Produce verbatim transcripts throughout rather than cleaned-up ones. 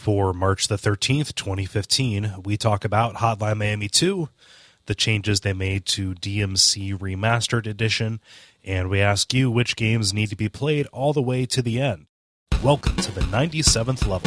For March the thirteenth, twenty fifteen, we talk about Hotline Miami two, the changes they made to D M C Remastered Edition, and we ask you which games need to be played all the way to the end. Welcome to the ninety-seventh level.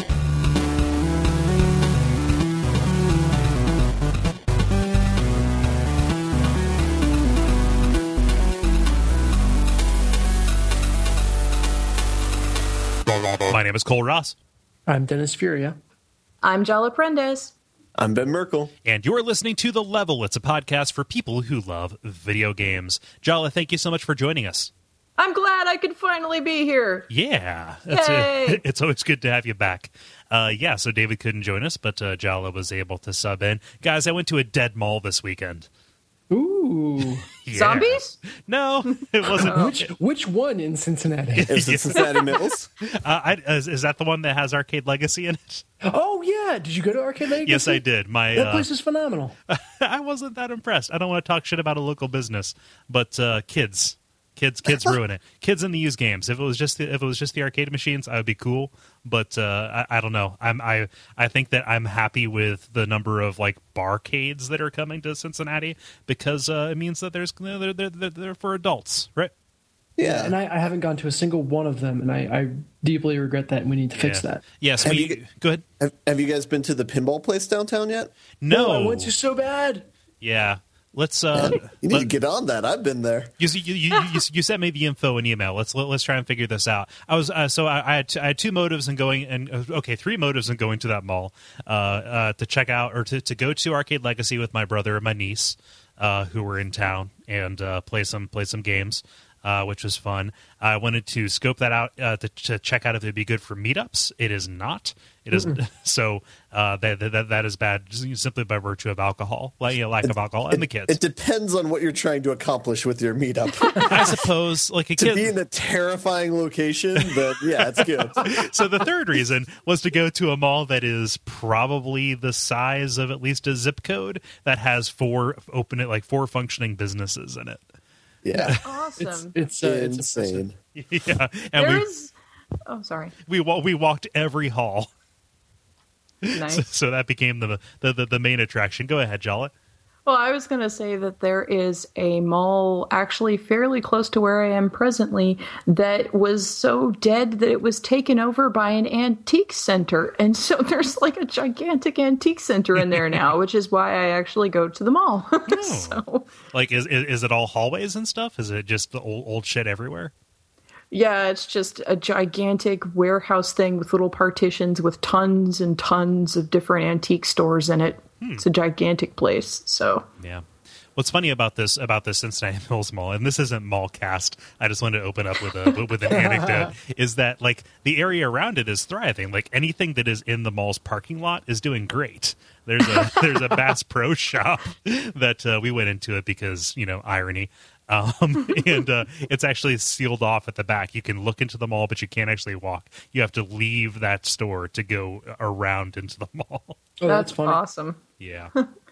My name is Cole Ross. I'm Dennis Furia. I'm Jala Prendes. I'm Ben Merkel. And you're listening to The Level. It's a podcast for people who love video games. Jala, thank you so much for joining us. I'm glad I could finally be here. Yeah. That's Yay. A, it's always good to have you back. Uh, yeah, so David couldn't join us, but uh, Jala was able to sub in. Guys, I went to a dead mall this weekend. Ooh. Yeah. Zombies? No, it wasn't. Which which one in Cincinnati? It was in Cincinnati Mills. Uh, I, is, is that the one that has Arcade Legacy in it? Oh, yeah. Did you go to Arcade Legacy? Yes, I did. My That uh, place is phenomenal. I wasn't that impressed. I don't want to talk shit about a local business, but uh, kids, kids, kids ruin it. Kids in the used games. If it was just the, if it was just the arcade machines, I would be cool. But uh, I, I don't know. I'm I I think that I'm happy with the number of like barcades that are coming to Cincinnati because uh, it means that there's they're they're, they're, they're for adults, right? Yeah. And I, I haven't gone to a single one of them, and I, I deeply regret that, and we need to fix yeah. that. Yes, Have we you- go ahead. Have, have you guys been to the pinball place downtown yet? No, I want to so bad. yeah. Let's. Uh, You need let- to get on that. I've been there. You, you, you, you, you sent me the info and email. Let's let, let's try and figure this out. I was uh, so I, I had t- I had two motives in going and uh, okay three motives in going to that mall uh, uh, to check out or to, to go to Arcade Legacy with my brother and my niece uh, who were in town and uh, play some play some games. Uh, which was fun. I wanted to scope that out uh, to, to check out if it'd be good for meetups. It is not. It is so uh, that, that that is bad just simply by virtue of alcohol, like you know, lack of alcohol, and it, the kids. It depends on what you're trying to accomplish with your meetup. I suppose, like a to kid. be in a terrifying location, but yeah, it's good. So the third reason was to go to a mall that is probably the size of at least a zip code that has four open like four functioning businesses in it. Yeah, Awesome. It's, uh, it's insane. Yeah, and There we is... Oh, sorry. we wa- we walked every hall, Nice. so, so that became the, the the the main attraction. Go ahead, Jala. Well, I was going to say that there is a mall actually fairly close to where I am presently that was so dead that it was taken over by an antique center. And so there's like a gigantic antique center in there now, which is why I actually go to the mall. Oh. So, Like, is, is is it all hallways and stuff? Is it just the old old shit everywhere? yeah, it's just a gigantic warehouse thing with little partitions with tons and tons of different antique stores in it. Hmm. It's a gigantic place. So, Yeah. What's funny about this about this Cincinnati Mills Mall, and this isn't Mallcast, I just wanted to open up with a with an anecdote, is that like the area around it is thriving. Like anything that is in the mall's parking lot is doing great. There's a there's a Bass Pro Shop that uh, we went into it because, you know, irony. Um, and uh, it's actually sealed off at the back. You can look into the mall, but you can't actually walk. You have to leave that store to go around into the mall. Oh, that's, that's funny. awesome. Yeah.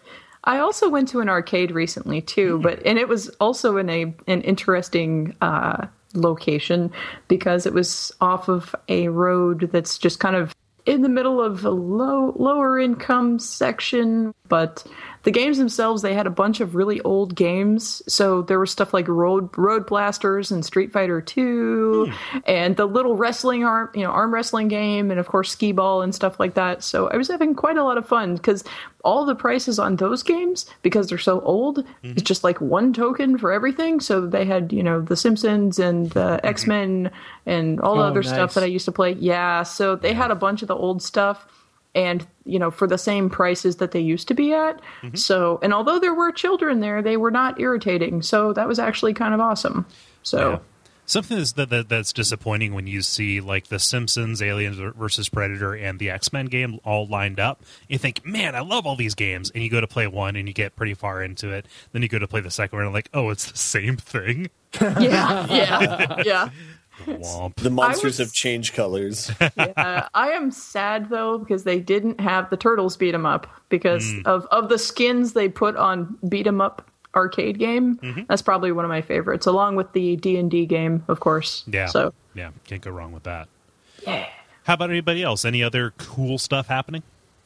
I also went to an arcade recently too, but and it was also in a an interesting uh, location because it was off of a road that's just kind of in the middle of a low lower income section, but the games themselves, they had a bunch of really old games. So there was stuff like Road Road Blasters and Street Fighter two, mm. and the little wrestling arm, you know, arm wrestling game, and of course skee ball and stuff like that. So I was having quite a lot of fun because all the prices on those games, because they're so old, mm-hmm. it's just like one token for everything. So they had, you know, The Simpsons and uh, mm-hmm. X-Men and all the oh, other nice. stuff that I used to play. Yeah, so they had a bunch of the old stuff. And, you know, for the same prices that they used to be at. Mm-hmm. So, and although there were children there, they were not irritating. So that was actually kind of awesome. So, yeah. Something is that, that that's disappointing when you see like The Simpsons, Aliens versus Predator, and the X-Men game all lined up. You think, man, I love all these games. And you go to play one and you get pretty far into it. Then you go to play the second one and like, oh, it's the same thing. Yeah, yeah, yeah. Womp. The monsters was, have changed colors. Yeah, I am sad though because they didn't have the Turtles beat 'em up because mm. of of the skins they put on beat 'em up arcade game. Mm-hmm. That's probably one of my favorites, along with the D and D game, of course. Yeah, so yeah, can't go wrong with that. Yeah. How about anybody else? Any other cool stuff happening?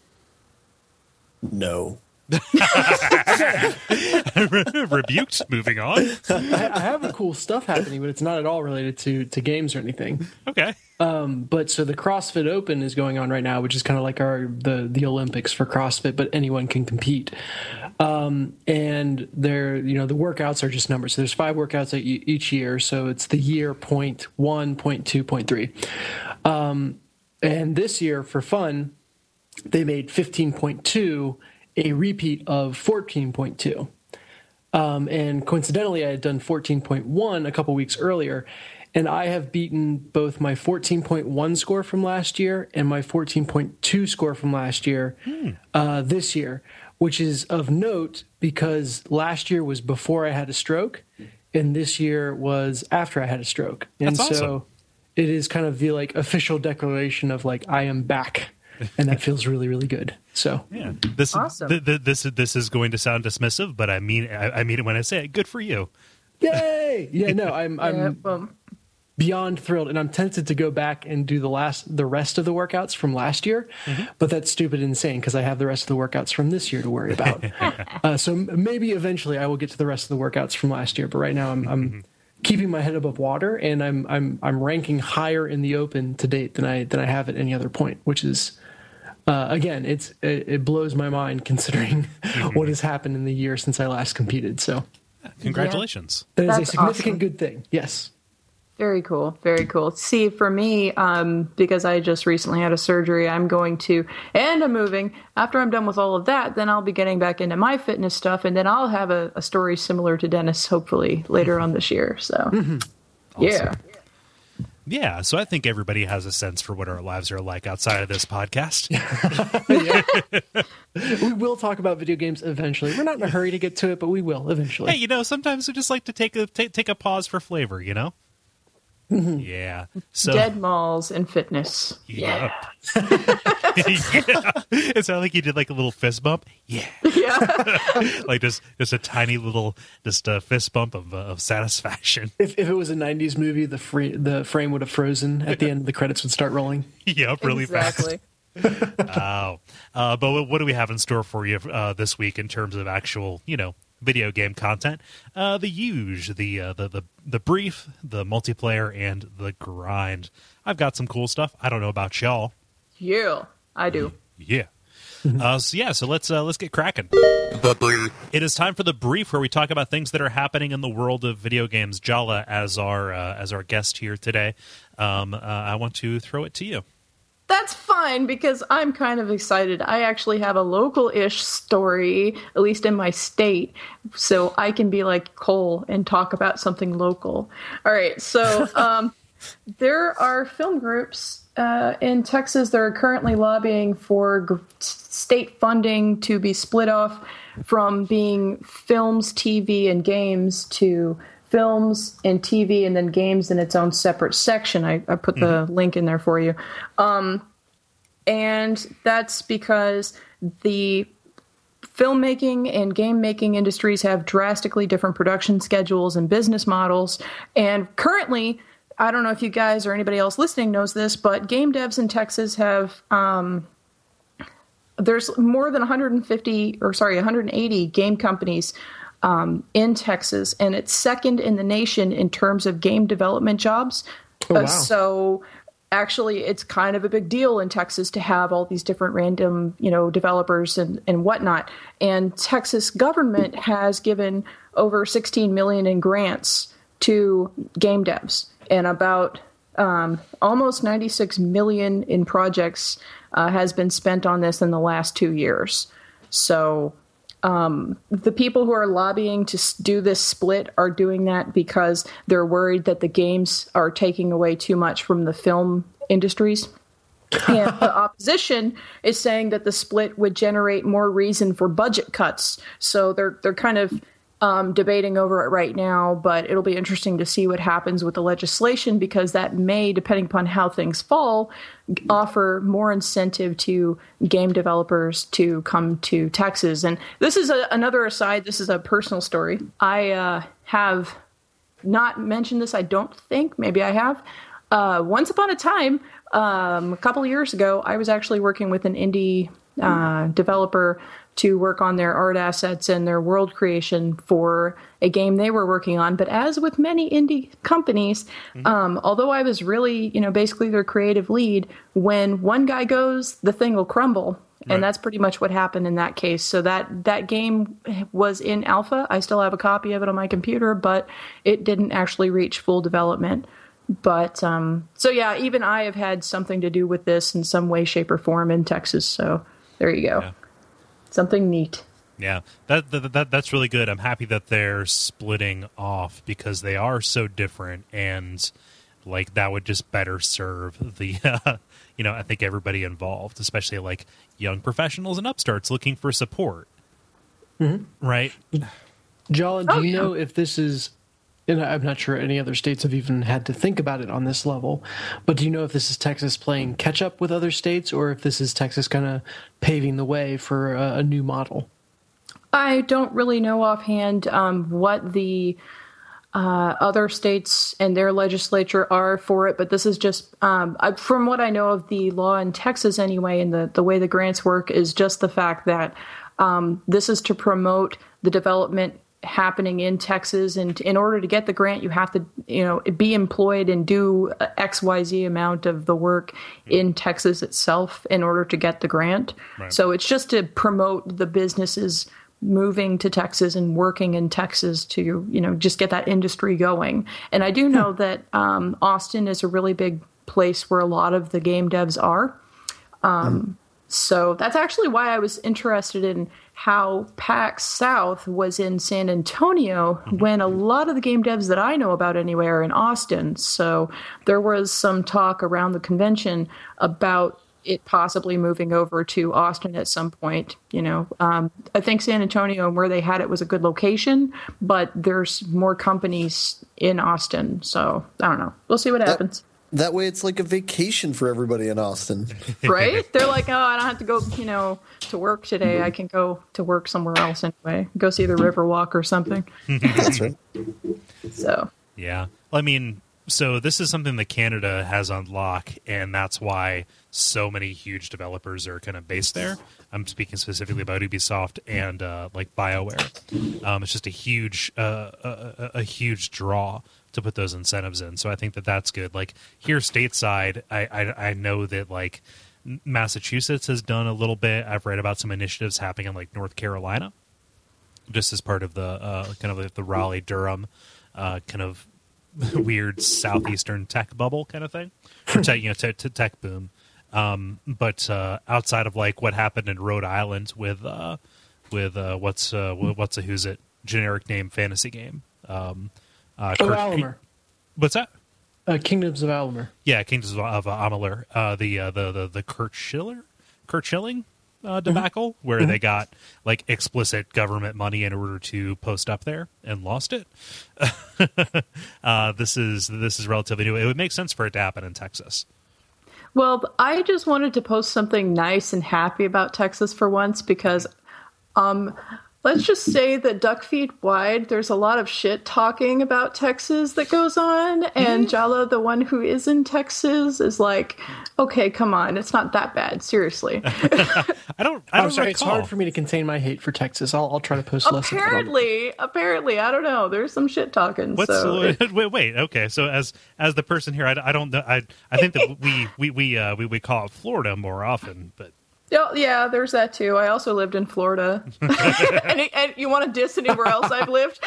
No. Rebuked. Moving on. I, I have a cool stuff happening, but it's not at all related to to games or anything. Okay. Um, but so the CrossFit Open is going on right now, which is kind of like our the the Olympics for CrossFit, but anyone can compete. Um, and they're you know the workouts are just numbers. So there's five workouts each year, so it's the year point one, point two, point three. Um, and this year, for fun, they made fifteen point two a repeat of fourteen point two. Um, and coincidentally, I had done fourteen point one a couple weeks earlier, and I have beaten both my fourteen point one score from last year and my fourteen point two score from last year hmm. uh, this year, which is of note because last year was before I had a stroke, and this year was after I had a stroke. And That's so awesome. It is kind of the like official declaration of like I am back. And that feels really, really good. So yeah, this awesome. th- th- this this is going to sound dismissive, but I mean I, I mean it when I say it. Good for you! Yay! Yeah, no, I'm I'm Yeah, well, beyond thrilled, and I'm tempted to go back and do the last the rest of the workouts from last year, mm-hmm. but that's stupid and insane because I have the rest of the workouts from this year to worry about. uh, so maybe eventually I will get to the rest of the workouts from last year, but right now I'm. I'm mm-hmm. keeping my head above water, and I'm I'm I'm ranking higher in the Open to date than I than I have at any other point, which is. Uh, again, it's it, it blows my mind considering mm-hmm. what has happened in the year since I last competed. So, congratulations! Yeah. That is That's a significant awesome. Good thing. Yes. Very cool. Very cool. See, for me, um, because I just recently had a surgery, I'm going to, and I'm moving. After I'm done with all of that, then I'll be getting back into my fitness stuff, and then I'll have a, a story similar to Dennis, hopefully later on this year. So, mm-hmm. awesome. yeah. Yeah, so I think everybody has a sense for what our lives are like outside of this podcast. We will talk about video games eventually. We're not in a hurry to get to it, but we will eventually. Hey, you know, sometimes we just like to take a take, take a pause for flavor, you know? Mm-hmm. Yeah. So Dead malls and fitness. Yep. Yeah. yeah. It sounded like you did like a little fist bump. Yeah. Yeah. Like just just a tiny little just a fist bump of uh, of satisfaction. If if it was a nineties movie, the free, the frame would have frozen at the end. The credits would start rolling. Yep, really exactly. fast. Wow. Uh, but what do we have in store for you uh, this week in terms of actual, you know, video game content? Uh, the huge, the, uh, the the the brief, the multiplayer, and the grind. I've got some cool stuff. I don't know about y'all. Yeah, I do. Yeah. Uh, so yeah, so let's uh, let's get cracking. The brief. It is time for the brief, where we talk about things that are happening in the world of video games. Jala, as our uh, as our guest here today, um, uh, I want to throw it to you. That's fine, because I'm kind of excited. I actually have a local-ish story, at least in my state, so I can be like Cole and talk about something local. All right, so um, there are film groups uh, in Texas that are currently lobbying for g- state funding to be split off from being films, T V, and games to films and T V and then games in its own separate section. I, I put the mm-hmm. link in there for you. Um, and that's because the filmmaking and game making industries have drastically different production schedules and business models. And currently, I don't know if you guys or anybody else listening knows this, but game devs in Texas have, um, there's more than one hundred fifty or sorry, one hundred eighty game companies Um, in Texas, and it's second in the nation in terms of game development jobs. Oh, wow. Uh, so actually, it's kind of a big deal in Texas to have all these different random, you know, developers and, and whatnot. And Texas government has given over sixteen million dollars in grants to game devs, and about um, almost ninety-six million dollars in projects uh, has been spent on this in the last two years. So Um, the people who are lobbying to do this split are doing that because they're worried that the games are taking away too much from the film industries. And the opposition is saying that the split would generate more reason for budget cuts. So they're they're kind of um, debating over it right now, but it'll be interesting to see what happens with the legislation, because that may, depending upon how things fall, offer more incentive to game developers to come to Texas. And this is a, another aside. This is a personal story. I uh, have not mentioned this, I don't think. Maybe I have. uh, once upon a time, um, a couple of years ago, I was actually working with an indie uh, developer to work on their art assets and their world creation for a game they were working on. But as with many indie companies, mm-hmm. um, although I was really, you know, basically their creative lead, when one guy goes, the thing will crumble. Right. And that's pretty much what happened in that case. So that, that game was in alpha. I still have a copy of it on my computer, but it didn't actually reach full development. But um, so, yeah, even I have had something to do with this in some way, shape, or form in Texas. So there you go. Yeah. Something neat. Yeah, that, that that that's really good. I'm happy that they're splitting off because they are so different, and like that would just better serve the, uh, you know, I think everybody involved, especially like young professionals and upstarts looking for support. Mm-hmm. Right, Jalen, do oh, you yeah. know if this is? And I'm not sure any other states have even had to think about it on this level, but do you know if this is Texas playing catch up with other states, or if this is Texas kind of paving the way for a, a new model? I don't really know offhand um, what the uh, other states and their legislature are for it, but this is just, um, I, from what I know of the law in Texas anyway, and the, the way the grants work is just the fact that um, this is to promote the development happening in Texas, and in order to get the grant, you have to, you know, be employed and do X Y Z amount of the work in Texas itself in order to get the grant. Right. So it's just to promote the businesses moving to Texas and working in Texas to, you know, just get that industry going. And I do know that um, Austin is a really big place where a lot of the game devs are. Um, mm. So that's actually why I was interested in how PAX South was in San Antonio when a lot of the game devs that I know about anyway are in Austin. So there was some talk around the convention about it possibly moving over to Austin at some point. You know, um, I think San Antonio and where they had it was a good location, but there's more companies in Austin. So I don't know. We'll see what happens. That- That way it's like a vacation for everybody in Austin. Right? They're like, oh, I don't have to go, you know, to work today. I can go to work somewhere else anyway. Go see the Riverwalk or something. That's right. So. Yeah. I mean, so this is something that Canada has on lock, and that's why so many huge developers are kind of based there. I'm speaking specifically about Ubisoft and uh, like BioWare. Um, it's just a huge, uh, a, a huge draw to put those incentives in. So I think that that's good. Like here stateside, I, I, I know that like Massachusetts has done a little bit. I've read about some initiatives happening in like North Carolina, just as part of the uh, kind of like the Raleigh Durham uh, kind of weird southeastern tech bubble kind of thing, or tech, you know, te- te- tech boom. Um, but uh, outside of like what happened in Rhode Island with uh, with uh, what's uh, what's a who's it generic name fantasy game. Um, Uh, oh, Kurt, Alimer. What's that? Uh, Kingdoms of Alimer. Yeah, Kingdoms of uh, Amalur. Uh, the, uh, the the the Kurt Schiller, Kurt Schilling uh, debacle, mm-hmm. where mm-hmm. they got like explicit government money in order to post up there and lost it. uh, this is this is relatively new. It would make sense for it to happen in Texas. Well, I just wanted to post something nice and happy about Texas for once because. Um, Let's just say that duck feet wide, there's a lot of shit talking about Texas that goes on. And Jala, the one who is in Texas, is like, okay, come on. It's not that bad. Seriously. I don't, I don't I'm sorry. It's hard for me to contain my hate for Texas. I'll, I'll try to post less. Apparently, apparently, I don't know. There's some shit talking. What's, so wait, wait, wait. Okay. So as, as the person here, I, I don't know. I, I think that we, we, we, uh, we, we call it Florida more often, but. Oh, yeah, there's that too. I also lived in Florida. and, and you want to diss anywhere else I've lived?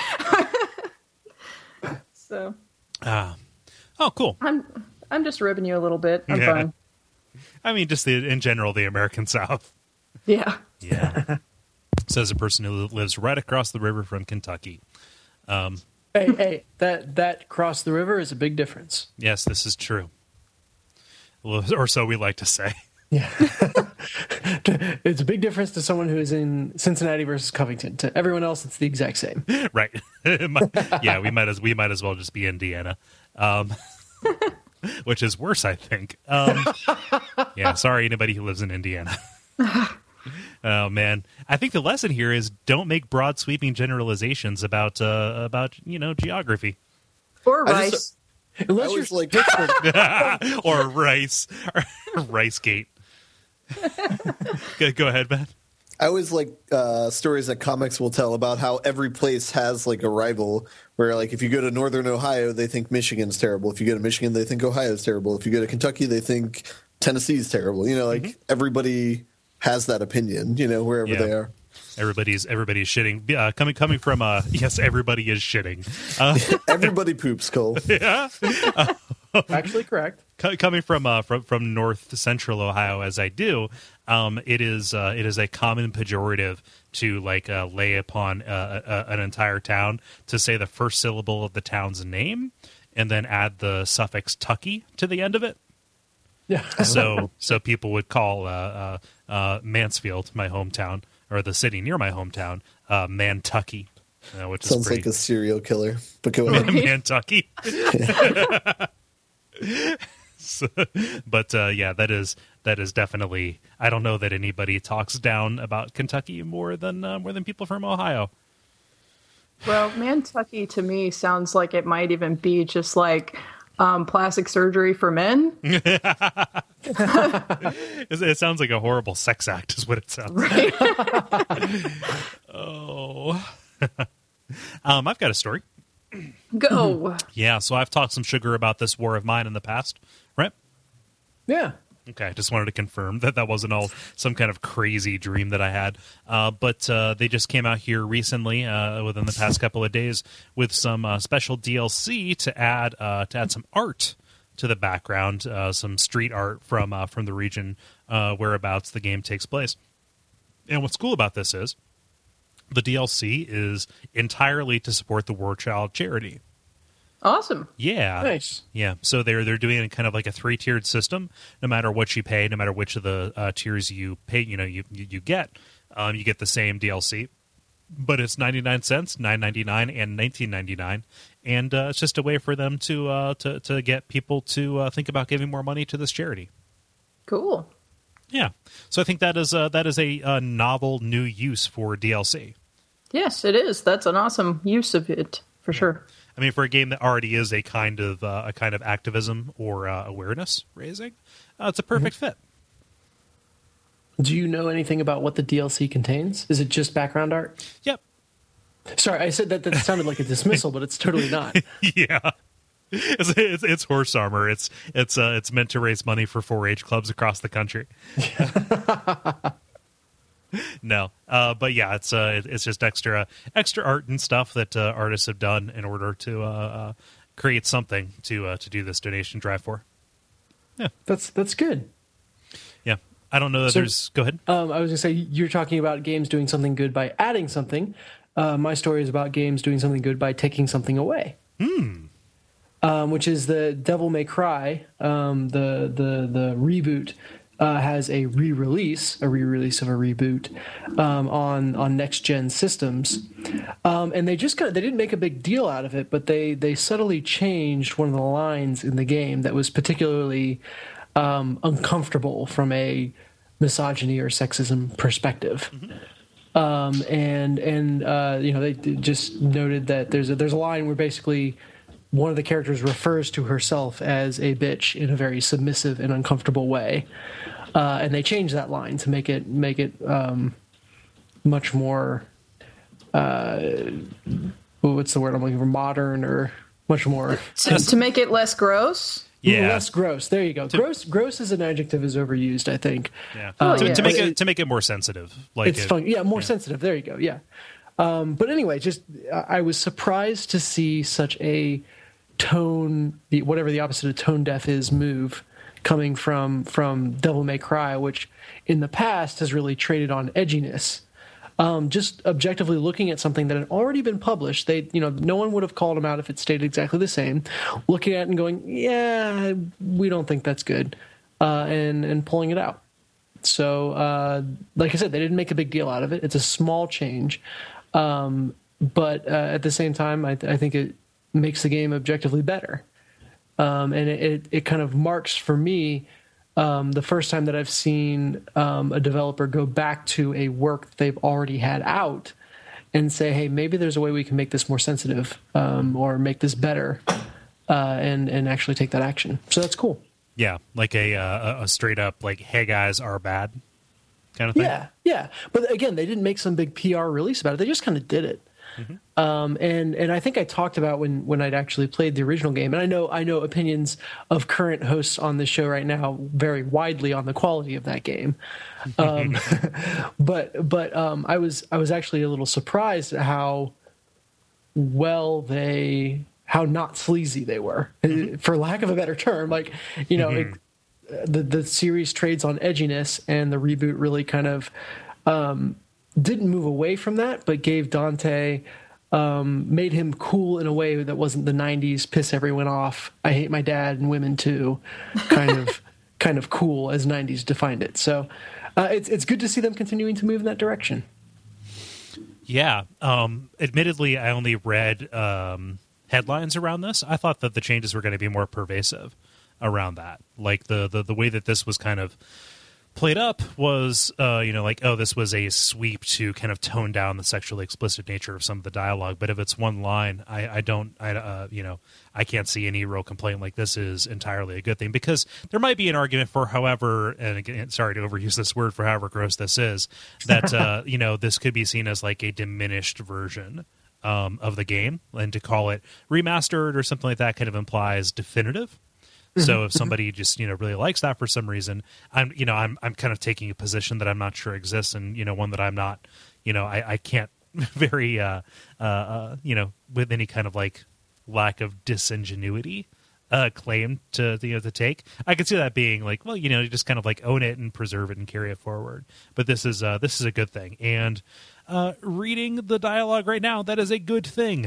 so. Uh, oh, cool. I'm I'm just ribbing you a little bit. I'm yeah. fine. I mean, just the, in general, the American South. Yeah. Yeah. Says a person who lives right across the river from Kentucky. Um, hey, hey, that that cross the river is a big difference. Yes, this is true. Or so we like to say. Yeah. It's a big difference to someone who is in Cincinnati versus Covington. To everyone else, it's the exact same. Right. Yeah, we might as we might as well just be Indiana. Um, which is worse, I think. Um, yeah, sorry anybody who lives in Indiana. Oh man. I think the lesson here is don't make broad sweeping generalizations about uh, about, you know, geography. Or I rice. just, Unless I you're was like- Pittsburgh. or Rice, Rice Gate. go, go ahead, Ben. I always like uh, stories that comics will tell about how every place has like a rival. Where like if you go to Northern Ohio, they think Michigan's terrible. If you go to Michigan, they think Ohio's terrible. If you go to Kentucky, they think Tennessee's terrible. You know, like mm-hmm. everybody has that opinion. You know, wherever yeah. they are. Everybody's everybody's shitting. Uh, coming coming from uh, yes, everybody is shitting. Uh, everybody poops, Cole. Yeah, uh, actually correct. Coming from uh, from from North Central Ohio, as I do, um, it is uh, it is a common pejorative to like uh, lay upon uh, a, an entire town to say the first syllable of the town's name and then add the suffix "tucky" to the end of it. Yeah. so so people would call uh, uh, uh, Mansfield, my hometown, or the city near my hometown, uh, Mantucky, uh, which sounds is pretty... like a serial killer. But go ahead, Mantucky. so, but uh, yeah, that is that is definitely. I don't know that anybody talks down about Kentucky more than uh, more than people from Ohio. Well, Mantucky to me sounds like it might even be just like um, plastic surgery for men. It sounds like a horrible sex act, is what it sounds right? like. Oh, um, I've got a story. Go. Yeah, so I've talked some sugar about this war of mine in the past, right? Yeah. Okay, I just wanted to confirm that that wasn't all some kind of crazy dream that I had. Uh, but uh, they just came out here recently, uh, within the past couple of days, with some uh, special D L C to add uh, to add some art to the background, uh, some street art from uh, from the region uh, whereabouts the game takes place. And what's cool about this is the D L C is entirely to support the War Child charity. Awesome. Yeah. Nice. Yeah. So they're they're doing kind of like a three tiered system. No matter what you pay, no matter which of the uh, tiers you pay, you know, you you, you get, um, you get the same D L C. But it's ninety-nine cents, nine ninety-nine, and nineteen ninety-nine, and uh, it's just a way for them to uh, to to get people to uh, think about giving more money to this charity. Cool. Yeah. So I think that is uh, that is a, a novel new use for D L C. Yes, it is. That's an awesome use of it for yeah. sure. I mean, for a game that already is a kind of uh, a kind of activism or uh, awareness raising, uh, it's a perfect mm-hmm. fit. Do you know anything about what the D L C contains? Is it just background art? Yep. Sorry, I said that that sounded like a dismissal, but it's totally not. Yeah. It's, it's, it's horse armor. It's it's uh, it's meant to raise money for four H clubs across the country. No, uh, but yeah, it's uh, it's just extra extra art and stuff that uh, artists have done in order to uh, uh, create something to uh, to do this donation drive for. Yeah, that's that's good. Yeah, I don't know that so, there's. Go ahead. Um, I was gonna say you're talking about games doing something good by adding something. Uh, my story is about games doing something good by taking something away. Hmm. Um, which is the Devil May Cry, um, the the the reboot. Uh, has a re-release, a re-release of a reboot um, on on next gen systems, um, and they just kind of they didn't make a big deal out of it, but they they subtly changed one of the lines in the game that was particularly um, uncomfortable from a misogyny or sexism perspective. Mm-hmm. Um, and and uh, you know they just noted that there's a, there's a line where basically one of the characters refers to herself as a bitch in a very submissive and uncomfortable way. Uh, and they changed that line to make it make it um, much more uh, what's the word I'm looking for? Modern or much more to, to make it less gross. Yeah, less gross. There you go. To, gross. Gross as an adjective is overused, I think. Yeah, uh, to, yeah. to make it to make it more sensitive. Like it's it, fun. Yeah, more yeah. sensitive. There you go. Yeah. Um, but anyway, just I was surprised to see such a tone, the whatever the opposite of tone deaf is, move. Coming from from Devil May Cry, which in the past has really traded on edginess. Um, just objectively looking at something that had already been published, they you know no one would have called them out if it stayed exactly the same. Looking at it and going, yeah, we don't think that's good, uh, and and pulling it out. So, uh, like I said, they didn't make a big deal out of it. It's a small change, um, but uh, at the same time, I, th- I think it makes the game objectively better. Um, and it, it, it kind of marks for me um, the first time that I've seen um, a developer go back to a work that they've already had out and say, hey, maybe there's a way we can make this more sensitive um, or make this better. Uh, uh, and and actually take that action. So that's cool. Yeah, like a uh, a straight up like, hey guys, are bad kind of thing. Yeah, yeah. But again, they didn't make some big P R release about it. They just kind of did it. Mm-hmm. Um, and and I think I talked about when when I'd actually played the original game. And I know I know opinions of current hosts on this show right now vary widely on the quality of that game. Um, but but um, I was I was actually a little surprised at how well they how not sleazy they were, mm-hmm. for lack of a better term. Like, you know, mm-hmm. it, the the series trades on edginess, and the reboot really kind of um, didn't move away from that, but gave Dante, um, made him cool in a way that wasn't the nineties piss everyone off, I hate my dad and women too, kind of kind of cool as nineties defined it. So uh, it's it's good to see them continuing to move in that direction. Yeah. Um, admittedly, I only read um, headlines around this. I thought that the changes were going to be more pervasive around that. Like the, the, the way that this was kind of played up was, uh, you know, like, oh, this was a sweep to kind of tone down the sexually explicit nature of some of the dialogue. But if it's one line, I, I don't, I, uh, you know, I can't see any real complaint. Like, this is entirely a good thing, because there might be an argument for, however, and again, sorry to overuse this word, for however gross this is, that, uh, you know, this could be seen as like a diminished version um, of the game, and to call it remastered or something like that kind of implies definitive. So if somebody just, you know, really likes that for some reason, I'm, you know, I'm, I'm kind of taking a position that I'm not sure exists, and, you know, one that I'm not, you know, I, I can't very, uh, uh, uh, you know, with any kind of like lack of disingenuity, uh, claim to, you know, to take. I could see that being like, well, you know, you just kind of like own it and preserve it and carry it forward. But this is, uh, this is a good thing. And, uh, reading the dialogue right now, that is a good thing.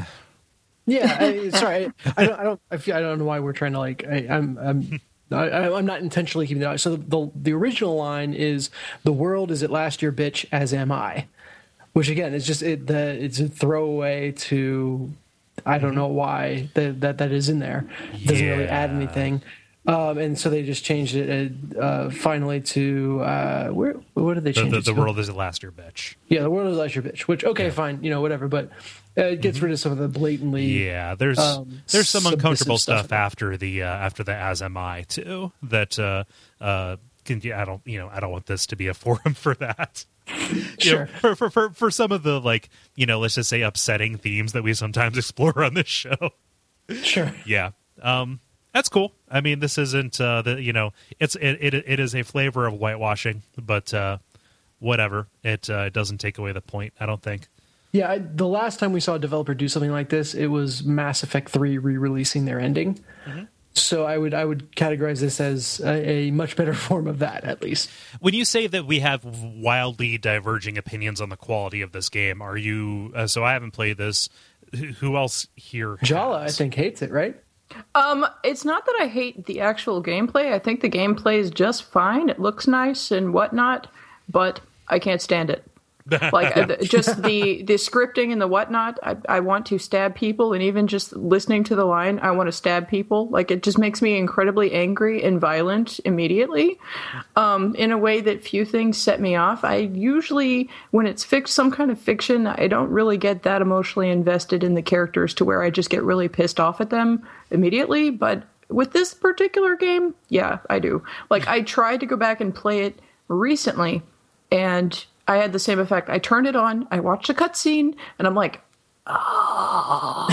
Yeah, I, sorry, I, I don't, I don't, I, feel, I don't know why we're trying to like. I, I'm, I'm, I, I'm not intentionally keeping that. So the, the the original line is, "The world is at last your bitch, as am I," which again is just it. The it's a throwaway to, I don't know why that that, that is in there. It doesn't yeah. really add anything. Um, and so they just changed it uh, finally to uh, where? What did they change the, it the, to? The world is at last your bitch. Yeah, the world is at last your bitch. Which okay, yeah. fine, you know, whatever. But uh, it gets mm-hmm. rid of some of the blatantly. Yeah, there's um, there's some uncomfortable stuff, stuff after the uh, after the as am I too. That uh, uh, can, yeah, I don't you know I don't want this to be a forum for that. Sure. Know, for, for for for some of the, like, you know, let's just say upsetting themes that we sometimes explore on this show. Sure. Yeah. Um. That's cool. I mean, this isn't uh, the you know it's it, it it is a flavor of whitewashing, but uh, whatever. It uh, it doesn't take away the point, I don't think. Yeah, I, the last time we saw a developer do something like this, it was Mass Effect three re-releasing their ending. Mm-hmm. So I would I would categorize this as a, a much better form of that, at least. When you say that we have wildly diverging opinions on the quality of this game, are you? Uh, so I haven't played this. Who else here? Jala, has? I think, hates it, right? Um, it's not that I hate the actual gameplay. I think the gameplay is just fine. It looks nice and whatnot, but I can't stand it. Like uh, just the the scripting and the whatnot. I, I want to stab people, and even just listening to the line, I want to stab people. Like, it just makes me incredibly angry and violent immediately, um, in a way that few things set me off. I usually, when it's fic- some kind of fiction, I don't really get that emotionally invested in the characters to where I just get really pissed off at them immediately. But with this particular game, yeah, I do. Like, I tried to go back and play it recently, and I had the same effect. I turned it on, I watched a cutscene, and I'm like, oh.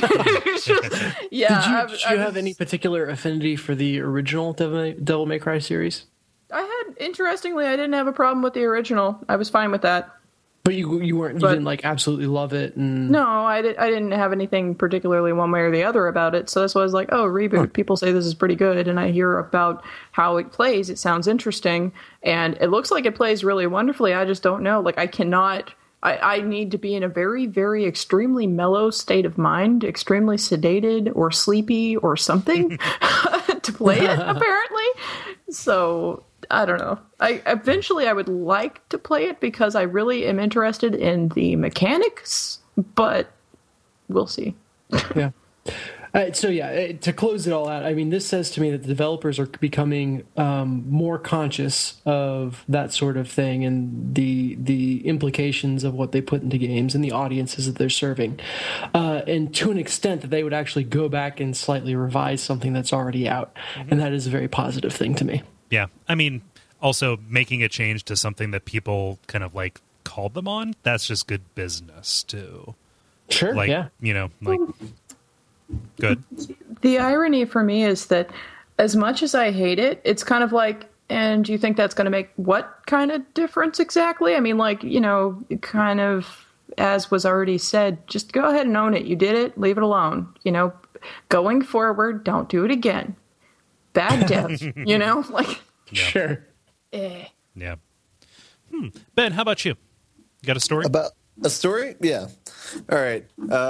Yeah. Did you, I, did I you was, have any particular affinity for the original Devil May, Devil May Cry series? I had, interestingly, I didn't have a problem with the original. I was fine with that. But you you weren't you but, didn't like absolutely love it, and no, I did. I didn't have anything particularly one way or the other about it. So that's why I was like, oh, reboot. Huh. People say this is pretty good, and I hear about how it plays. It sounds interesting, and it looks like it plays really wonderfully. I just don't know. Like, I cannot. I, I need to be in a very, very extremely mellow state of mind, extremely sedated or sleepy or something to play it. Apparently, so. I don't know. I eventually I would like to play it because I really am interested in the mechanics, but we'll see. Yeah. Uh, Uh, so yeah, it, to close it all out, I mean, this says to me that the developers are becoming um, more conscious of that sort of thing and the the implications of what they put into games and the audiences that they're serving, uh, and to an extent that they would actually go back and slightly revise something that's already out, mm-hmm. and that is a very positive thing to me. Yeah, I mean, also making a change to something that people kind of like called them on, that's just good business too. Sure, like, yeah. You know, like... Good. The irony for me is that as much as I hate it, it's kind of like, and do you think that's going to make what kind of difference exactly? I mean, like, you know, kind of, as was already said, just go ahead and own it. You did it. Leave it alone. You know, going forward, don't do it again. Bad dev, you know? Like, yeah. Sure. Eh. Yeah. Hmm. Ben, how about you? You got a story? About a story? Yeah. All right.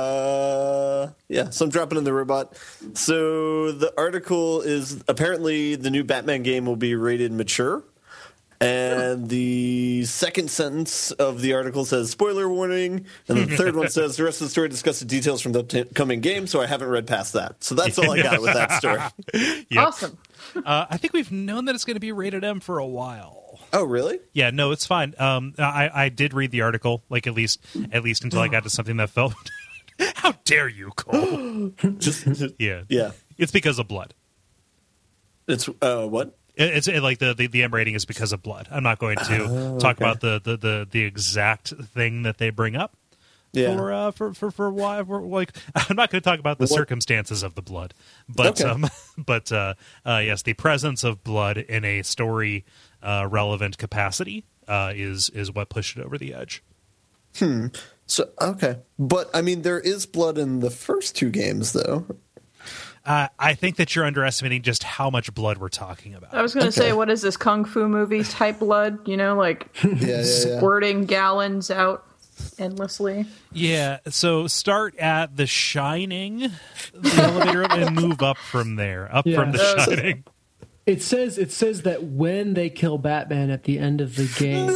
Uh, yeah, so I'm dropping in the robot. So the article is apparently the new Batman game will be rated mature. And the second sentence of the article says, spoiler warning. And the third one says, the rest of the story discusses details from the upcoming game, so I haven't read past that. So that's all I got with that story. Yep. Awesome. Uh, I think we've known that it's going to be rated M for a while. Oh, really? Yeah, no, it's fine. Um, I, I did read the article, like at least at least until I got to something that felt. How dare you, Cole? Just yeah, yeah. It's because of blood. It's uh, what? It, it's it, like the, the the M rating is because of blood. I'm not going to oh, talk okay. about the, the, the, the exact thing that they bring up. Yeah. For, uh, for for for why we're like I'm not going to talk about the what? circumstances of the blood, but okay. um, but uh, uh, yes, the presence of blood in a story uh, relevant capacity uh, is is what pushed it over the edge. Hmm. So okay, but I mean, there is blood in the first two games, though. Uh, I think that you're underestimating just how much blood we're talking about. I was going to Okay. say, what is this kung fu movie type blood? You know, like Yeah, yeah, yeah. squirting gallons out endlessly. Yeah, so start at The Shining, the elevator, and move up from there, up Yeah. from The Uh, Shining. It says it says that when they kill Batman at the end of the game.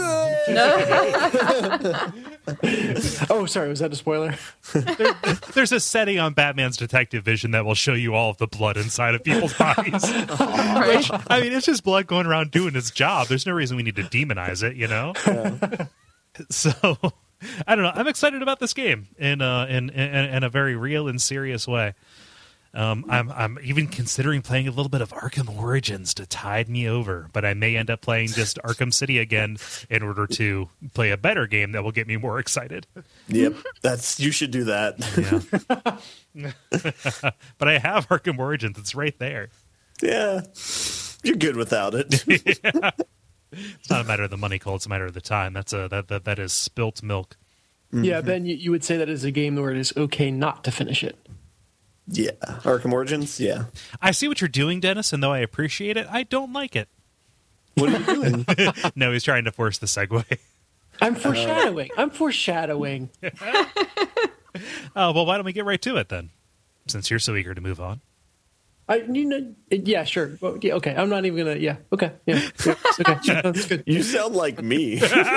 Oh, sorry, was that a spoiler? There, there's a setting on Batman's detective vision that will show you all of the blood inside of people's bodies. Right? I mean, it's just blood going around doing its job. There's no reason we need to demonize it, you know? Yeah. So, I don't know. I'm excited about this game in, uh, in, in, in a very real and serious way. Um, I'm I'm even considering playing a little bit of Arkham Origins to tide me over, but I may end up playing just Arkham City again in order to play a better game that will get me more excited. Yep, that's you should do that. Yeah. But I have Arkham Origins; it's right there. Yeah, you're good without it. Yeah. It's not a matter of the money, Cole. It's a matter of the time. That's a that that, that is spilt milk. Mm-hmm. Yeah, Ben, you, you would say that is a game where it is okay not to finish it. Yeah, Arkham Origins. Yeah. I see what you're doing, Dennis, and though I appreciate it, I don't like it. What are you doing? No, he's trying to force the segue. I'm foreshadowing. I'm foreshadowing. Oh, well, why don't we get right to it then? Since you're so eager to move on. I, you know, yeah, sure. Well, yeah, okay. I'm not even gonna. Yeah, okay. Yeah, yeah it's okay. That's good. You sound like me.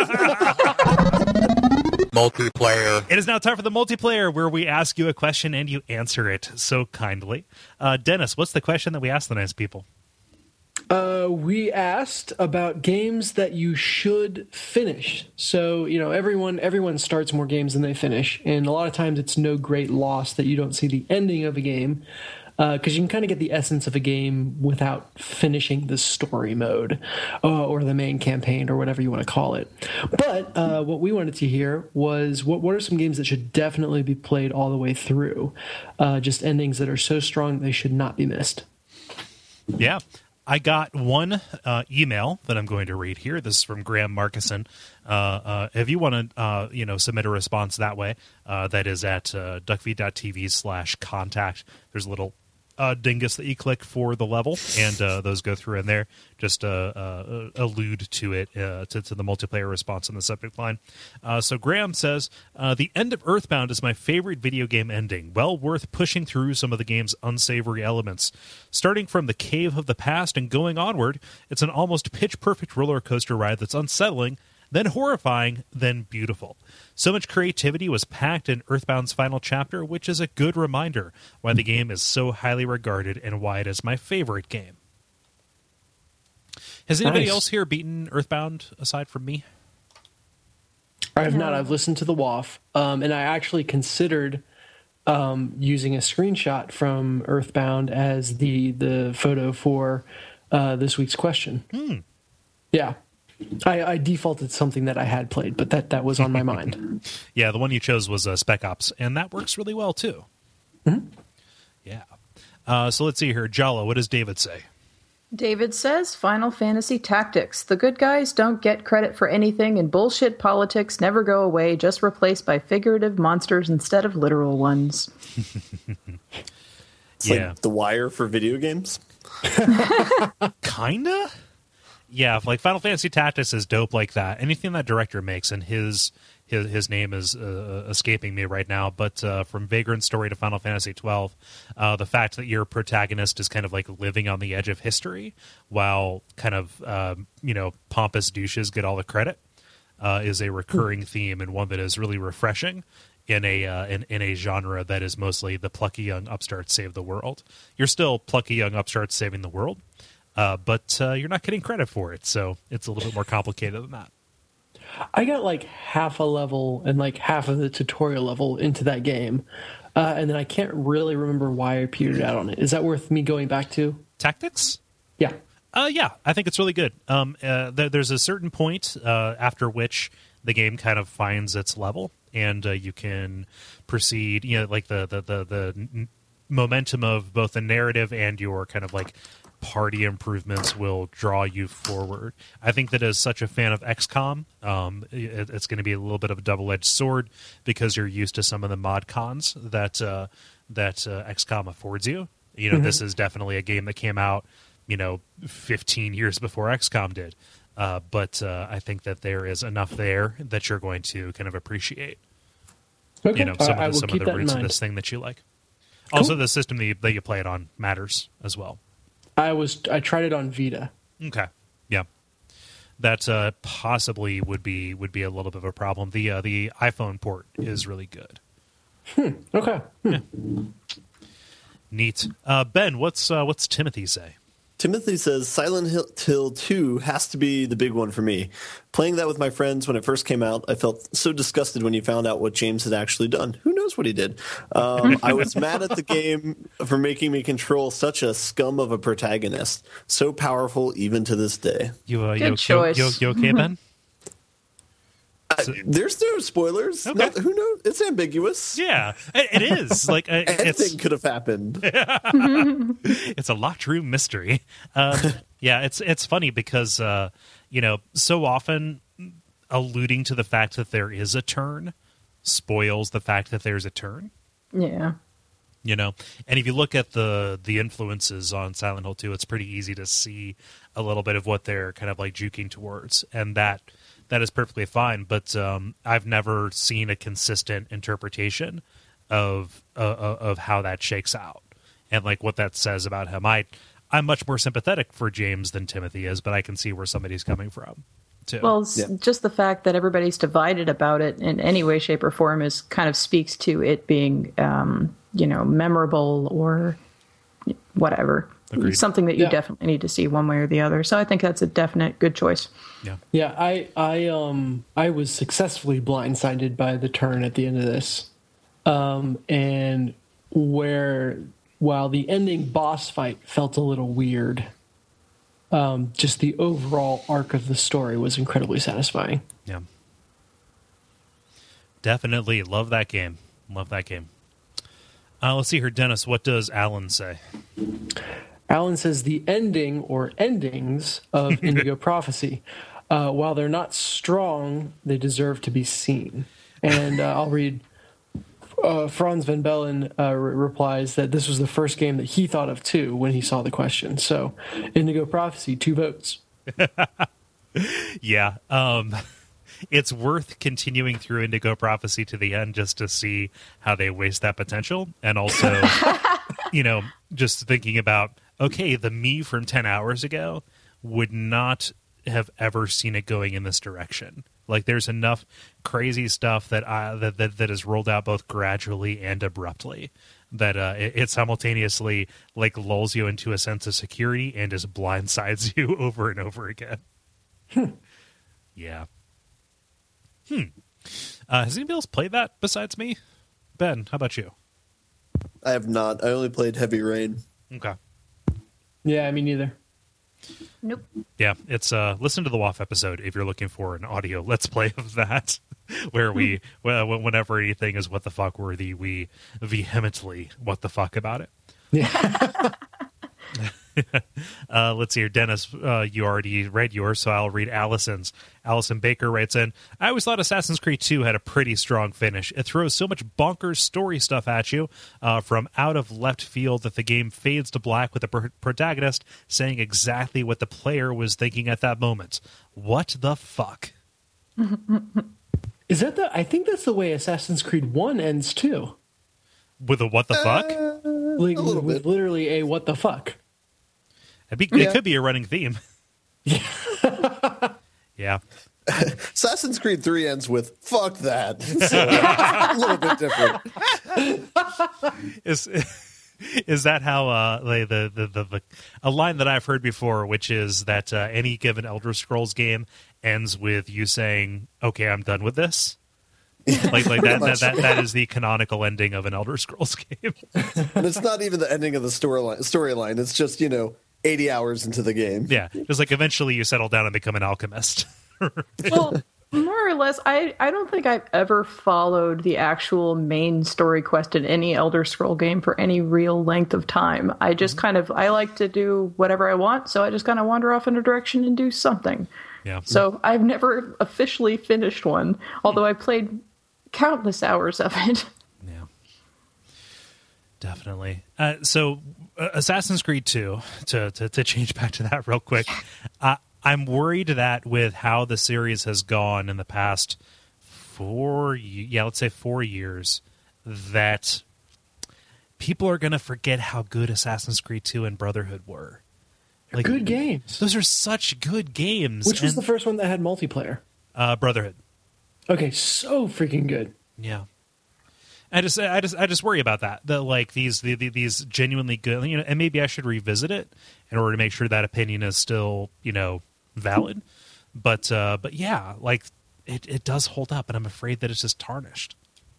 Multiplayer. It is now time for the multiplayer, where we ask you a question and you answer it so kindly. Uh, Dennis, what's the question that we asked the nice people? Uh, we asked about games that you should finish. So, you know, everyone everyone starts more games than they finish, and a lot of times it's no great loss that you don't see the ending of a game, because uh, you can kind of get the essence of a game without finishing the story mode uh, or the main campaign or whatever you want to call it. But uh, what we wanted to hear was what, what are some games that should definitely be played all the way through? Uh, just endings that are so strong that they should not be missed. Yeah. I got one uh, email that I'm going to read here. This is from Graham Markison. Uh, uh, if you want to, uh, you know, submit a response that way, uh, that is at uh, duckfeed.tv slash contact. There's a little uh, dingus that you click for the level, and uh, those go through in there. Just uh, uh, allude to it, uh, to, to the multiplayer response in the subject line. Uh, so Graham says, uh, the end of Earthbound is my favorite video game ending. Well worth pushing through some of the game's unsavory elements. Starting from the cave of the past and going onward, it's an almost pitch-perfect roller coaster ride that's unsettling then horrifying, then beautiful. So much creativity was packed in Earthbound's final chapter, which is a good reminder why the game is so highly regarded and why it is my favorite game. Has anybody Nice. else here beaten Earthbound aside from me? I have not. No. I've listened to the W A F, um, and I actually considered um, using a screenshot from Earthbound as the the photo for uh, this week's question. Hmm. Yeah, I, I defaulted something that I had played, but that that was on my mind. Yeah, the one you chose was uh, Spec Ops, and that works really well, too. Mm-hmm. Yeah. Uh, so let's see here. Jala, what does David say? David says Final Fantasy Tactics. The good guys don't get credit for anything, and bullshit politics never go away, just replaced by figurative monsters instead of literal ones. It's Yeah. like The Wire for video games. Kinda? Yeah, like Final Fantasy Tactics is dope like that. Anything that director makes, and his his, his name is uh, escaping me right now, but uh, from Vagrant Story to Final Fantasy twelve, uh, the fact that your protagonist is kind of like living on the edge of history while kind of, uh, you know, pompous douches get all the credit uh, is a recurring theme, and one that is really refreshing in a uh, in, in a genre that is mostly the plucky young upstarts save the world. You're still plucky young upstarts saving the world, uh, but uh, you're not getting credit for it, so it's a little bit more complicated than that. I got like half a level and like half of the tutorial level into that game, uh, and then I can't really remember why I petered out on it. Is that worth me going back to? Tactics? Yeah. Uh, yeah, I think it's really good. Um, uh, there, there's a certain point uh, after which the game kind of finds its level, and uh, you can proceed. You know, like the the the, the n- momentum of both the narrative and your kind of like party improvements will draw you forward. I think that as such a fan of X COM, um, it, it's going to be a little bit of a double-edged sword because you're used to some of the mod cons that uh, that uh, X COM affords you. You know, mm-hmm. This is definitely a game that came out, you know, fifteen years before X COM did. Uh, but uh, I think that there is enough there that you're going to kind of appreciate. Okay. You know, some I, of the, I some of the roots of this thing that you like. Cool. Also, the system that you, that you play it on matters as well. I was I tried it on Vita. Okay, yeah, that uh, possibly would be would be a little bit of a problem. The uh, the iPhone port is really good. Hmm. Okay. Hmm. Yeah. Neat. Uh, Ben, what's uh, what's Timothy say? Timothy says Silent Hill two has to be the big one for me. Playing that with my friends when it first came out, I felt so disgusted when you found out what James had actually done. Who knows what he did? Um, I was mad at the game for making me control such a scum of a protagonist. So powerful even to this day. You, uh, Good you, choice. You, you, you okay, Ben? Uh, there's no spoilers. Okay. No, who knows? It's ambiguous. Yeah, it, it is. Like uh, Anything it's, could have happened. It's a locked room mystery. Um, yeah, it's it's funny because uh, you know, so often alluding to the fact that there is a turn spoils the fact that there's a turn. Yeah. You know, and if you look at the the influences on Silent Hill two, it's pretty easy to see a little bit of what they're kind of like juking towards, and that that is perfectly fine. But um, I've never seen a consistent interpretation of uh, of how that shakes out and like what that says about him. I I'm much more sympathetic for James than Timothy is, but I can see where somebody's coming from too. Well, it's Yeah. just the fact that everybody's divided about it in any way, shape, or form is kind of speaks to it being, um, you know, memorable or whatever. Agreed. Something that you Yeah. definitely need to see one way or the other. So I think that's a definite good choice. Yeah. Yeah, I I um I was successfully blindsided by the turn at the end of this, um, and where while the ending boss fight felt a little weird, um, just the overall arc of the story was incredibly satisfying. Yeah. Definitely love that game. Love that game. Uh, let's see here, Dennis. What does Alan say? Alan says the ending or endings of Indigo Prophecy, uh, while they're not strong, they deserve to be seen. And uh, I'll read. Uh, Franz Van Bellen uh, re- replies that this was the first game that he thought of too when he saw the question. So, Indigo Prophecy, two votes. Yeah. Um, it's worth continuing through Indigo Prophecy to the end just to see how they waste that potential. And also, you know, just thinking about, okay, the me from ten hours ago would not have ever seen it going in this direction. Like there's enough crazy stuff that I, that, that that is rolled out both gradually and abruptly that uh, it, it simultaneously like lulls you into a sense of security and just blindsides you over and over again. Hmm. Yeah. Hmm. Uh, has anybody else played that besides me? Ben, how about you? I have not. I only played Heavy Rain. Okay. Yeah, me neither. Nope. Yeah, it's uh listen to the W A F episode if you're looking for an audio let's play of that, where we well, whenever anything is what the fuck worthy, we vehemently what the fuck about it. Yeah. uh, let's see here, Dennis. Uh, you already read yours, so I'll read Allison's. Allison Baker writes in, I always thought Assassin's Creed two had a pretty strong finish. It throws so much bonkers story stuff at you uh, from out of left field that the game fades to black with the pr- protagonist saying exactly what the player was thinking at that moment. What the fuck? Is that the? I think that's the way Assassin's Creed one ends too. With a what the fuck? Uh, Like a little with bit. literally a what the fuck. It'd be, Yeah. It could be a running theme. Yeah. Assassin's Creed three ends with "fuck that." So, a little bit different. Is is that how uh, the, the, the, the, the a line that I've heard before, which is that uh, any given Elder Scrolls game ends with you saying, "Okay, I'm done with this." like like that, that that that is the canonical ending of an Elder Scrolls game. And it's not even the ending of the storyline. Storyline. It's just you know eighty hours into the game. Yeah, just like eventually you settle down and become an alchemist. Well, more or less, I, I don't think I've ever followed the actual main story quest in any Elder Scroll game for any real length of time. I just kind of, I like to do whatever I want, so I just kind of wander off in a direction and do something. Yeah. So I've never officially finished one, although I played countless hours of it. Yeah, definitely. Uh, so, uh, Assassin's Creed two. To, to to change back to that real quick, uh, I'm worried that with how the series has gone in the past four, yeah, let's say four years, that people are going to forget how good Assassin's Creed two and Brotherhood were. Like, Good games. Those are such good games. Which was and, the first one that had multiplayer? uh, Brotherhood? Okay, so freaking good. Yeah. I just, I just, I just worry about that. That like these, the, the, these genuinely good, you know, and maybe I should revisit it in order to make sure that opinion is still, you know, valid. But, uh, but yeah, like it, it does hold up, and I'm afraid that it's just tarnished.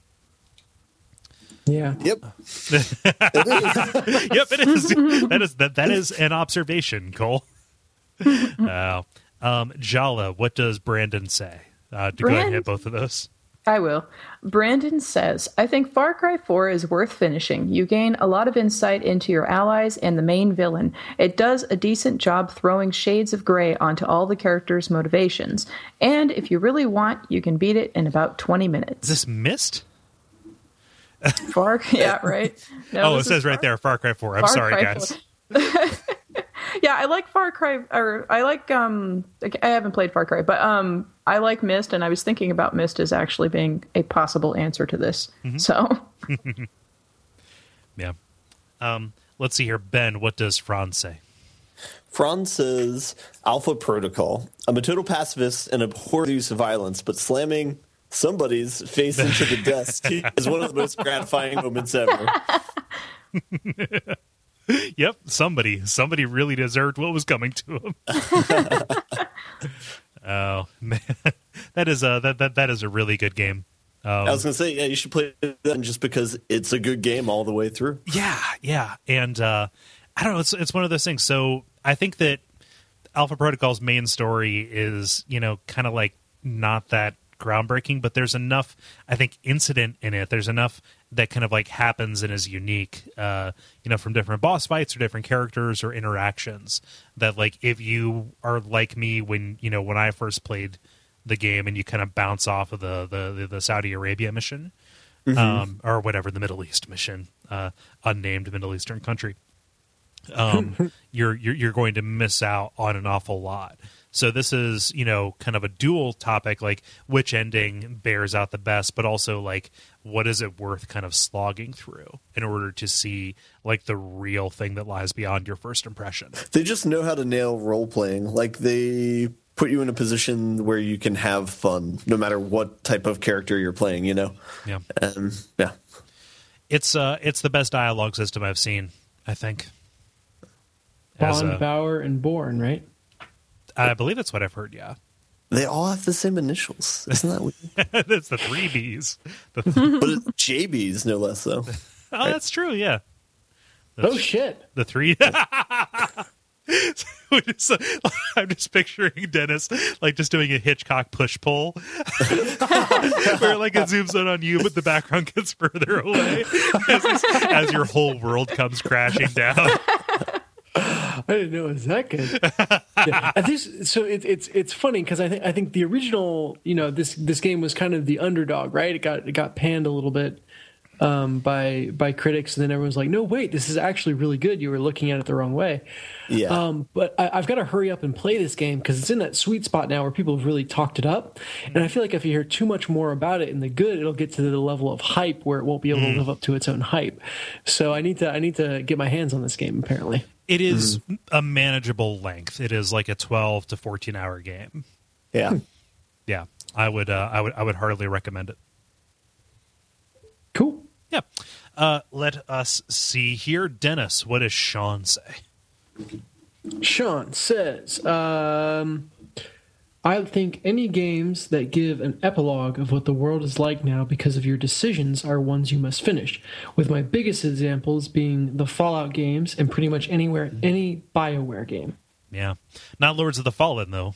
Yeah. Yep. Yep, it is. That is that. That is an observation, Cole. Uh, um, Jala, what does Brandon say? Uh, to go ahead and hit both of those. I will. Brandon says, I think Far Cry four is worth finishing. You gain a lot of insight into your allies and the main villain. It does a decent job throwing shades of gray onto all the characters' motivations. And if you really want, you can beat it in about twenty minutes. Is this Mist? Far, yeah, right. No, Oh, it this is says right Far- there, Far Cry four. I'm Far sorry, Cry guys. four. Yeah, I like Far Cry, or I like, um, I haven't played Far Cry, but um, I like Myst, and I was thinking about Myst as actually being a possible answer to this. Mm-hmm. So, Yeah. Um, let's see here, Ben. What does Franz say? Franz says, Alpha Protocol. I'm a total pacifist and abhor the use of violence, but slamming somebody's face into the desk is one of the most gratifying moments ever. Yep, somebody, somebody really deserved what was coming to him. Oh man, that is a that that that is a really good game. Um, I was going to say, yeah, you should play that just because it's a good game all the way through. Yeah, yeah, and uh, I don't know. It's it's one of those things. So I think that Alpha Protocol's main story is, you know, kind of like not that groundbreaking, but there's enough, I think, incident in it. There's enough that kind of like happens and is unique, uh, you know, from different boss fights or different characters or interactions that, like, if you are like me when, you know, when I first played the game and you kind of bounce off of the, the, the Saudi Arabia mission, mm-hmm. um, or whatever, the Middle East mission, uh, unnamed Middle Eastern country, um, you're, you're, you're going to miss out on an awful lot. So this is, you know, kind of a dual topic, like which ending bears out the best, but also like what is it worth kind of slogging through in order to see like the real thing that lies beyond your first impression. They just know how to nail role playing. Like they put you in a position where you can have fun, no matter what type of character you're playing. You know. Yeah. Um, yeah. It's uh, it's the best dialogue system I've seen, I think. As Bond, a- Bauer, and Bourne, right? I believe that's what I've heard. Yeah, They all have the same initials. Isn't that weird? that's the three Bs. The But it's J Bs, no less, though. oh, that's true. Yeah, Oh shit! the three. We just, uh, I'm just picturing Dennis like just doing a Hitchcock push pull, where like it zooms in on you, but the background gets further away as, as your whole world comes crashing down. I didn't know it was that good. Yeah. And this, so it, it's it's funny because I think I think the original, you know, this this game was kind of the underdog, right? It got it got panned a little bit um, by by critics, and then everyone's like, "No, wait, this is actually really good. You were looking at it the wrong way." Yeah. Um, but I, I've got to hurry up and play this game because it's in that sweet spot now where people have really talked it up, and I feel like if you hear too much more about it in the good, it'll get to the level of hype where it won't be able to live up to its own hype. So I need to I need to get my hands on this game. Apparently. It is a manageable length. It is like a twelve to fourteen hour game. yeah. Yeah, I would, uh, I would, I would heartily recommend it. Cool. Yeah. Uh, let us see here, Dennis. What does Sean say? Sean says, um, I think any games that give an epilogue of what the world is like now because of your decisions are ones you must finish, with my biggest examples being the Fallout games and pretty much anywhere any BioWare game. Yeah, not Lords of the Fallen though.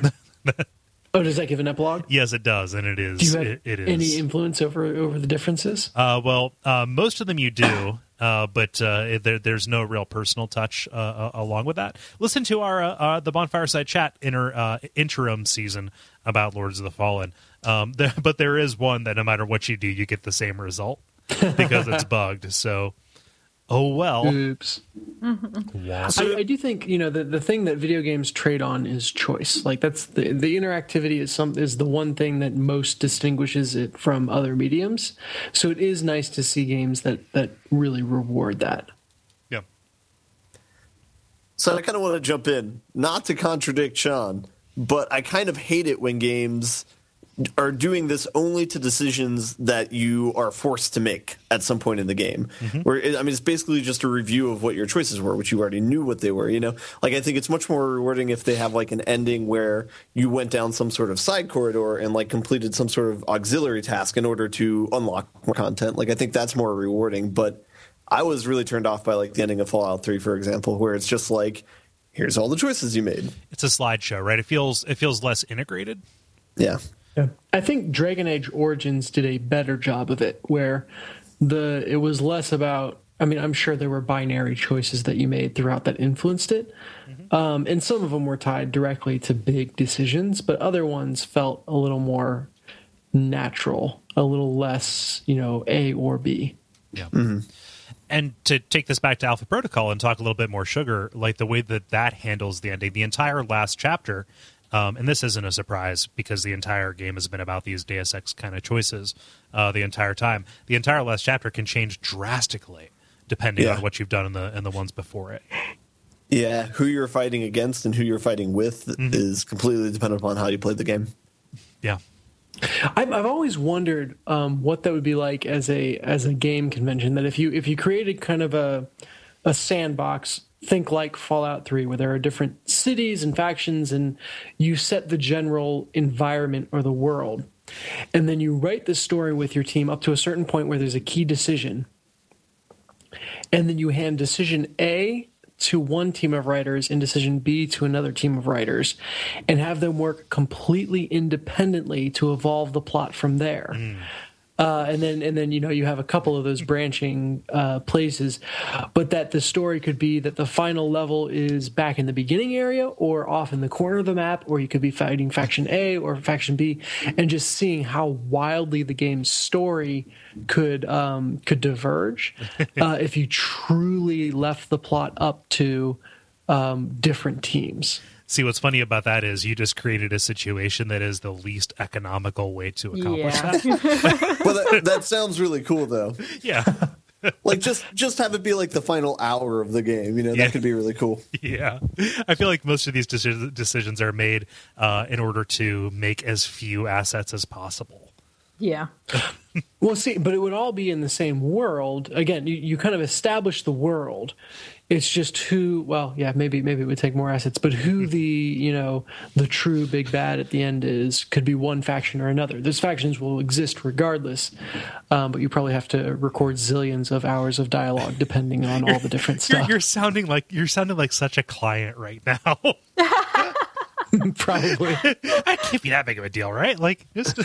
Oh, does that give an epilogue? Yes, it does, and it is. Do you have it, it is. any influence over over the differences? Uh, well, uh, most of them you do, uh, but uh, it, there, there's no real personal touch uh, uh, along with that. Listen to our uh, uh, the Bonfireside Chat inter, uh, interim season about Lords of the Fallen. Um, there, but there is one that no matter what you do, you get the same result because it's bugged. So, oh well. Oops. Wow. I, I do think, you know, the, the thing that video games trade on is choice. Like that's the the interactivity is some is the one thing that most distinguishes it from other mediums. So it is nice to see games that that really reward that. Yeah. So I kind of want to jump in, not to contradict Sean, but I kind of hate it when games are doing this only to decisions that you are forced to make at some point in the game. Mm-hmm. Where it, I mean, it's basically just a review of what your choices were, which you already knew what they were. You know, like I think it's much more rewarding if they have like an ending where you went down some sort of side corridor and like completed some sort of auxiliary task in order to unlock more content. Like I think that's more rewarding. But I was really turned off by like the ending of Fallout three, for example, where it's just like, here's all the choices you made. It's a slideshow, right? It feels it feels less integrated. Yeah. Yeah. I think Dragon Age Origins did a better job of it, where the it was less about. I mean, I'm sure there were binary choices that you made throughout that influenced it, mm-hmm. um, and some of them were tied directly to big decisions, but other ones felt a little more natural, a little less, you know, A or B. Yeah. Mm-hmm. And to take this back to Alpha Protocol and talk a little bit more sugar, like the way that that handles the ending, the entire last chapter. Um, and this isn't a surprise because the entire game has been about these Deus Ex kind of choices uh, the entire time. The entire last chapter can change drastically depending yeah. on what you've done in the in the ones before it. Yeah, who you're fighting against and who you're fighting with mm-hmm. is completely dependent upon how you played the game. Yeah, I've, I've always wondered um, what that would be like as a as a game convention. That if you if you created kind of a a sandbox. Think like Fallout three, where there are different cities and factions, and you set the general environment or the world. And then you write the story with your team up to a certain point where there's a key decision. And then you hand decision A to one team of writers and decision B to another team of writers, and have them work completely independently to evolve the plot from there. Mm. Uh, and then, and then, you know, you have a couple of those branching uh, places, but that the story could be that the final level is back in the beginning area or off in the corner of the map, or you could be fighting faction A or faction B, and just seeing how wildly the game's story could um, could diverge uh, if you truly left the plot up to um, different teams. See, what's funny about that is you just created a situation that is the least economical way to accomplish yeah. that. Well, that, that sounds really cool, though. Yeah. Like just just have it be like the final hour of the game. You know, that Yeah. could be really cool. Yeah, I feel like most of these deci- decisions are made uh, in order to make as few assets as possible. Yeah. Well, see, but it would all be in the same world. Again, you, you kind of establish the world. It's just who, well, yeah, maybe maybe it would take more assets, but who the, you know, the true big bad at the end is could be one faction or another. Those factions will exist regardless, um, but you probably have to record zillions of hours of dialogue depending on all the different You're, stuff. you're sounding like you're sounding like such a client right now. Probably. I can't be that big of a deal, right? Like, just.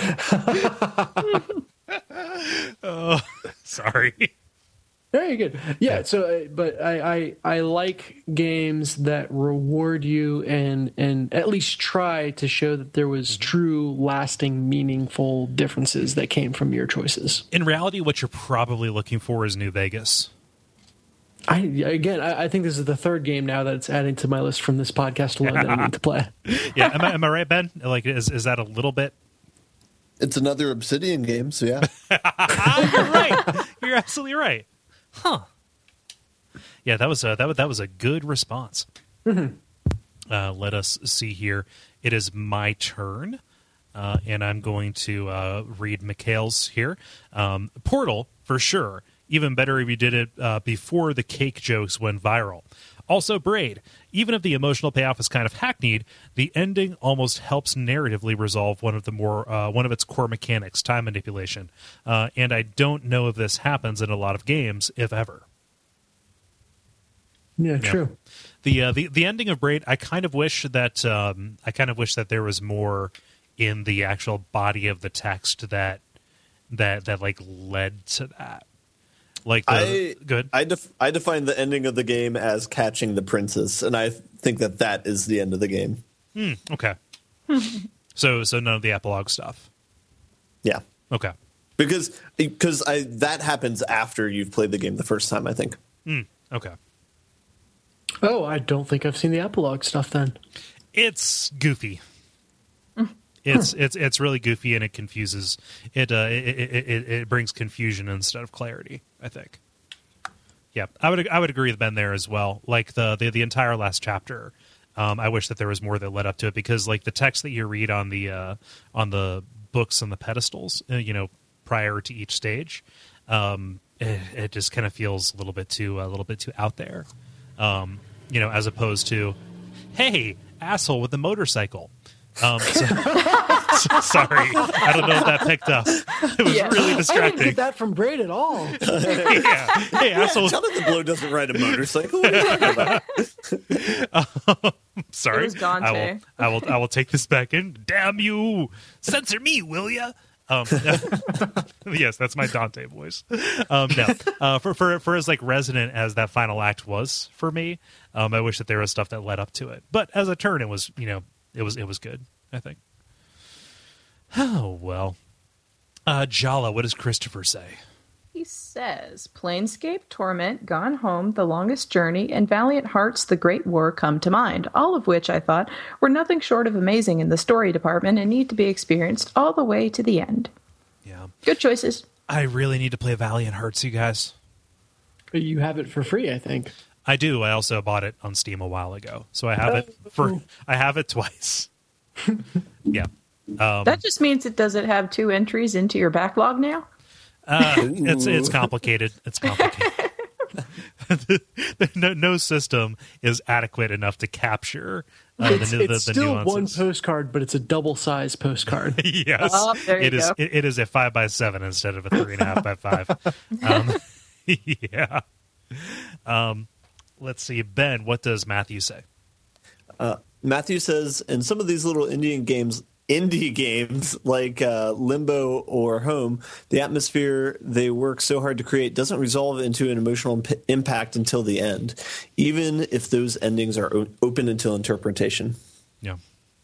Oh, sorry. Very good. Yeah. So, uh, but I, I I like games that reward you and and at least try to show that there was true, lasting, meaningful differences that came from your choices. In reality, what you're probably looking for is New Vegas. I again, I, I think this is the third game now that it's adding to my list from this podcast alone that I need to play. Yeah, am I, am I right, Ben? Like, is is that a little bit? It's another Obsidian game, so yeah. Ah, you're right. You're absolutely right. Huh. Yeah, that was a, that was that was a good response. Mm-hmm. Uh, let us see here. It is my turn, uh, and I'm going to uh, read Mikhail's here. Um, Portal, for sure. Even better if you did it uh, before the cake jokes went viral. Also, Braid. Even if the emotional payoff is kind of hackneyed, the ending almost helps narratively resolve one of the more uh, one of its core mechanics, time manipulation. Uh, and I don't know if this happens in a lot of games, if ever. Yeah, true. The uh, the the ending of Braid, I kind of wish that um, I kind of wish that there was more in the actual body of the text that that that like led to that. Like the, I good. I def, I define the ending of the game as catching the princess, and I think that that is the end of the game. Hmm, okay. so so none of the epilogue stuff. Yeah, Okay. because because I that happens after you've played the game the first time. I think. Hmm, okay. Oh, I don't think I've seen the epilogue stuff then. It's goofy. It's it's it's really goofy, and it confuses it. Uh, it, it it it brings confusion instead of clarity, I think. Yeah, I would I would agree with Ben there as well. Like the the, the entire last chapter, um, I wish that there was more that led up to it, because like the text that you read on the uh, on the books and the pedestals, uh, you know, prior to each stage, um, it, it just kind of feels a little bit too a little bit too out there, um, you know, as opposed to, hey, asshole with the motorcycle. Um, so, so, sorry, I don't know if that picked up. It was Yeah. really I didn't distracting. get that from Braid at all. Yeah. Hey, asshole. Jonathan Blow doesn't ride a motorcycle. What are you talking about? Sorry, It was Dante. I will, I will, I will take this back in. Damn you! Censor me, will ya? Um, yes, that's my Dante voice. Um, no, uh, for for for as like resonant as that final act was for me, um, I wish that there was stuff that led up to it. But as a turn, it was you know it was it was good. I think. Oh well, uh, Jala, what does Christopher say? He says, Planescape, Torment, Gone Home, The Longest Journey, and Valiant Hearts, The Great War come to mind, all of which I thought were nothing short of amazing in the story department and need to be experienced all the way to the end. Yeah, Good choices. I really need to play Valiant Hearts, you guys. You have it for free, I think. I do. I also bought it on Steam a while ago, so I have it for. I have it twice. Yeah, um, That just means it does it have two entries into your backlog now? uh, it's it's complicated. It's complicated. no, no system is adequate enough to capture uh, It's, the, the, it's the still nuances. one postcard, but it's a double-size postcard. Yes, Oh, there you it is. go. It, it is a five by seven instead of a three and a half by five. Um, yeah. Um, let's see, Ben. What does Matthew say? Matthew says, in some of these little Indian games, indie games like uh, Limbo or Home, the atmosphere they work so hard to create doesn't resolve into an emotional imp- impact until the end, even if those endings are o- open until interpretation. Yeah.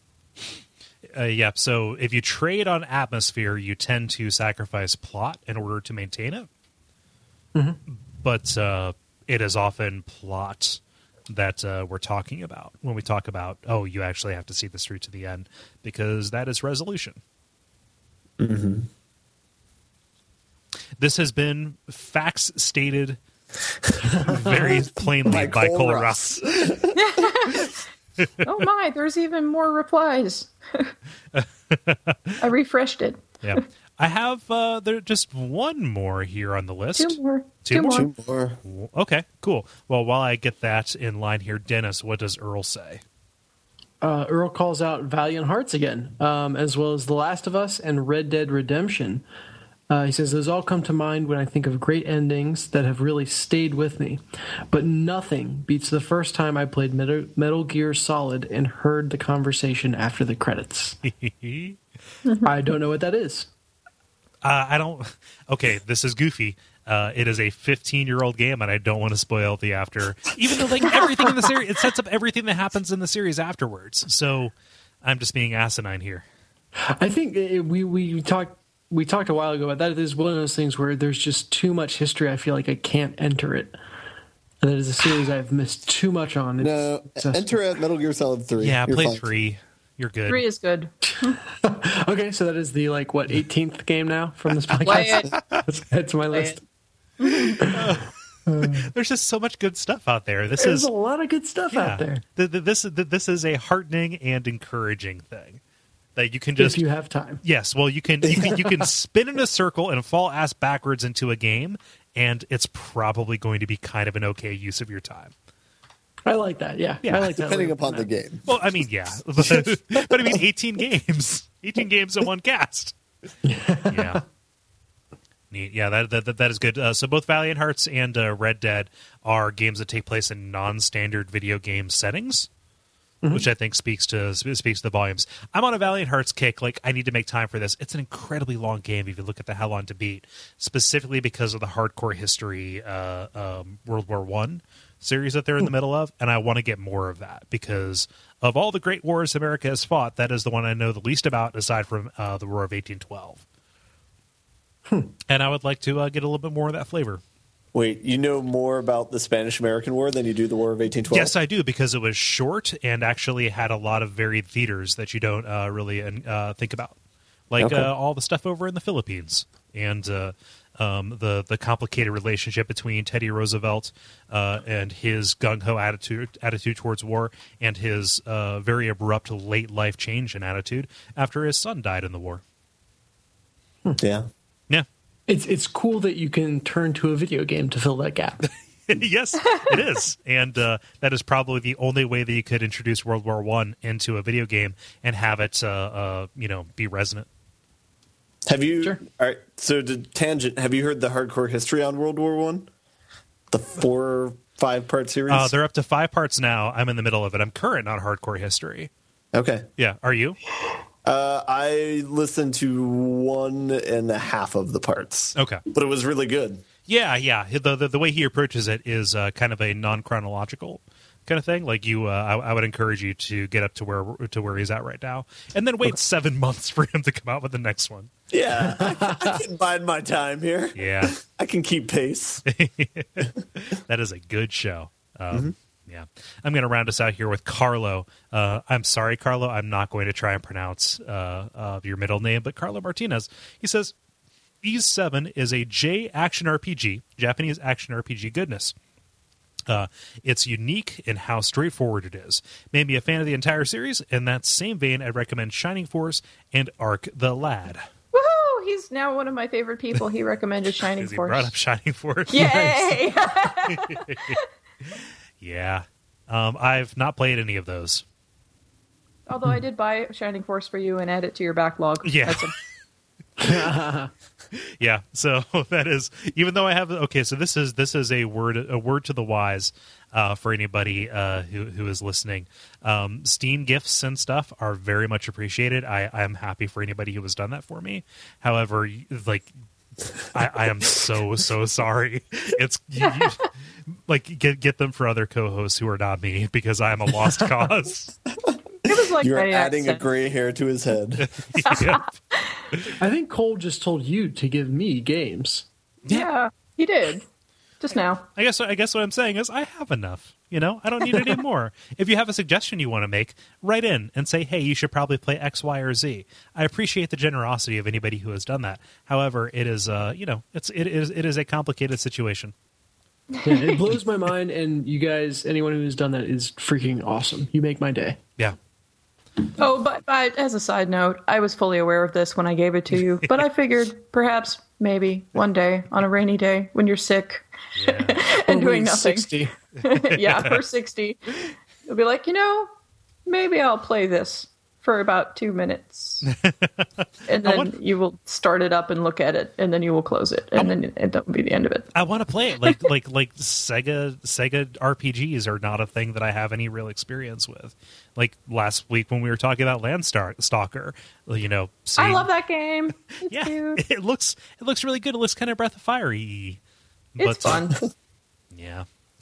Uh, yeah. So if you trade on atmosphere, you tend to sacrifice plot in order to maintain it. Mm-hmm. But uh, it is often plot that uh, we're talking about when we talk about, oh, you actually have to see this through to the end, because that is resolution. Mm-hmm. This has been facts stated very plainly by, By Cole, Cole Ross. Oh my, there's even more replies. I refreshed it. Yeah. I have uh, there just one more here on the list. Two more. Two Two more? more. Two more. Okay, cool. Well, while I get that in line here, Dennis, what does Earl say? Uh, Earl calls out Valiant Hearts again, um, as well as The Last of Us and Red Dead Redemption. Uh, he says, those all come to mind when I think of great endings that have really stayed with me. But nothing beats the first time I played Metal, Metal Gear Solid and heard the conversation after the credits. I don't know what that is. Uh, I don't. Okay, this is goofy. Uh, it is a fifteen-year-old game, and I don't want to spoil the after. Even though, like everything in the series, it sets up everything that happens in the series afterwards. So, I'm just being asinine here. I think it, we we talked we talked a while ago about that. It is one of those things where there's just too much history. I feel like I can't enter it. And that is a series I've missed too much on. It's No, accessible. enter at Metal Gear Solid three. Yeah, You're play fine. three. You're good. Three is good. Okay, so that is the like what eighteenth game now from this Play podcast. it. That's, that's my Play list. it. There's just so much good stuff out there. This There's is a lot of good stuff yeah, out there th- th- this th- this is a heartening and encouraging thing that you can just if you have time. yes. Well, you can you can you can spin in a circle and fall ass backwards into a game, and it's probably going to be kind of an okay use of your time. I like that. Yeah, Yeah, I like that. Depending way. upon the game. Well, I mean, yeah, but, but I mean, eighteen games, eighteen games in one cast. Yeah, neat. Yeah, that that that is good. Uh, so both Valiant Hearts and uh, Red Dead are games that take place in non-standard video game settings, mm-hmm. which I think speaks to speaks to the volumes. I'm on a Valiant Hearts kick. Like, I need to make time for this. It's an incredibly long game if you look at the how long to beat, specifically because of the hardcore history uh, um, World War One series that they're in the middle of, and I want to get more of that because of all the great wars America has fought, that is the one I know the least about, aside from uh, the War of eighteen twelve. Hmm. And I would like to uh, get a little bit more of that flavor. Wait, you know more about the Spanish-American War than you do the War of eighteen twelve? Yes, I do, because it was short and actually had a lot of varied theaters that you don't uh, really uh, think about, like Okay. uh, all the stuff over in the Philippines and uh, um, the the complicated relationship between Teddy Roosevelt uh, and his gung ho attitude attitude towards war, and his uh, very abrupt late life change in attitude after his son died in the war. Yeah. Yeah. It's it's cool that you can turn to a video game to fill that gap. Yes, it is, and uh, that is probably the only way that you could introduce World War One into a video game and have it, uh, uh, you know, be resonant. Have you? Sure. All right. So, to tangent, have you heard the hardcore history on World War One? The four or five part series. Uh, they're up to five parts now. I'm in the middle of it. I'm current on Hardcore History. Okay. Yeah, are you? Uh, I listened to one and a half of the parts. Okay. But it was really good. Yeah, yeah. The the, the way he approaches it is uh, kind of a non chronological kind of thing. Like you, uh, I, I would encourage you to get up to where to where he's at right now, and then wait okay. seven months for him to come out with the next one. Yeah, I, I can bide my time here. Yeah, I can keep pace. That is a good show. Um, mm-hmm. Yeah, I'm going to round us out here with Carlo. Uh, I'm sorry, Carlo. I'm not going to try and pronounce uh, uh, your middle name, but Carlo Martinez. He says, Ys seven is a J action R P G, Japanese action R P G goodness. Uh, it's unique in how straightforward it is. Made me a fan of the entire series. In that same vein, I'd recommend Shining Force and Ark the Lad. Woohoo! He's now one of my favorite people. He recommended Shining He Force. brought up Shining Force. Yay! Yeah. Um, I've not played any of those. Although I did buy Shining Force for you and add it to your backlog. Yeah. A... Yeah. So that is, even though I have, okay, so this is, this is a word, a word to the wise, uh, for anybody, uh, who, who is listening. Um, Steam gifts and stuff are very much appreciated. I, I'm happy for anybody who has done that for me. However, like, I, I am so, so sorry. It's you, you, like, get, get them for other co-hosts who are not me, because I am a lost cause. It was like You're ninety-nine adding cents. a gray hair to his head. Yep. I think Cole just told you to give me games. Yeah, he did. Just now. I guess I guess what I'm saying is I have enough. You know, I don't need any more. If you have a suggestion you want to make, write in and say, hey, you should probably play X, Y, or Z. I appreciate the generosity of anybody who has done that. However, it is, uh, you know, it's it is it is a complicated situation. Yeah, it blows my mind, and you guys, anyone who's done that is freaking awesome. You make my day. Yeah. Oh, but, but as a side note, I was fully aware of this when I gave it to you, but I figured perhaps, maybe, one day, on a rainy day, when you're sick Yeah. and doing nothing. sixty. Yeah, for sixty. You'll be like, you know, maybe I'll play this for about two minutes. And then want- you will start it up and look at it, and then you will close it, and then it, that'll be the end of it. I want to play it. Like like like Sega Sega R P Gs are not a thing that I have any real experience with. Like last week when we were talking about Landstalker, you know, seeing, I love that game. It's yeah, cute. it looks it looks really good. It looks kind of Breath of Fire-y. It's fun. Yeah.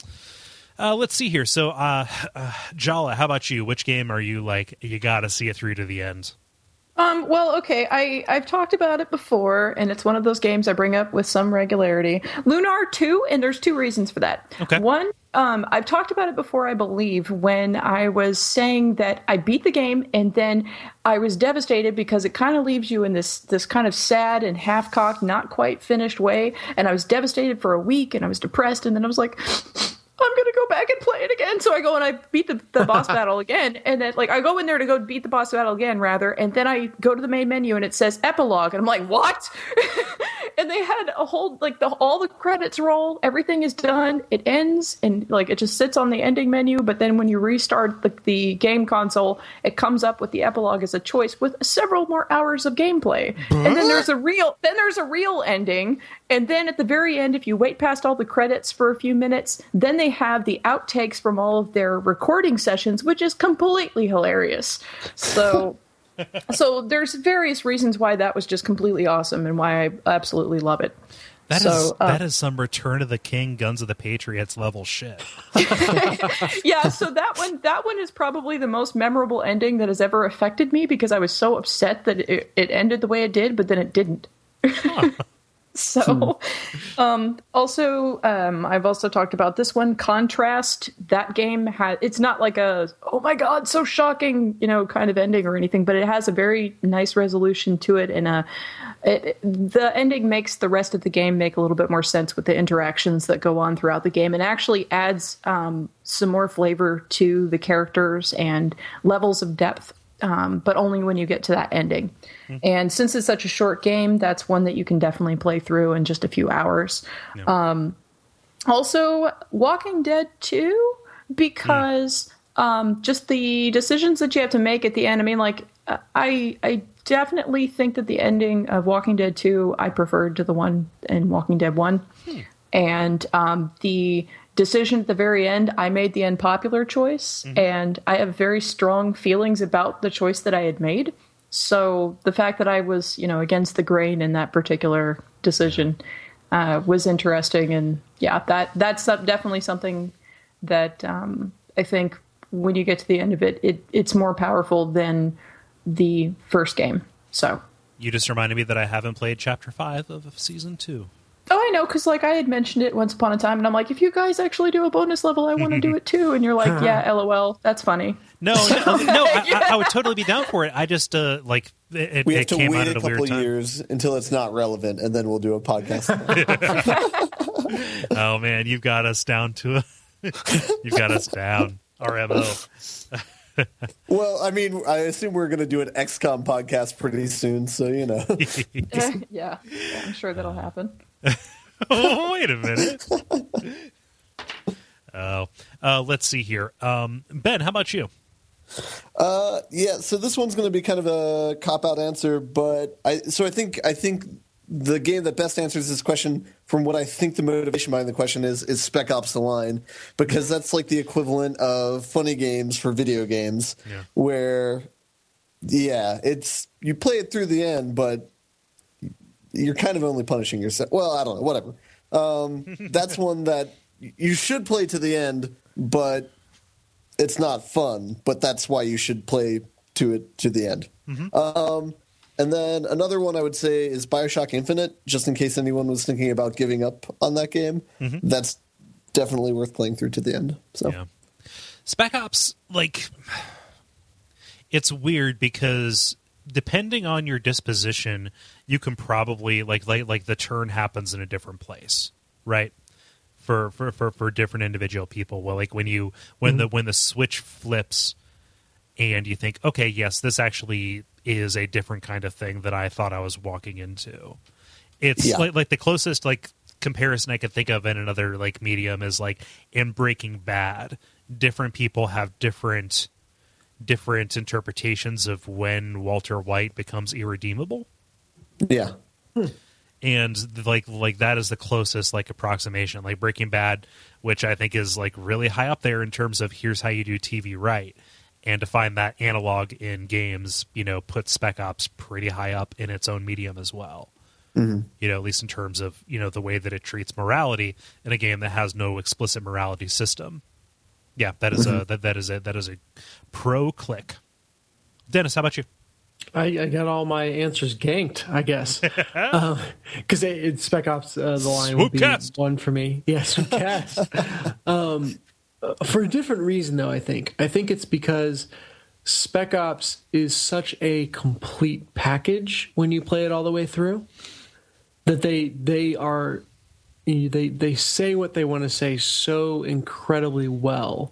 Uh, let's see here. So, uh, uh, Jala, how about you? Which game are you like, you got to see it through to the end? Um, well, okay, I, I've talked about it before, and it's one of those games I bring up with some regularity. Lunar two, and there's two reasons for that. Okay. One, um, I've talked about it before, I believe, when I was saying that I beat the game, and then I was devastated because it kind of leaves you in this, this kind of sad and half-cocked, not quite finished way, and I was devastated for a week, and I was depressed, and then I was like... I'm going to go back and play it again. So I go and I beat the, the boss battle again. And then, like, I go in there to go beat the boss battle again, rather. And then I go to the main menu and it says epilogue. And I'm like, what? And they had a whole, like, the all the credits roll. Everything is done. It ends. And, like, it just sits on the ending menu. But then when you restart the, the game console, it comes up with the epilogue as a choice with several more hours of gameplay. And then there's a real, then there's a real ending. And then at the very end, if you wait past all the credits for a few minutes, then they have the outtakes from all of their recording sessions, which is completely hilarious. So, so there's various reasons why that was just completely awesome and why I absolutely love it. That so, is uh, that is some Return of the King, Guns of the Patriots level shit. Yeah, so that one that one is probably the most memorable ending that has ever affected me because I was so upset that it, it ended the way it did, but then it didn't. Huh. So, um, also, um, I've also talked about this one, Contrast. That game has, it's not like a, oh my God, so shocking, you know, kind of ending or anything, but it has a very nice resolution to it. And uh, it, the ending makes the rest of the game make a little bit more sense with the interactions that go on throughout the game and actually adds um, some more flavor to the characters and levels of depth. Um, but only when you get to that ending. Mm-hmm. And since it's such a short game, that's one that you can definitely play through in just a few hours. Yeah. Um, also, Walking Dead two, because mm. um, just the decisions that you have to make at the end. I mean, like, I I definitely think that the ending of Walking Dead two, I preferred to the one in Walking Dead one. Hmm. And um, the... decision at the very end, I made the unpopular choice, mm-hmm. and I have very strong feelings about the choice that I had made. So the fact that I was, you know, against the grain in that particular decision uh, was interesting, and yeah, that that's definitely something that um, I think when you get to the end of it, it it's more powerful than the first game. So you just reminded me that I haven't played Chapter Five of season two. Oh, I know, because like I had mentioned it once upon a time, and I'm like, if you guys actually do a bonus level, I want to do it too. And you're like, yeah, LOL, that's funny. No, no, no I, I, I would totally be down for it. I just uh, like it, we have it to came wait out a at a couple weird time. years until it's not relevant, and then we'll do a podcast. Oh man, you've got us down to a, you've got us down. R M O. Well, I mean, I assume we're going to do an X COM podcast pretty soon, so you know. yeah, yeah, I'm sure that'll happen. Oh, wait a minute. Oh, uh, let's see here. Um, Ben, how about you? Uh, yeah, so this one's going to be kind of a cop-out answer, but I so I think I think the game that best answers this question, from what I think the motivation behind the question is, is Spec Ops: The Line, because that's like the equivalent of funny games for video games, yeah. where, yeah, it's you play it through the end, but you're kind of only punishing yourself. Well, I don't know, whatever. Um, that's one that you should play to the end, but it's not fun. But that's why you should play to it to the end. Mm-hmm. Um, and then another one I would say is BioShock Infinite, just in case anyone was thinking about giving up on that game. Mm-hmm. That's definitely worth playing through to the end. So yeah, Spec Ops, like, it's weird because depending on your disposition, you can probably like like like the turn happens in a different place, right? For for for, for different individual people. Well, like when you when mm-hmm. the when the switch flips, and you think, okay, yes, this actually is a different kind of thing that I thought I was walking into. It's yeah. like like the closest like comparison I could think of in another like medium is like in Breaking Bad. Different people have different different interpretations of when Walter White becomes irredeemable. Yeah. Hmm. And like like that is the closest like approximation. Like Breaking Bad, which I think is like really high up there in terms of here's how you do T V right. And to find that analog in games, you know, puts Spec Ops pretty high up in its own medium as well. Mm-hmm. You know, at least in terms of, you know, the way that it treats morality in a game that has no explicit morality system. Yeah, that is mm-hmm. a that, that is a that is a pro click. Dennis, how about you? I, I got all my answers ganked, I guess, because uh, it, it Spec Ops uh, the line would be Swoopcast. One for me. Yeah, Swoopcast. um, for a different reason, though. I think I think it's because Spec Ops is such a complete package when you play it all the way through that they they are. They they say what they want to say so incredibly well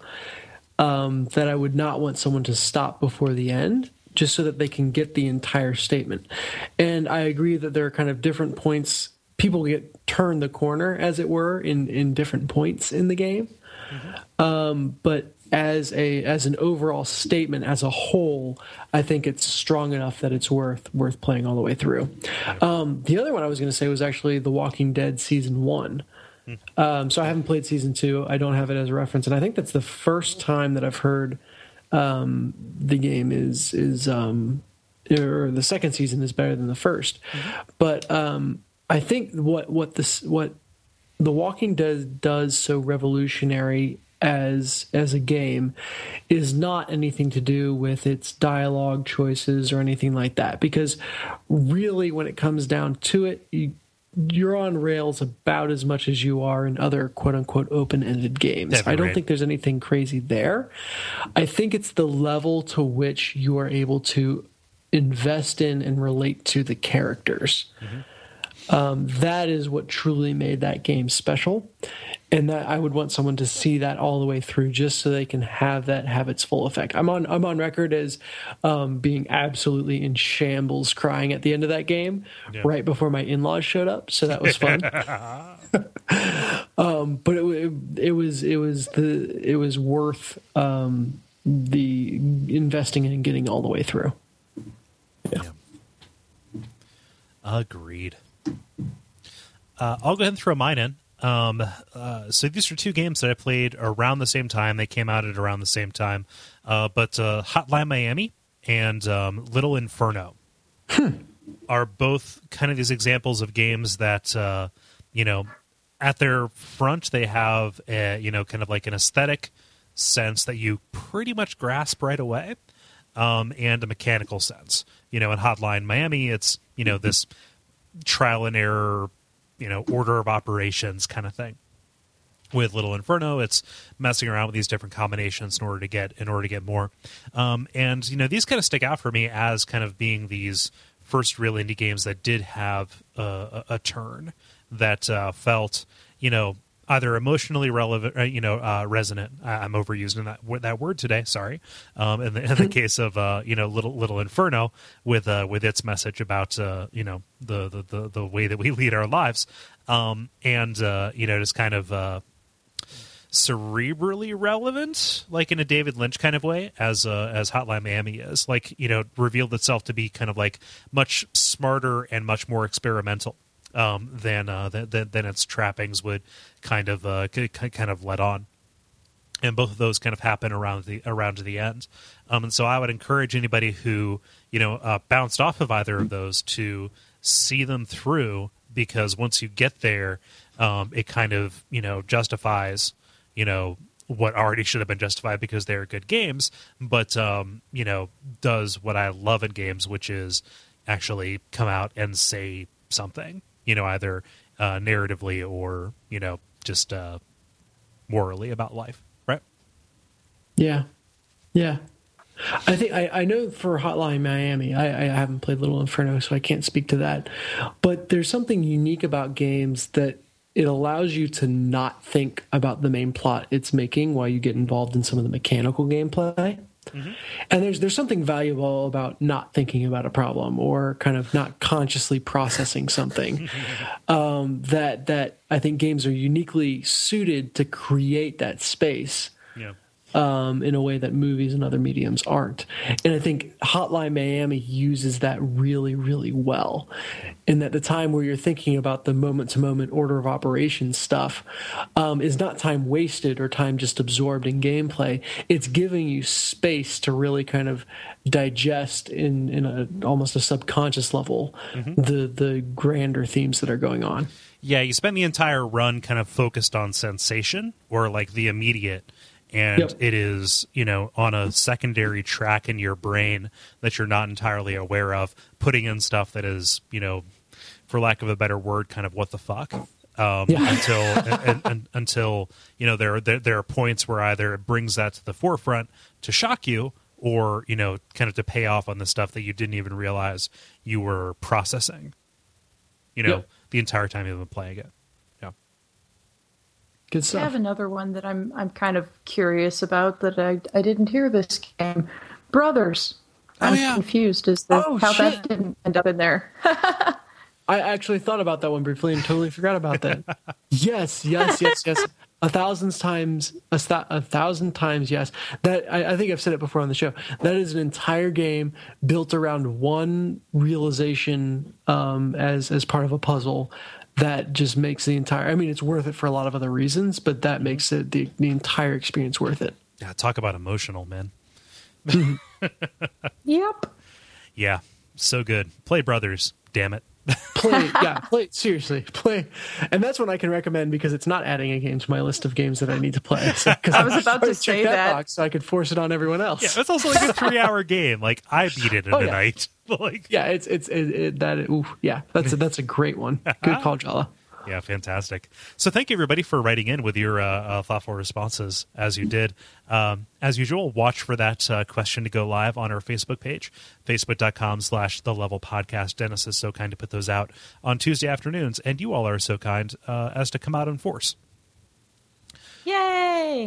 um, that I would not want someone to stop before the end just so that they can get the entire statement. And I agree that there are kind of different points. People get turned the corner, as it were, in, in different points in the game. Mm-hmm. Um, but as a as an overall statement, as a whole, I think it's strong enough that it's worth worth playing all the way through. Um, the other one I was going to say was actually The Walking Dead Season one. Mm-hmm. Um, so I haven't played Season two. I don't have it as a reference. And I think that's the first time that I've heard um, the game is, is um, or the second season is better than the first. Mm-hmm. But um, I think what, what, this, what The Walking Dead does so revolutionary as as a game is not anything to do with its dialogue choices or anything like that, because really when it comes down to it, you, you're on rails about as much as you are in other quote-unquote open-ended games. Definitely. I don't think there's anything crazy there. I think it's the level to which you are able to invest in and relate to the characters. Mm-hmm. Um, that is what truly made that game special. And that I would want someone to see that all the way through, just so they can have that have its full effect. I'm on I'm on record as um, being absolutely in shambles, crying at the end of that game, yeah. right before my in-laws showed up. So that was fun. um, but it, it, it was it was the it was worth um, the investing in and getting all the way through. Yeah. yeah. Agreed. Uh, I'll go ahead and throw mine in. Um, uh, so these are two games that I played around the same time. They came out at around the same time. Uh, but uh, Hotline Miami and um, Little Inferno hmm. are both kind of these examples of games that, uh, you know, at their front, they have, a, you know, kind of like an aesthetic sense that you pretty much grasp right away, um, and a mechanical sense. You know, in Hotline Miami, it's, you know, this trial and error, you know, order of operations kind of thing. With Little Inferno, it's messing around with these different combinations in order to get in order to get more. Um, and you know, these kind of stick out for me as kind of being these first real indie games that did have a, a, a turn that uh, felt, you know, either emotionally relevant, uh, you know, uh, resonant. I'm overusing that that word today. Sorry. Um, in the in the case of uh, you know, Little Little Inferno, with uh, with its message about uh, you know, the, the the the way that we lead our lives, um, and uh, you know, just kind of uh, cerebrally relevant, like in a David Lynch kind of way, as uh, as Hotline Miami is. Like, you know, revealed itself to be kind of like much smarter and much more experimental. Um, than, uh, than than its trappings would kind of uh, kind of let on, and both of those kind of happen around the around to the end. Um, and so I would encourage anybody who, you know, uh, bounced off of either of those to see them through, because once you get there, um, it kind of, you know, justifies, you know, what already should have been justified because they're good games, but um, you know, does what I love in games, which is actually come out and say something. You know, either uh, narratively or, you know, just uh, morally about life, right? Yeah, yeah. I think I, I know for Hotline Miami, I, I haven't played Little Inferno, so I can't speak to that. But there's something unique about games that it allows you to not think about the main plot it's making while you get involved in some of the mechanical gameplay. Mm-hmm. And there's there's something valuable about not thinking about a problem or kind of not consciously processing something um, that that I think games are uniquely suited to create that space. Yeah. Um, in a way that movies and other mediums aren't. And I think Hotline Miami uses that really, really well. In that the time where you're thinking about the moment-to-moment order of operations stuff um, is not time wasted or time just absorbed in gameplay. It's giving you space to really kind of digest in, in a almost a subconscious level mm-hmm. the the grander themes that are going on. Yeah, you spend the entire run kind of focused on sensation or like the immediate. And yep. it is, you know, on a secondary track in your brain that you're not entirely aware of, putting in stuff that is, you know, for lack of a better word, kind of what the fuck. Um, yeah. Until and, and, until you know there, there there are points where either it brings that to the forefront to shock you, or you know, kind of to pay off on the stuff that you didn't even realize you were processing. You know, yep. the entire time you've been playing it. Good stuff. I have another one that I'm I'm kind of curious about that I I didn't hear this game. Brothers. I'm oh, yeah. confused as to oh, how shit. that didn't end up in there. I actually thought about that one briefly and totally forgot about that. yes, yes, yes, yes. A thousand times, a, th- a thousand times, yes. That I, I think I've said it before on the show. That is an entire game built around one realization um, as as part of a puzzle. That just makes the entire, I mean, it's worth it for a lot of other reasons, but that makes it the, the entire experience worth it. Yeah, talk about emotional, man. Yep. Yeah, so good. Play Brothers, damn it. play, yeah, play, seriously, play. And that's one I can recommend because it's not adding a game to my list of games that I need to play. So, I was about to say that, that. Box so I could force it on everyone else. Yeah, it's also like a three-hour game. Like, I beat it in oh, a yeah. night. like, yeah, it's it's it, it, that. Ooh, yeah, that's a, that's a great one. Good call, Jala. Yeah, fantastic. So thank you, everybody, for writing in with your uh, uh, thoughtful responses, as you did. Um, as usual, watch for that uh, question to go live on our Facebook page, facebook.com slash The Level Podcast. Dennis is so kind to put those out on Tuesday afternoons, and you all are so kind uh, as to come out in force. Yay!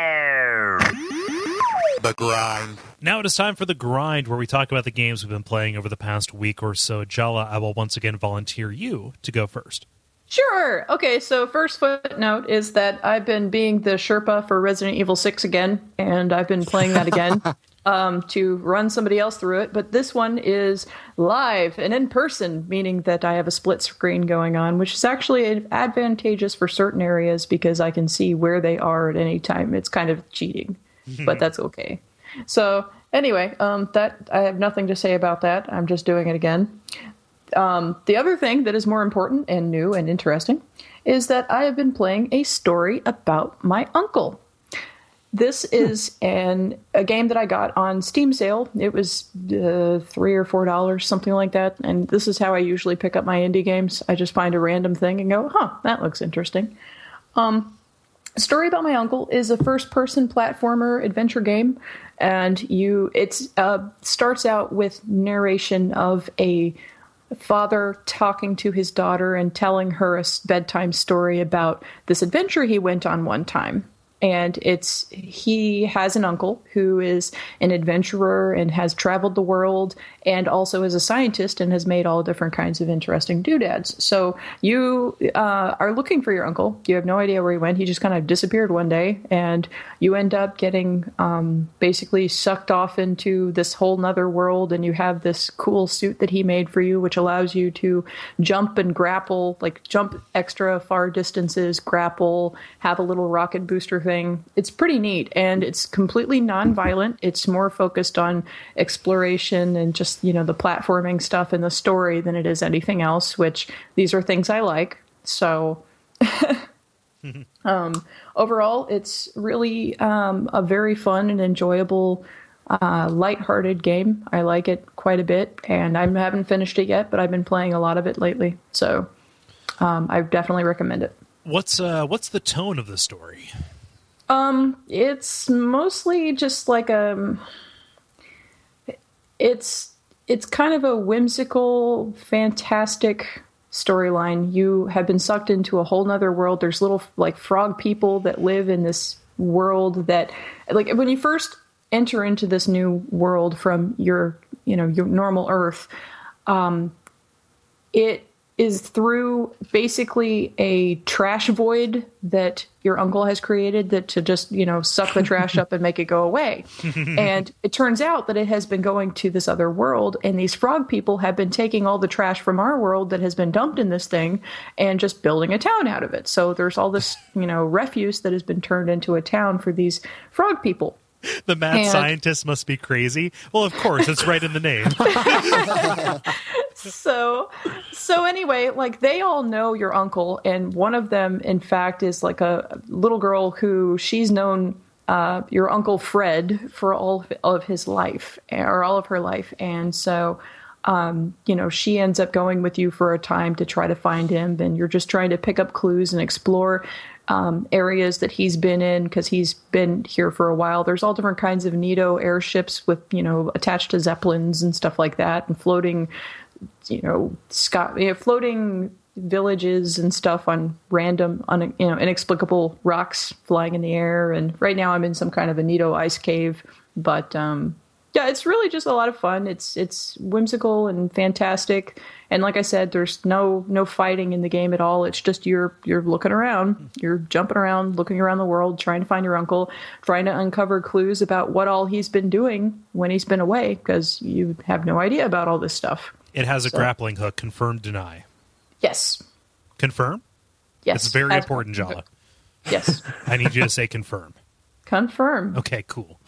The grind. Now it is time for The Grind, where we talk about the games we've been playing over the past week or so. Jala, I will once again volunteer you to go first. Sure. Okay, so first footnote is that I've been being the Sherpa for Resident Evil six again, and I've been playing that again um, to run somebody else through it. But this one is live and in person, meaning that I have a split screen going on, which is actually advantageous for certain areas because I can see where they are at any time. It's kind of cheating, but that's okay. So anyway, um, that I have nothing to say about that. I'm just doing it again. Um, the other thing that is more important and new and interesting is that I have been playing a story about my uncle. This is an a game that I got on Steam sale. It was uh, three or four dollars, something like that. And this is how I usually pick up my indie games. I just find a random thing and go, "Huh, that looks interesting." Um, a story about my uncle is a first-person platformer adventure game, and you it's uh, starts out with narration of a father talking to his daughter and telling her a bedtime story about this adventure he went on one time. And it's he has an uncle who is an adventurer and has traveled the world and also is a scientist and has made all different kinds of interesting doodads. So you uh, are looking for your uncle. You have no idea where he went. He just kind of disappeared one day, and you end up getting um, basically sucked off into this whole nother world, and you have this cool suit that he made for you, which allows you to jump and grapple, like jump extra far distances, grapple, have a little rocket booster thing. It's pretty neat, and it's completely non-violent. It's more focused on exploration and just, you know, the platforming stuff in the story than it is anything else, which these are things I like. So um, overall, it's really um, a very fun and enjoyable, uh, lighthearted game. I like it quite a bit, and I haven't finished it yet, but I've been playing a lot of it lately. So um, I definitely recommend it. What's uh, what's the tone of the story? Um, it's mostly just like a. It's it's kind of a whimsical, fantastic storyline. You have been sucked into a whole nother world. There's little like frog people that live in this world that, like, when you first enter into this new world from your, you know, your normal Earth, um, it is through basically a trash void that your uncle has created that to just, you know, suck the trash up and make it go away. And it turns out that it has been going to this other world, and these frog people have been taking all the trash from our world that has been dumped in this thing and just building a town out of it. So there's all this, you know, refuse that has been turned into a town for these frog people. The mad and, scientist must be crazy. Well, of course, it's right in the name. so, so anyway, like, they all know your uncle, and one of them, in fact, is like a little girl who she's known uh, your Uncle Fred for all of, all of his life, or all of her life, and so. Um, you know, she ends up going with you for a time to try to find him, and you're just trying to pick up clues and explore um, areas that he's been in, because he's been here for a while. There's all different kinds of Neato airships with, you know, attached to Zeppelins and stuff like that, and floating, you know, sky, you know, floating villages and stuff on random, un, you know, inexplicable rocks flying in the air. And right now I'm in some kind of a Neato ice cave, but um, yeah, it's really just a lot of fun. It's it's whimsical and fantastic, and like I said, there's no no fighting in the game at all. It's just you're you're looking around, you're jumping around, looking around the world, trying to find your uncle, trying to uncover clues about what all he's been doing when he's been away, because you have no idea about all this stuff. It has a so. grappling hook. Confirm, deny. Yes. Confirm? Yes. It's very important, Jala. Yes. I need you to say confirm. Confirm. Okay, cool.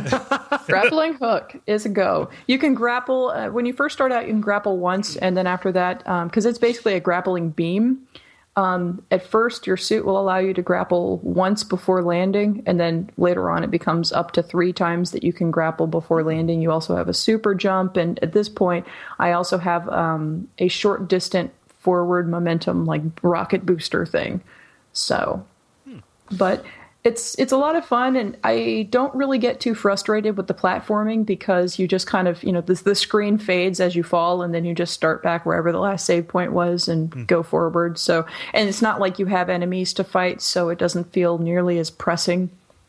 Grappling hook is a go. You can grapple, uh, when you first start out, you can grapple once, and then after that, because um, it's basically a grappling beam, um, at first your suit will allow you to grapple once before landing, and then later on it becomes up to three times that you can grapple before landing. You also have a super jump, and at this point, I also have um, a short distant forward momentum, like rocket booster thing. So, hmm. but... It's it's a lot of fun, and I don't really get too frustrated with the platforming, because you just kind of, you know, the, the screen fades as you fall, and then you just start back wherever the last save point was and mm. go forward. So, and it's not like you have enemies to fight, so it doesn't feel nearly as pressing.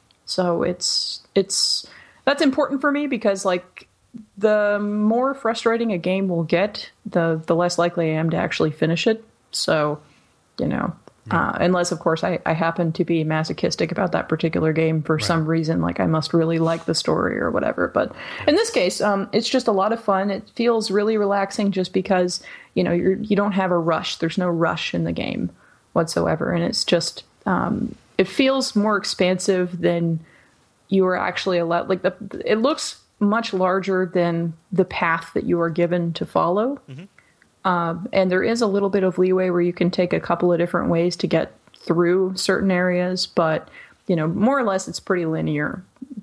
So it's it's that's important for me, because like the more frustrating a game will get, the the less likely I am to actually finish it. So, you know. Uh, unless, of course, I, I happen to be masochistic about that particular game for right. some reason, like I must really like the story or whatever. But in this case, um, it's just a lot of fun. It feels really relaxing just because, you know, you're, you don't have a rush. There's no rush in the game whatsoever. And it's just, um, it feels more expansive than you are actually allowed. Like, the, it looks much larger than the path that you are given to follow. Mm-hmm. Um, and there is a little bit of leeway where you can take a couple of different ways to get through certain areas, but, you know, more or less it's pretty linear.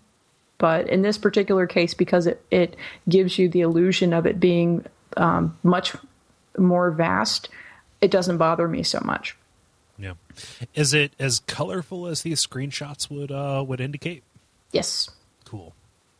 But in this particular case, because it, it gives you the illusion of it being um, much more vast, it doesn't bother me so much. Yeah. Is it as colorful as these screenshots would uh, would indicate? Yes. Cool.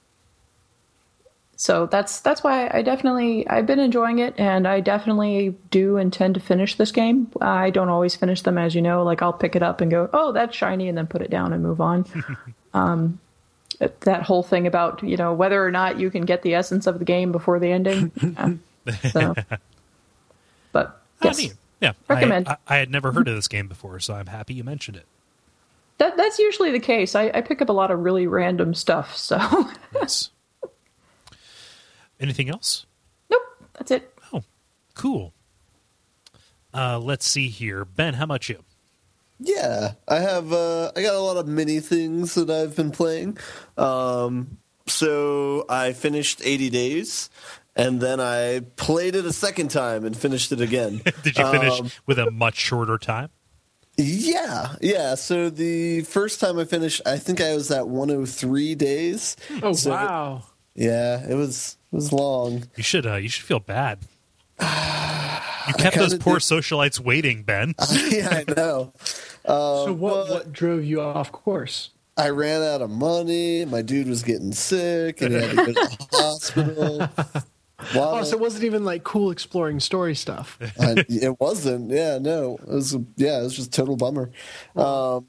So that's that's why I definitely, I've been enjoying it, and I definitely do intend to finish this game. I don't always finish them, as you know. Like, I'll pick it up and go, oh, that's shiny, and then put it down and move on. um, that whole thing about, you know, whether or not you can get the essence of the game before the ending. Yeah. So, but, yes. I mean, yeah, recommend. I, I, I had never heard of this game before, so I'm happy you mentioned it. That That's usually the case. I, I pick up a lot of really random stuff, so... Nice. Anything else? Nope, that's it. Oh, cool. Uh, let's see here. Ben, how about you? Yeah, I have. Uh, I got a lot of mini things that I've been playing. Um, so I finished eighty days, and then I played it a second time and finished it again. Did you finish um, with a much shorter time? Yeah, yeah. So the first time I finished, I think I was at one hundred three days. Oh, so wow. It, yeah, it was it was long. You should uh, you should feel bad. You kept those poor did. socialites waiting, Ben. Uh, yeah, I know. Uh, so what, but, what drove you off course? I ran out of money. My dude was getting sick, and he had to go to the hospital. Oh, so it wasn't even like cool exploring story stuff. I, it wasn't. Yeah, no. It was. Yeah, it was just a total bummer. Um,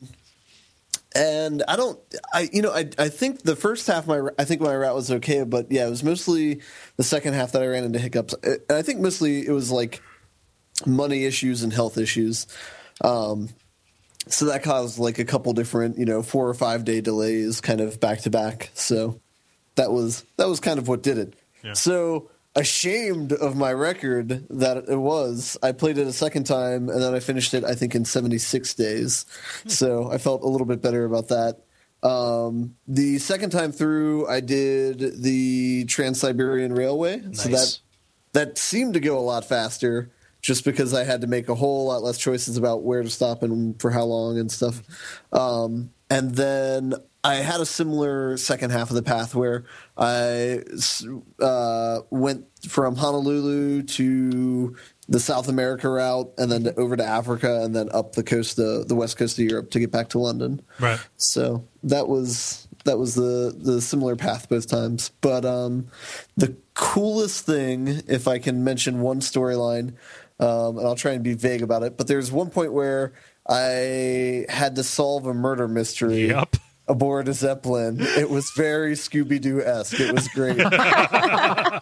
and I don't. I you know I I think the first half of my I think my route was okay, but yeah, it was mostly the second half that I ran into hiccups. And I think mostly it was like money issues and health issues. Um, so that caused like a couple different you know four or five day delays, kind of back to back. So that was that was kind of what did it. Yeah. So. Ashamed of my record that it was, I played it a second time, and then I finished it, I think, in seventy-six days. So I felt a little bit better about that. Um, the second time through, I did the Trans-Siberian Railway. Nice. So that that seemed to go a lot faster, just because I had to make a whole lot less choices about where to stop and for how long and stuff. Um, and then I had a similar second half of the path where I uh, went from Honolulu to the South America route, and then over to Africa, and then up the coast, the the west coast of Europe to get back to London. Right. So that was that was the the similar path both times. But um, the coolest thing, if I can mention one storyline, um, and I'll try and be vague about it, but there's one point where I had to solve a murder mystery. Yep. Aboard a Zeppelin. It was very Scooby-Doo-esque. It was great. uh,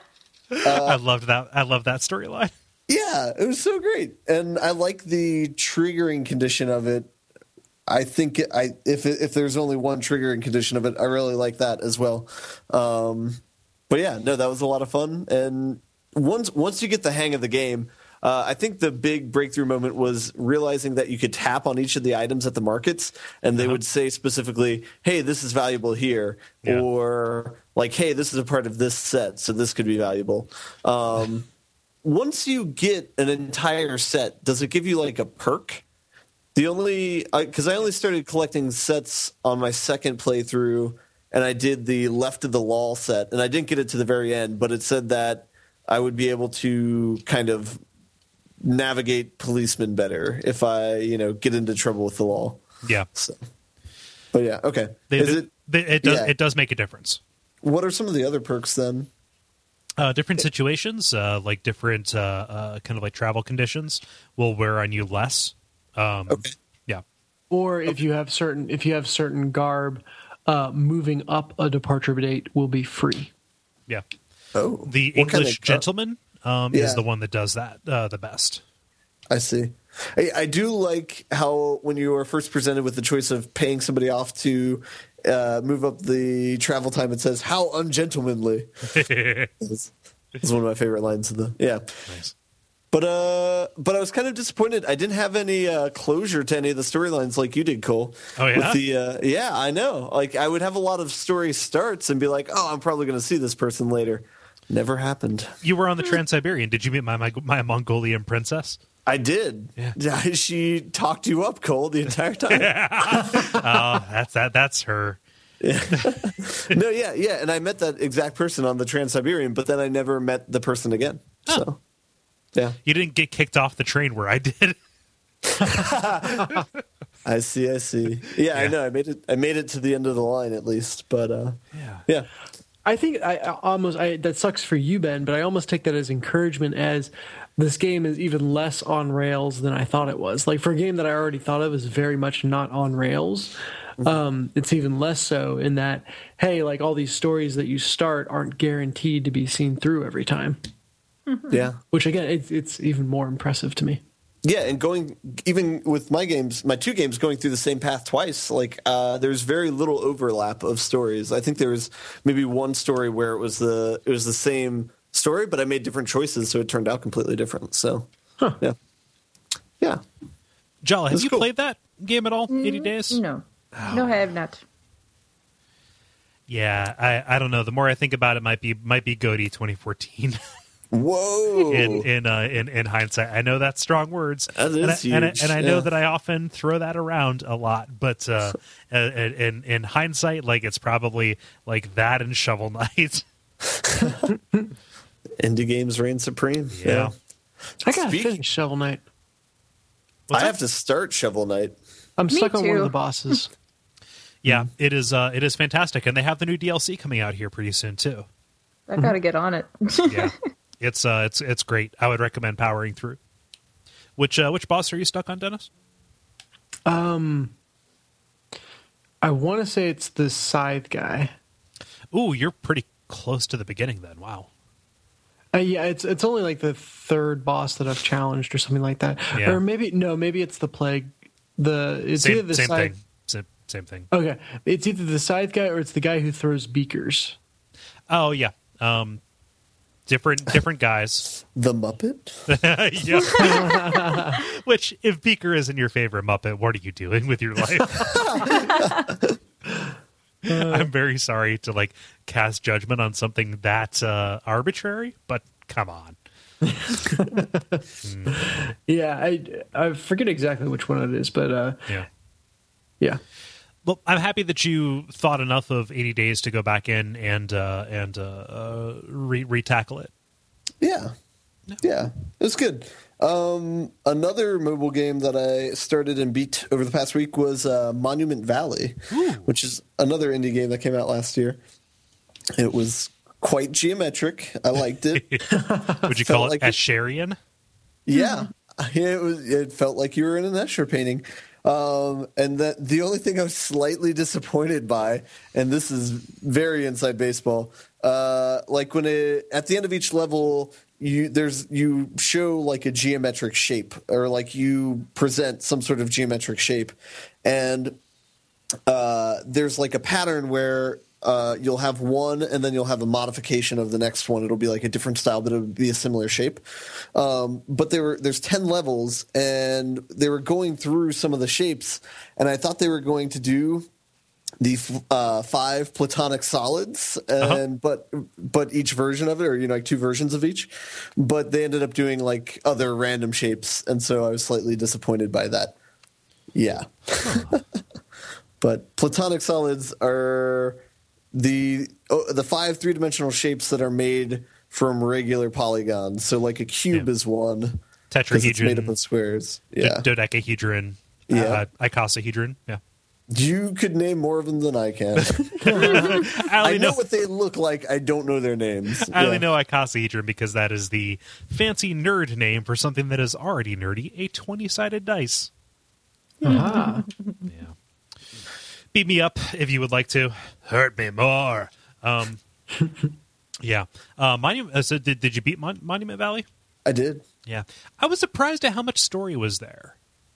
I loved that. I love that storyline. Yeah, it was so great. And I like the triggering condition of it. I think it, I if it, if there's only one triggering condition of it, I really like that as well. Um, but yeah, no, that was a lot of fun. And once once you get the hang of the game, Uh, I think the big breakthrough moment was realizing that you could tap on each of the items at the markets, and they uh-huh. would say specifically, hey, this is valuable here, yeah. or like, hey, this is a part of this set, so this could be valuable. Um, once you get an entire set, does it give you like a perk? The only – because I only started collecting sets on my second playthrough, and I did the Left of the Law set, and I didn't get it to the very end, but it said that I would be able to kind of – navigate policemen better if I, you know, get into trouble with the law. Yeah. So, but yeah, okay. They, Is they, it, they, it does. Yeah. It does make a difference. What are some of the other perks then? Uh, different situations, uh, like different uh, uh, kind of like travel conditions, will wear on you less. Um, okay. Yeah. Or if okay. you have certain, if you have certain garb, uh, moving up a departure date will be free. Yeah. Oh, the what English kind of, gentleman. Um, yeah. is the one that does that uh, the best. I see. I, I do like how when you are first presented with the choice of paying somebody off to uh, move up the travel time, it says, how ungentlemanly. It's one of my favorite lines of the yeah. Nice. But uh, but I was kind of disappointed. I didn't have any uh, closure to any of the storylines like you did, Cole. Oh yeah, with the uh, yeah, I know. Like I would have a lot of story starts and be like, oh, I'm probably going to see this person later. Never happened. You were on the Trans-Siberian. Did you meet my, my my Mongolian princess? I did. Yeah. She talked you up, Cole, the entire time. Oh, that's that. That's her. Yeah. No, yeah, yeah. And I met that exact person on the Trans-Siberian, but then I never met the person again. Oh. So, yeah. You didn't get kicked off the train where I did. I see. I see. Yeah, Yeah. I know. I made it. I made it to the end of the line at least. But uh, Yeah. yeah. I think I, I almost I, that sucks for you, Ben, but I almost take that as encouragement. As this game is even less on rails than I thought it was. Like for a game that I already thought of as very much not on rails, um, it's even less so in that hey, like all these stories that you start aren't guaranteed to be seen through every time. Yeah. Which again, it's it's even more impressive to me. Yeah, and going even with my games, my two games going through the same path twice, like uh, there's very little overlap of stories. I think there was maybe one story where it was the it was the same story, but I made different choices, so it turned out completely different. So, huh. yeah, yeah. Jala, have That's you cool. played that game at all? eighty days? No. No, I have not. Yeah, I, I don't know. The more I think about it, might be might be GOTY twenty fourteen. Whoa! in in, uh, in in hindsight, I know that's strong words, That and, is I, and, I, huge, and I know yeah. that I often throw that around a lot. But uh, in in hindsight, like it's probably like that and Shovel Knight. Indie games reign supreme. Yeah. I gotta Speak- finish Shovel Knight. What's I that? have to start Shovel Knight. I'm Me stuck on one of too. the bosses. Yeah, it is. Uh, it is fantastic, and they have the new D L C coming out here pretty soon too. I got to get on it. Yeah, it's uh, it's it's great. I would recommend powering through. Which uh, which boss are you stuck on, Dennis? Um, I want to say it's the scythe guy. Ooh, you're pretty close to the beginning then. Wow. Uh, yeah, it's it's only like the third boss that I've challenged or something like that. Yeah. Or maybe no, maybe it's the plague. The it's Same, either the same scythe. thing. Same, same thing. Okay, it's either the scythe guy or it's the guy who throws beakers. Oh yeah. Um, different different guys. The Muppet? Yeah. Which, if Beaker isn't your favorite Muppet, what are you doing with your life? I'm very sorry to like cast judgment on something that uh, arbitrary, but come on. mm. Yeah, I I forget exactly which one it is, but uh, Yeah. yeah. Well, I'm happy that you thought enough of eighty days to go back in and uh, and uh, uh, re- retackle it. Yeah. Yeah. It was good. Um, another mobile game that I started and beat over the past week was uh, Monument Valley, Ooh. which is another indie game that came out last year. It was quite geometric. I liked it. Would you call it like Escherian? Yeah. It was. It felt like you were in an Escher painting. Um, and that the only thing I was slightly disappointed by, and this is very inside baseball, uh, like when it, at the end of each level, you there's you show like a geometric shape, or like you present some sort of geometric shape, and uh, there's like a pattern where uh, you'll have one, and then you'll have a modification of the next one. It'll be like a different style, but it'll be a similar shape. Um, but there were there's ten levels, and they were going through some of the shapes, and I thought they were going to do the uh, five platonic solids, and uh-huh. but but each version of it, or you know, like two versions of each. But they ended up doing like other random shapes, and so I was slightly disappointed by that. Yeah, huh. But platonic solids are the oh, the five three dimensional shapes that are made from regular polygons. So like a cube yeah. is one. Tetrahedron. It's made up of squares. Yeah. Do- dodecahedron. Yeah. Uh, icosahedron. Yeah. You could name more of them than I can. I, I know, know what they look like. I don't know their names. I yeah. only know icosahedron because that is the fancy nerd name for something that is already nerdy, a twenty-sided dice. Ah. Yeah. Beat me up if you would like to. Hurt me more. Um, yeah. Uh, Monument, uh, so did, did you beat Mon- Monument Valley? I did. Yeah. I was surprised at how much story was there.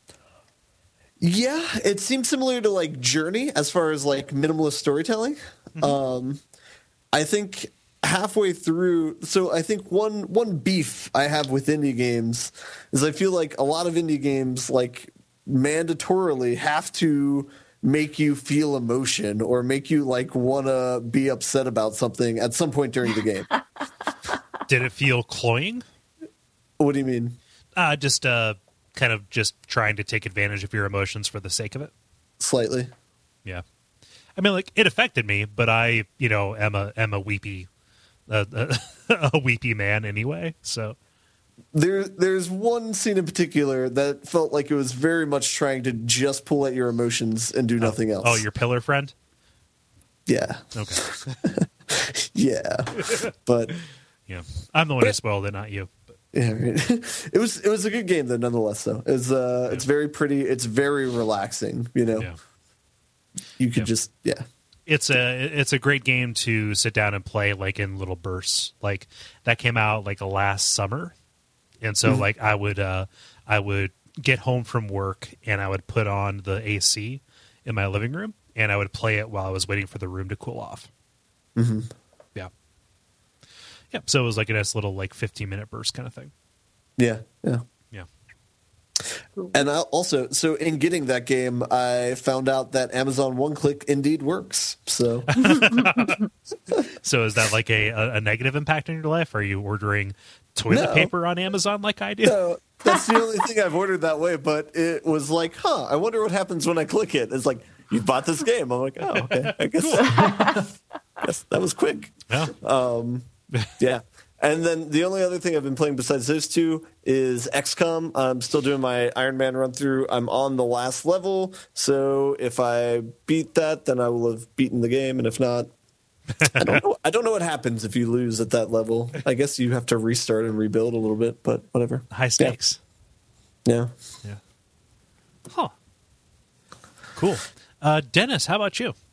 Yeah, it seems similar to like Journey as far as like minimalist storytelling. Mm-hmm. Um, I think halfway through, so I think one one beef I have with indie games is I feel like a lot of indie games like mandatorily have to make you feel emotion or make you like want to be upset about something at some point during the game. Did it feel cloying? What do you mean? Uh, just uh, kind of just trying to take advantage of your emotions for the sake of it. Slightly. Yeah. I mean, like, it affected me, but I, you know, am a am a weepy, uh, a weepy man anyway. So there, there's one scene in particular that felt like it was very much trying to just pull at your emotions and do nothing oh, else. Oh, your pillar friend? Yeah. Okay. Yeah, but yeah, I'm the one who spoiled it, not you. But. Yeah, right. it was it was a good game though. Nonetheless, though, it's uh, yeah. it's very pretty. It's very relaxing. You know. Yeah. You could yeah. just yeah. It's a it's a great game to sit down and play like in little bursts. Like that came out like last summer, and so mm-hmm. like I would uh, I would get home from work and I would put on the A C in my living room and I would play it while I was waiting for the room to cool off. Mm-hmm. Yeah, yeah. So it was like a nice little like fifteen minute burst kind of thing. Yeah, yeah. And I also, so in getting that game, I found out that Amazon One Click indeed works. So, so is that like a, a negative impact in your life? Are you ordering toilet no. paper on Amazon like I do? No, that's the only thing I've ordered that way. But it was like, huh? I wonder what happens when I click it. It's like you bought this game. I'm like, oh, okay. I guess, cool. I guess that was quick. Yeah. Um, yeah. And then the only other thing I've been playing besides those two is X COM. I'm still doing my Iron Man run through. I'm on the last level, so if I beat that, then I will have beaten the game, and if not, I don't know. I don't know what happens if you lose at that level. I guess you have to restart and rebuild a little bit, but whatever. High stakes. Yeah. Yeah. yeah. Huh. Cool. Uh, Dennis, how about you?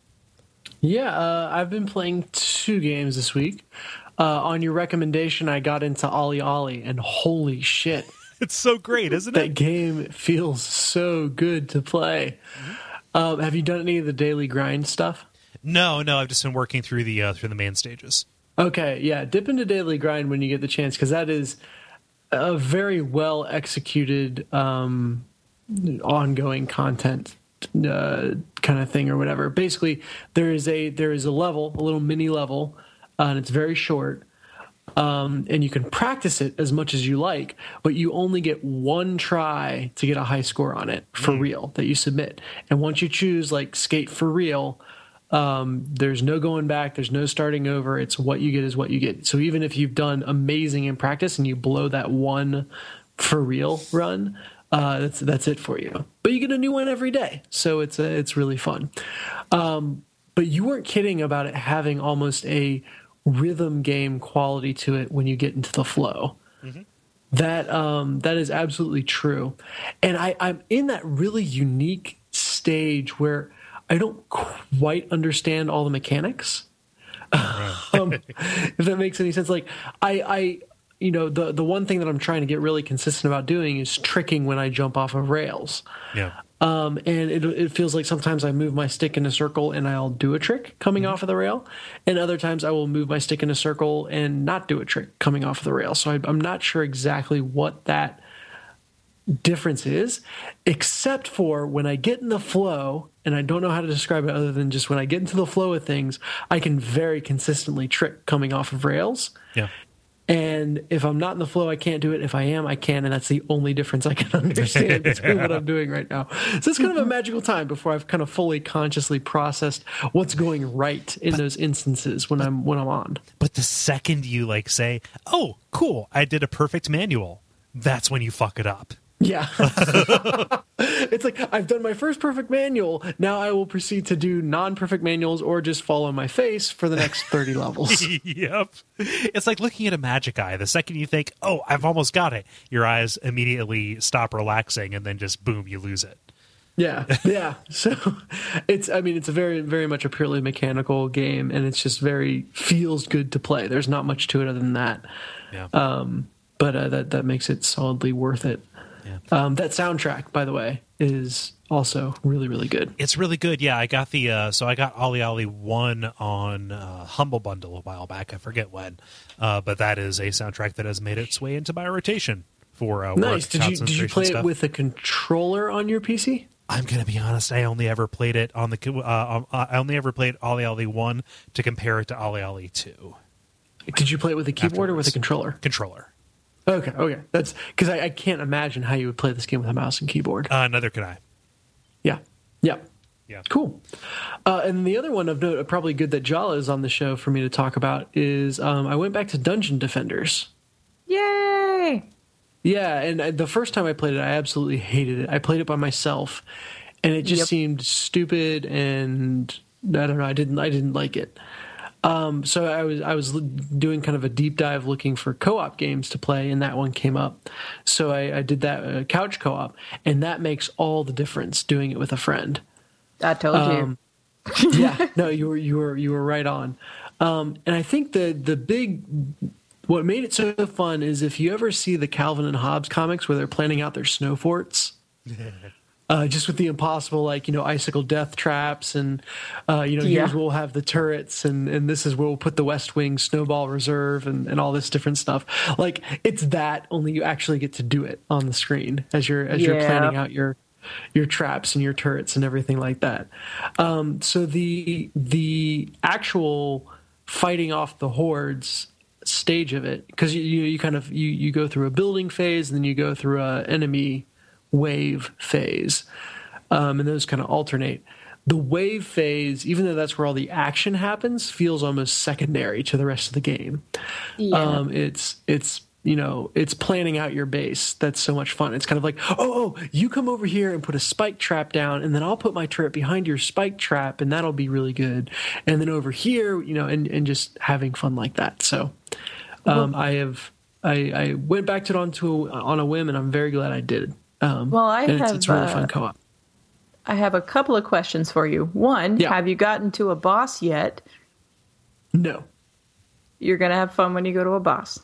Yeah, uh, I've been playing two games this week. Uh, on your recommendation, I got into Ollie Ollie, and holy shit. It's so great, isn't that it? That game feels so good to play. Mm-hmm. Um, have you done any of the daily grind stuff? No, no, I've just been working through the uh, through the main stages. Okay, yeah, dip into daily grind when you get the chance, because that is a very well executed um, ongoing content uh, kind of thing or whatever. Basically, there is a there is a level, a little mini level. Uh, and it's very short, um, and you can practice it as much as you like, but you only get one try to get a high score on it for mm. real that you submit. And once you choose like skate for real, um, there's no going back, there's no starting over. It's what you get is what you get. So even if you've done amazing in practice and you blow that one for real run, uh, that's that's it for you. But you get a new one every day, so it's a, it's really fun. Um, but you weren't kidding about it having almost a rhythm game quality to it when you get into the flow. Mm-hmm. That um, that is absolutely true. And I, I'm in that really unique stage where I don't quite understand all the mechanics. Right. um, if that makes any sense. Like I, I, you know, the the one thing that I'm trying to get really consistent about doing is tricking when I jump off of rails. Yeah. Um, and it, it feels like sometimes I move my stick in a circle and I'll do a trick coming mm-hmm. off of the rail. And other times I will move my stick in a circle and not do a trick coming off of the rail. So I, I'm not sure exactly what that difference is, except for when I get in the flow, and I don't know how to describe it other than just when I get into the flow of things, I can very consistently trick coming off of rails. Yeah. And if I'm not in the flow, I can't do it. If I am, I can. And that's the only difference I can understand between what I'm doing right now. So it's kind of a magical time before I've kind of fully consciously processed what's going right in but, those instances when I'm when I'm on. But the second you like say, oh, cool, I did a perfect manual, that's when you fuck it up. Yeah. It's like, I've done my first perfect manual. Now I will proceed to do non-perfect manuals or just fall on my face for the next thirty levels. Yep. It's like looking at a magic eye. The second you think, oh, I've almost got it, your eyes immediately stop relaxing and then just boom, you lose it. Yeah. Yeah. So it's, I mean, it's a very, very much a purely mechanical game, and it's just very, feels good to play. There's not much to it other than that. Yeah. Um, but uh, that, that makes it solidly worth it. Yeah. Um, that soundtrack, by the way, is also really, really good. It's really good. Yeah, I got the uh, so I got Ollie Ollie one on uh, Humble Bundle a while back. I forget when, uh, but that is a soundtrack that has made its way into my rotation for uh, nice. Work, did you did you play stuff. It with a controller on your P C? I'm gonna be honest. I only ever played it on the. Uh, I only ever played Ollie Ollie one to compare it to Ollie Ollie two. Did you play it with a keyboard Afterwards. or with a controller? Controller. Okay, okay. That's because I, I can't imagine how you would play this game with a mouse and keyboard. Uh, neither can I. Yeah, yeah, yeah. Cool. Uh, and the other one of note, probably good that Jala is on the show for me to talk about, is um, I went back to Dungeon Defenders. Yay! Yeah, and I, the first time I played it, I absolutely hated it. I played it by myself, and it just yep. seemed stupid, and I don't know. I didn't. I didn't like it. Um, so I was I was doing kind of a deep dive looking for co-op games to play, and that one came up. So I, I did that uh, couch co-op, and that makes all the difference doing it with a friend. I told um, you. Yeah, no, you were you were you were right on. Um, and I think the the big what made it so fun is if you ever see the Calvin and Hobbes comics where they're planning out their snow forts. Uh, just with the impossible, like, you know, icicle death traps and, uh, you know, yeah. here's where we'll have the turrets and, and this is where we'll put the West Wing snowball reserve and, and all this different stuff. Like, it's that, only you actually get to do it on the screen as you're, as yeah. you're planning out your, your traps and your turrets and everything like that. Um, so the, the actual fighting off the hordes stage of it, because you, you, you kind of, you, you go through a building phase and then you go through a enemy wave phase, um, and those kind of alternate. the wave phase, even though that's where all the action happens, feels almost secondary to the rest of the game. Yeah. Um, it's it's you know it's planning out your base. That's so much fun. It's kind of like, oh, oh, you come over here and put a spike trap down, and then I'll put my turret behind your spike trap, and that'll be really good. And then over here, you know, and and just having fun like that. So um, I have I, I went back to it onto on a whim, and I'm very glad I did. Um, Well, I and it's, have, it's really uh, fun co-op. I have a couple of questions for you. One, Yeah. have you gotten to a boss yet? No. You're going to have fun when you go to a boss.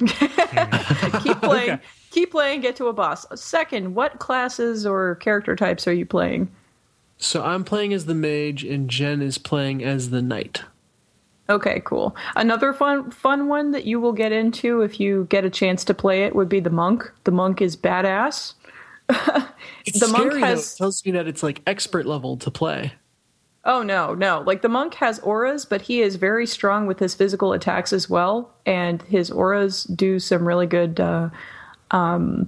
Keep playing. Okay. Keep playing, get to a boss. Second, what classes or character types are you playing? So I'm playing as the mage, and Jen is playing as the knight. Okay, cool. Another fun fun one that you will get into if you get a chance to play it would be the monk. The monk is badass. It's The monk scary, has- though. It tells me that it's like expert level to play. Oh, no, no. Like, the monk has auras, but he is very strong with his physical attacks as well. And his auras do some really good uh, um,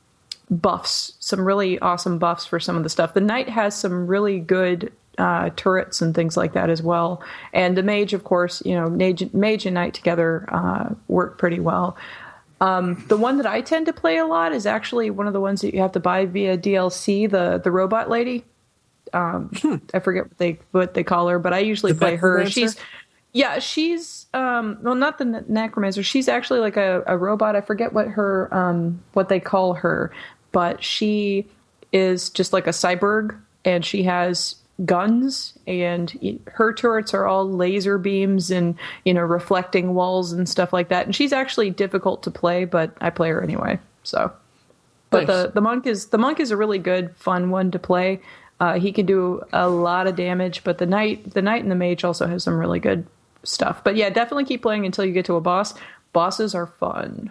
buffs, some really awesome buffs for some of the stuff. The knight has some really good uh, turrets and things like that as well. And the mage, of course, you know, mage, mage and knight together uh, work pretty well. Um, the one that I tend to play a lot is actually one of the ones that you have to buy via D L C, the the robot lady. Um, I forget what they what they call her, but I usually The play her. necromancer? She's yeah, she's um, well, not the ne- necromancer. She's actually like a, a robot. I forget what her um, what they call her, but she is just like a cyborg, and she has guns, and her turrets are all laser beams and, you know, reflecting walls and stuff like that. And she's actually difficult to play, but I play her anyway. So, but Nice. the the monk is the monk is a really good, fun one to play. Uh, he can do a lot of damage, but the knight the knight and the mage also has some really good stuff. But yeah, definitely keep playing until you get to a boss. Bosses are fun.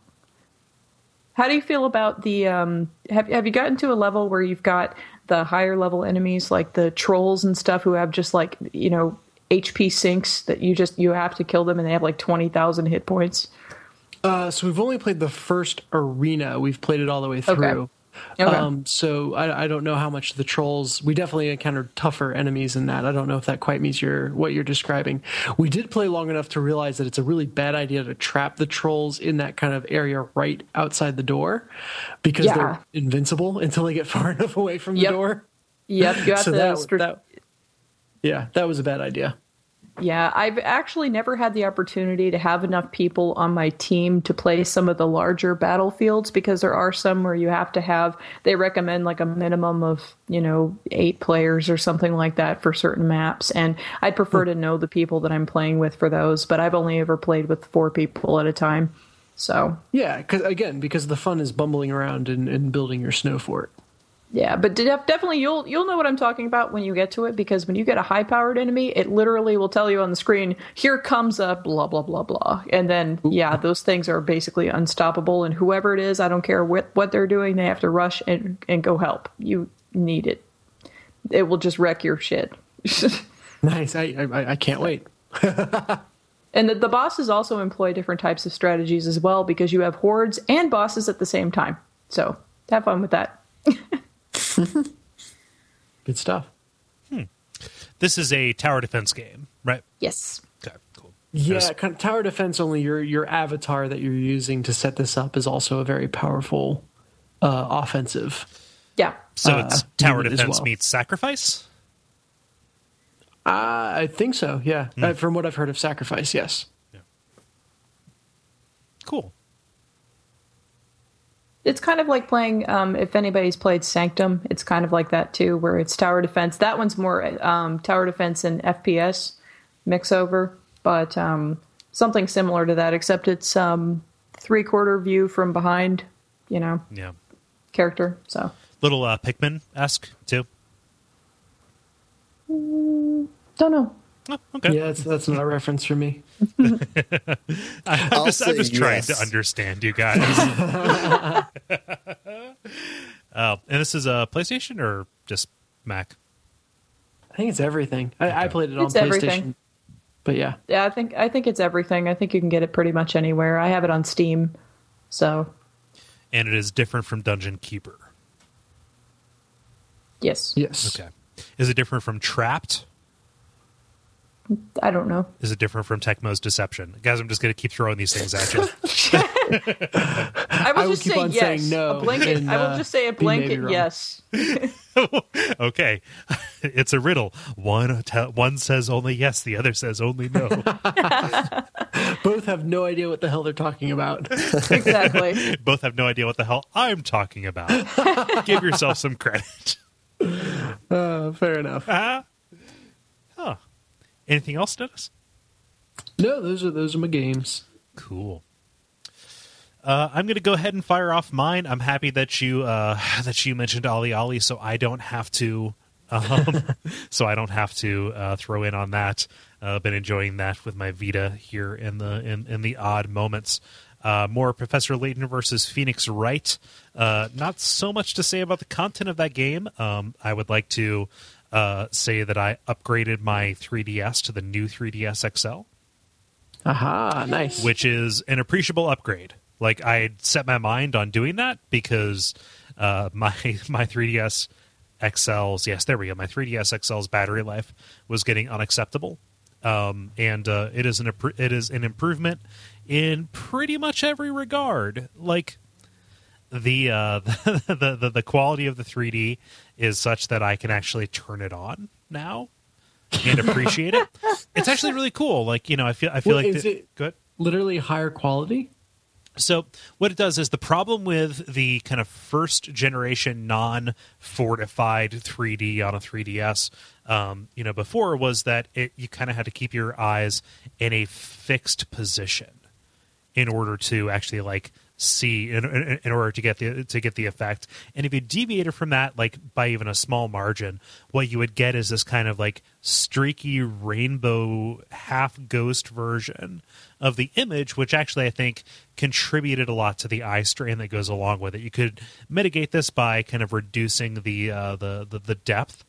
How do you feel about the um have have you gotten to a level where you've got the higher level enemies like the trolls and stuff who have just like, you know, H P sinks that you just you have to kill them and they have like twenty thousand hit points? Uh, so we've only played the first arena. We've played it all the way through. Okay. Um, so I, I don't know how much the trolls. We definitely encountered tougher enemies in that. I don't know if that quite meets your what you're describing. We did play long enough to realize that it's a really bad idea to trap the trolls in that kind of area right outside the door, because Yeah. they're invincible until they get far enough away from the Yep. door. Yep, you have So to that, str- that, yeah, that was a bad idea. Yeah, I've actually never had the opportunity to have enough people on my team to play some of the larger battlefields, because there are some where you have to have, they recommend like a minimum of, you know, eight players or something like that for certain maps. And I'd prefer to know the people that I'm playing with for those, but I've only ever played with four people at a time. So, Yeah, because again, because the fun is bumbling around and, and building your snow fort. yeah, but def- definitely you'll you'll know what I'm talking about when you get to it, because when you get a high-powered enemy, it literally will tell you on the screen, here comes a blah, blah, blah, blah. And then, yeah, those things are basically unstoppable, and whoever it is, I don't care what, what they're doing, they have to rush and, and go help. You need it. It will just wreck your shit. Nice. I I, I can't wait. And the, the bosses also employ different types of strategies as well, because you have hordes and bosses at the same time. So have fun with that. Good stuff. This is a tower defense game, right? Yes. Okay, cool. Yeah, Yes. kind of tower defense. Only your your avatar that you're using to set this up is also a very powerful uh, offensive. Yeah. So Uh, it's tower unit as defense well. meets sacrifice? Uh, I think so. Yeah, uh, from what I've heard of sacrifice, yes. Cool. It's kind of like playing, um, if anybody's played Sanctum, it's kind of like that too, where it's tower defense. That one's more um, tower defense and F P S mix over, but um, something similar to that, except it's um, three-quarter view from behind, you know, Yeah. character. So Little uh, Pikmin-esque, too? don't know. Oh, okay. Yeah, that's that's not a reference for me. I'm I'll just, I'm say just trying yes. to understand you guys. Oh, and this is a PlayStation or just Mac? I think it's everything. I, I played it on It's PlayStation, everything. but yeah, Yeah, I think I think it's everything. I think you can get it pretty much anywhere. I have it on Steam, so And it is different from Dungeon Keeper. yes. yes. Okay. Is it different from Trapped? I don't know. Is it different from Tecmo's Deception? Guys, I'm just going to keep throwing these things at you. I will I will just keep say on yes. saying no A blanket. and, I will uh, just say a be maybe blanket wrong. yes. Okay. It's a riddle. One te- one says only yes, the other says only no. Both have no idea what the hell they're talking about. Exactly. Both have no idea what the hell I'm talking about. Give yourself some credit. Uh, fair enough. Uh, huh. Anything else, Dennis? No, those are those are my games. Cool. Uh, I'm going to go ahead and fire off mine. I'm happy that you uh, that you mentioned Ollie Ollie, so I don't have to. Um, so I don't have to uh, throw in on that. I've uh, been enjoying that with my Vita here in the in, in the odd moments. Uh, more Professor Layton versus Phoenix Wright. Uh, not so much to say about the content of that game. Um, I would like to uh, say that I upgraded my three D S to the new three D S X L. Aha, nice. Which is an appreciable upgrade. Like, I had set my mind on doing that because uh, my my three D S X L's, yes, there we go, my three D S X L's battery life was getting unacceptable. Um, and uh, it is an it is an improvement in pretty much every regard. Like, the, uh, the, the, the quality of the three D is such that I can actually turn it on now and appreciate it. It's actually really cool. Like, you know, I feel I feel Well, like is the, it good. literally higher quality? So what it does is the problem with the kind of first generation non-fortified three D on a three D S, um, you know, before was that it you kind of had to keep your eyes in a fixed position in order to actually like see in, in, in order to get the to get the effect. And if you deviated from that like by even a small margin, what you would get is this kind of like streaky rainbow half ghost version of the image, which actually I think contributed a lot to the eye strain that goes along with it. You could mitigate this by kind of reducing the uh, the, the the depth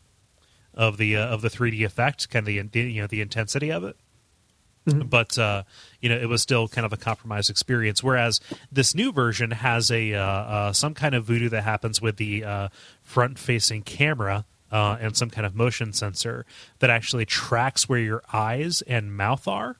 of the uh, of the three D effect, kind of the you know the intensity of it. Mm-hmm. But uh, you know, it was still kind of a compromised experience. Whereas this new version has a uh, uh, some kind of voodoo that happens with the uh, front-facing camera uh, and some kind of motion sensor that actually tracks where your eyes and mouth are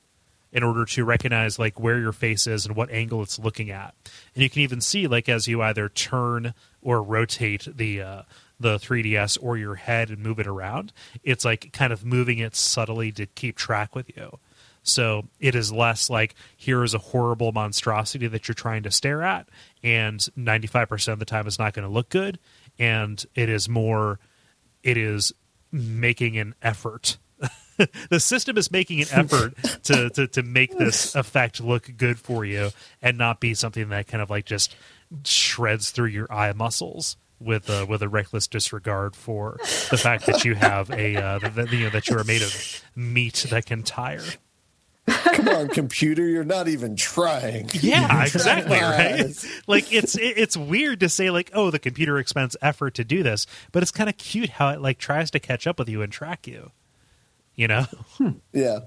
in order to recognize like where your face is and what angle it's looking at. And you can even see like as you either turn or rotate the uh, the three D S or your head and move it around, it's like kind of moving it subtly to keep track with you. So it is less like, here is a horrible monstrosity that you're trying to stare at, and ninety-five percent of the time it's not going to look good. And it is more, it is making an effort. The system is making an effort to, to, to make this effect look good for you and not be something that kind of like just shreds through your eye muscles with uh, with a reckless disregard for the fact that you have a uh, that, you know, that you are made of meat that can tire. Come on, computer, you're not even trying. Yeah, exactly, right? Like, it's it, it's weird to say, like, oh, the computer expends effort to do this, but it's kind of cute how it, like, tries to catch up with you and track you, you know? Yeah.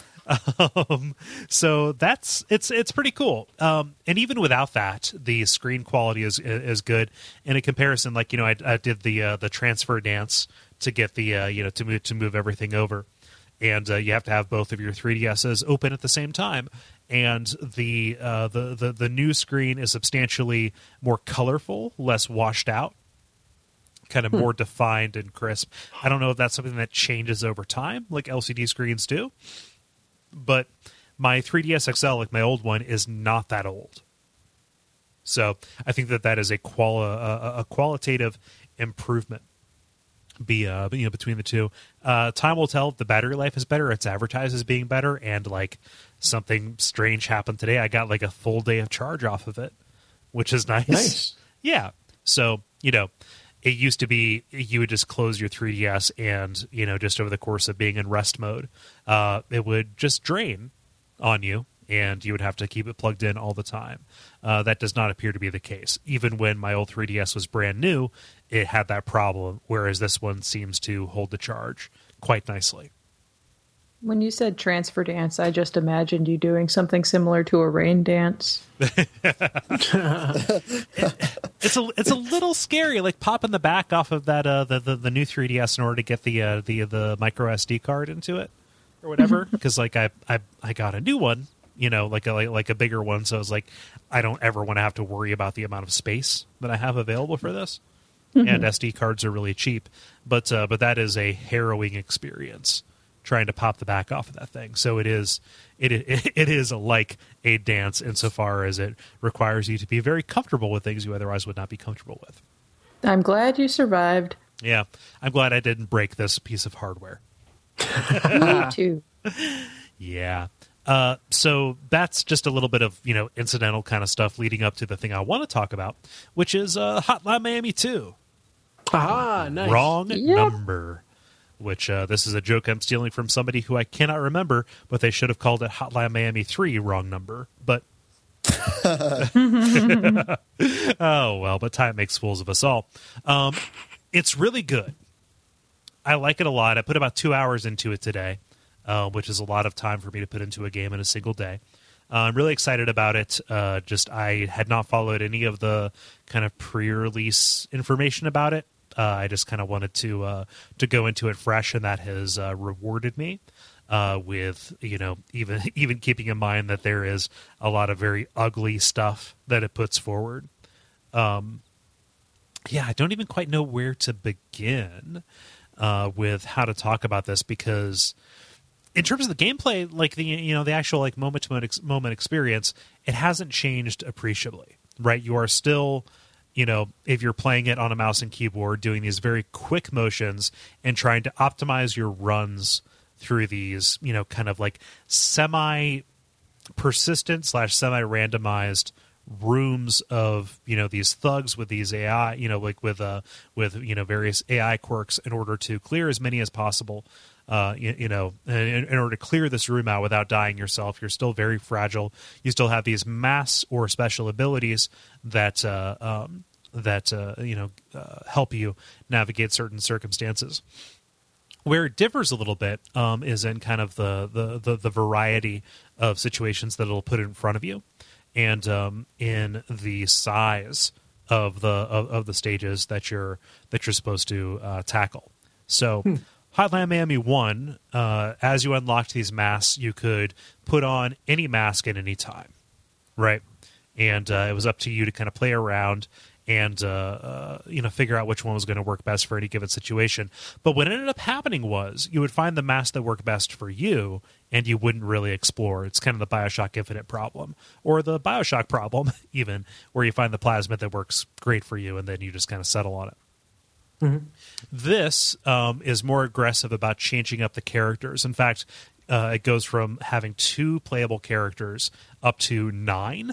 Um, so that's, it's it's pretty cool. Um, and even without that, the screen quality is is good. In a comparison, like, you know, I, I did the uh, the transfer dance to get the, uh, you know, to move, to move everything over. And uh, you have to have both of your three D S's open at the same time. And the, uh, the the the new screen is substantially more colorful, less washed out, kind of hmm. more defined and crisp. I don't know if that's something that changes over time, like L C D screens do. But my three D S X L, like my old one, is not that old. So I think that that is a, quali- a, a qualitative improvement. Be uh, you know, between the two, uh, time will tell if the battery life is better. It's advertised as being better, and like something strange happened today. I got like a full day of charge off of it, which is nice. Nice, yeah. So you know, it used to be you would just close your three D S, and you know, just over the course of being in rest mode, uh, it would just drain on you, and you would have to keep it plugged in all the time. Uh, that does not appear to be the case. Even when my old three D S was brand new, it had that problem, whereas this one seems to hold the charge quite nicely. When you said transfer dance, I just imagined you doing something similar to a rain dance. it, it's a it's a little scary, like popping the back off of that uh, the, the the new three D S in order to get the uh, the the micro S D card into it or whatever. Because like I, I I got a new one, you know, like a like, like a bigger one. So I was like, I don't ever want to have to worry about the amount of space that I have available for this. Mm-hmm. And S D cards are really cheap, but uh, but that is a harrowing experience, trying to pop the back off of that thing. So it is it it, it is like a dance insofar as it requires you to be very comfortable with things you otherwise would not be comfortable with. I'm glad you survived. Yeah, I'm glad I didn't break this piece of hardware. Me too. Yeah. Uh, so that's just a little bit of, you know, incidental kind of stuff leading up to the thing I want to talk about, which is uh, Hotline Miami two. Ah, nice. Wrong Yep. number. Which uh, this is a joke I'm stealing from somebody who I cannot remember, but they should have called it Hotline Miami three, wrong number. But oh well, but time makes fools of us all. Um, it's really good. I like it a lot. I put about two hours into it today, uh, which is a lot of time for me to put into a game in a single day. Uh, I'm really excited about it. Uh, just I had not followed any of the kind of pre-release information about it. Uh, I just kind of wanted to uh, to go into it fresh, and that has uh, rewarded me uh, with, you know, even even keeping in mind that there is a lot of very ugly stuff that it puts forward. Um, yeah, I don't even quite know where to begin uh, with how to talk about this, because in terms of the gameplay, like the you know the actual like moment to moment moment experience, it hasn't changed appreciably, right? You are still, you know, if you're playing it on a mouse and keyboard, doing these very quick motions and trying to optimize your runs through these, you know, kind of like semi persistent slash semi randomized rooms of, you know, these thugs with these A I, you know, like with uh with you know various A I quirks in order to clear as many as possible. Uh, you, you know, in, in order to clear this room out without dying yourself. You're still very fragile. You still have these mass or special abilities that uh, um, that uh, you know uh, help you navigate certain circumstances. Where it differs a little bit um, is in kind of the, the, the, the variety of situations that it'll put in front of you, and um, in the size of the of, of the stages that you're that you're supposed to uh, tackle. So. Hmm. Hotline Miami one, uh, as you unlocked these masks, you could put on any mask at any time, right? And uh, it was up to you to kind of play around and uh, uh, you know figure out which one was going to work best for any given situation. But what ended up happening was you would find the mask that worked best for you, and you wouldn't really explore. It's kind of the Bioshock Infinite problem, or the Bioshock problem, even, where you find the plasmid that works great for you, and then you just kind of settle on it. Mm-hmm. This um, is more aggressive about changing up the characters. In fact, uh, it goes from having two playable characters up to nine.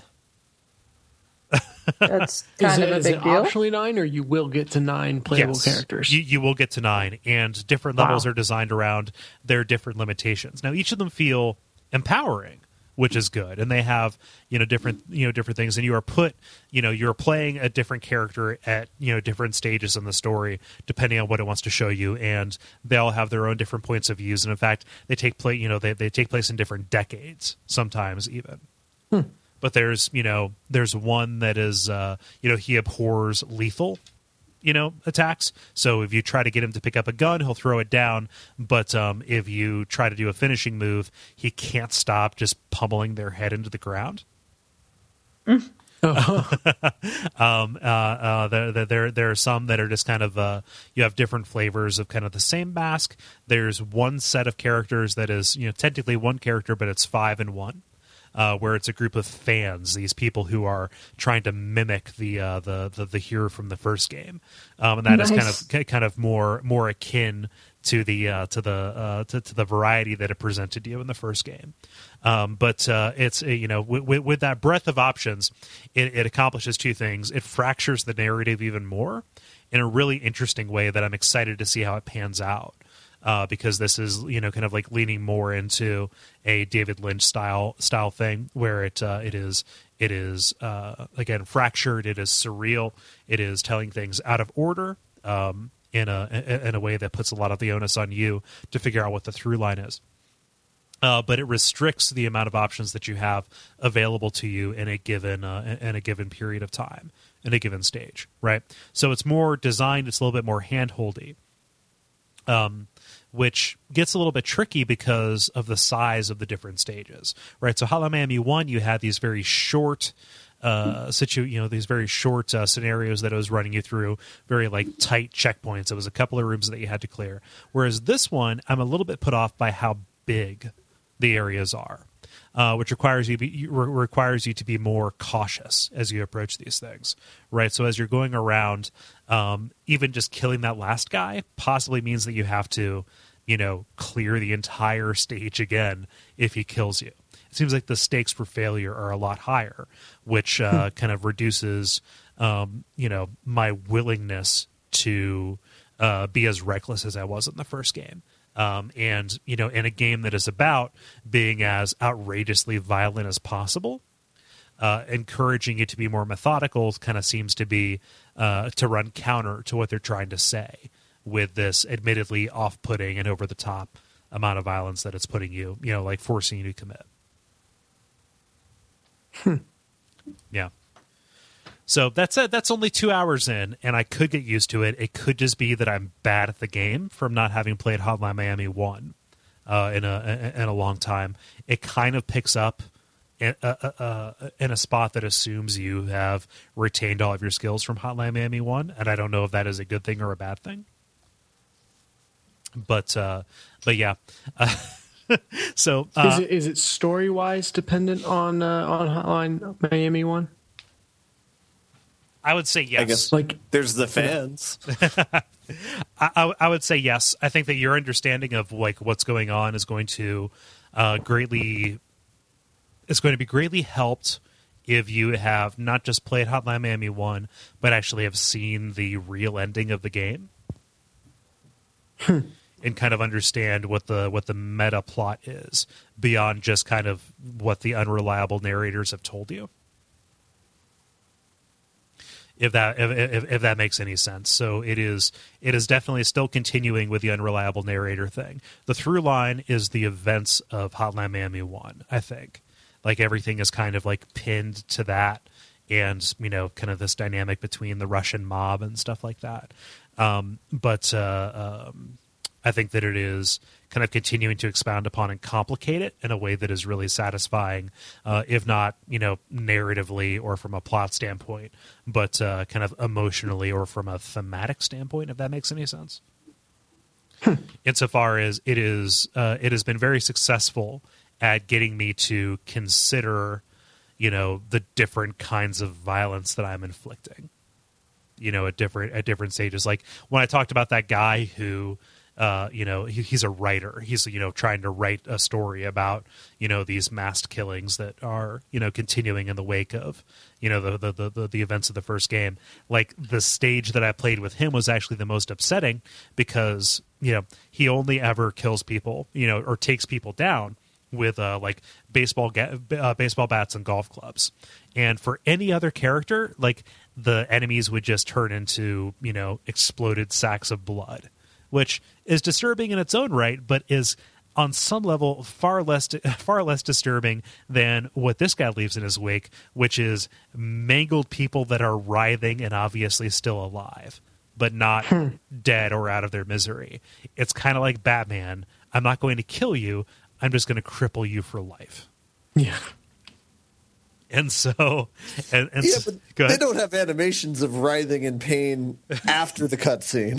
That's kind is of it, a is big it deal. optionally nine, or you will get to nine playable Yes, characters? You, you will get to nine, and different levels Wow. are designed around their different limitations. Now, each of them feel empowering, which is good, and they have you know different you know different things, and you are put you know you're playing a different character at you know different stages in the story depending on what it wants to show you, and they all have their own different points of views, and in fact they take place you know they they take place in different decades sometimes even. Hmm. But there's you know there's one that is uh, you know he abhors lethal. you know, attacks. So if you try to get him to pick up a gun, he'll throw it down. But um, if you try to do a finishing move, he can't stop just pummeling their head into the ground. Mm. um, uh, uh, there, there, there are some that are just kind of, uh, you have different flavors of kind of the same mask. There's one set of characters that is, you know, technically one character, but it's five in one. Uh, where it's a group of fans, these people who are trying to mimic the uh, the, the the hero from the first game, um, and that nice. is kind of kind of more more akin to the uh, to the uh, to, to the variety that it presented to you in the first game. Um, but uh, it's you know with, with, with that breadth of options, it, it accomplishes two things. It fractures the narrative even more in a really interesting way that I'm excited to see how it pans out. Uh, because this is, you know, kind of like leaning more into a David Lynch style style thing, where it uh, it is it is uh, again fractured, it is surreal, it is telling things out of order um, in a in a way that puts a lot of the onus on you to figure out what the through line is. Uh, but it restricts the amount of options that you have available to you in a given uh, in a given period of time, in a given stage, right? So it's more designed, it's a little bit more hand-holdy, um, which gets a little bit tricky because of the size of the different stages, right? So Hotline Miami one, you had these very short uh, situ, you know, these very short uh, scenarios that it was running you through, very like tight checkpoints. It was a couple of rooms that you had to clear. Whereas this one, I'm a little bit put off by how big the areas are, uh, which requires you be, re- requires you to be more cautious as you approach these things, right? So as you're going around, um, even just killing that last guy possibly means that you have to, you know, clear the entire stage again if he kills you. It seems like the stakes for failure are a lot higher, which uh, kind of reduces, um, you know, my willingness to uh, be as reckless as I was in the first game. Um, and, you know, in a game that is about being as outrageously violent as possible, uh, encouraging you to be more methodical kind of seems to be uh, to run counter to what they're trying to say with this admittedly off-putting and over-the-top amount of violence that it's putting you, you know, like forcing you to commit. Hmm. Yeah. So that's it. That's only two hours in, and I could get used to it. It could just be that I'm bad at the game from not having played Hotline Miami one uh, in a in a long time. It kind of picks up in a, a, in a spot that assumes you have retained all of your skills from Hotline Miami one, and I don't know if that is a good thing or a bad thing. But uh, but yeah. Uh, so uh, is it is it story wise dependent on uh, on Hotline Miami one? I would say yes. I guess like there's the fans. I, I, I would say yes. I think that your understanding of like what's going on is going to uh, greatly is going to be greatly helped if you have not just played Hotline Miami one, but actually have seen the real ending of the game and kind of understand what the what the meta plot is beyond just kind of what the unreliable narrators have told you. If that if, if if that makes any sense. So it is it is definitely still continuing with the unreliable narrator thing. The through line is the events of Hotline Miami one, I think. Like everything is kind of like pinned to that, and you know, kind of this dynamic between the Russian mob and stuff like that. Um, but uh, um, I think that it is kind of continuing to expound upon and complicate it in a way that is really satisfying, uh, if not, you know, narratively or from a plot standpoint, but uh, kind of emotionally or from a thematic standpoint, if that makes any sense. Hmm. Insofar as it is, uh, it has been very successful at getting me to consider, you know, the different kinds of violence that I'm inflicting, you know, at different at different stages. Like when I talked about that guy who. Uh, you know, he, he's a writer. He's, you know, trying to write a story about, you know, these mass killings that are, you know, continuing in the wake of, you know, the, the, the, the events of the first game. Like the stage that I played with him was actually the most upsetting because, you know, he only ever kills people, you know, or takes people down with uh, like baseball, ga- uh, baseball bats and golf clubs. And for any other character, like the enemies would just turn into, you know, exploded sacks of blood, which is disturbing in its own right, but is on some level far less far less disturbing than what this guy leaves in his wake, which is mangled people that are writhing and obviously still alive, but not dead or out of their misery. It's kind of like Batman. I'm not going to kill you. I'm just going to cripple you for life. Yeah. And so, and, and yeah, so, but they don't have animations of writhing in pain after the cutscene,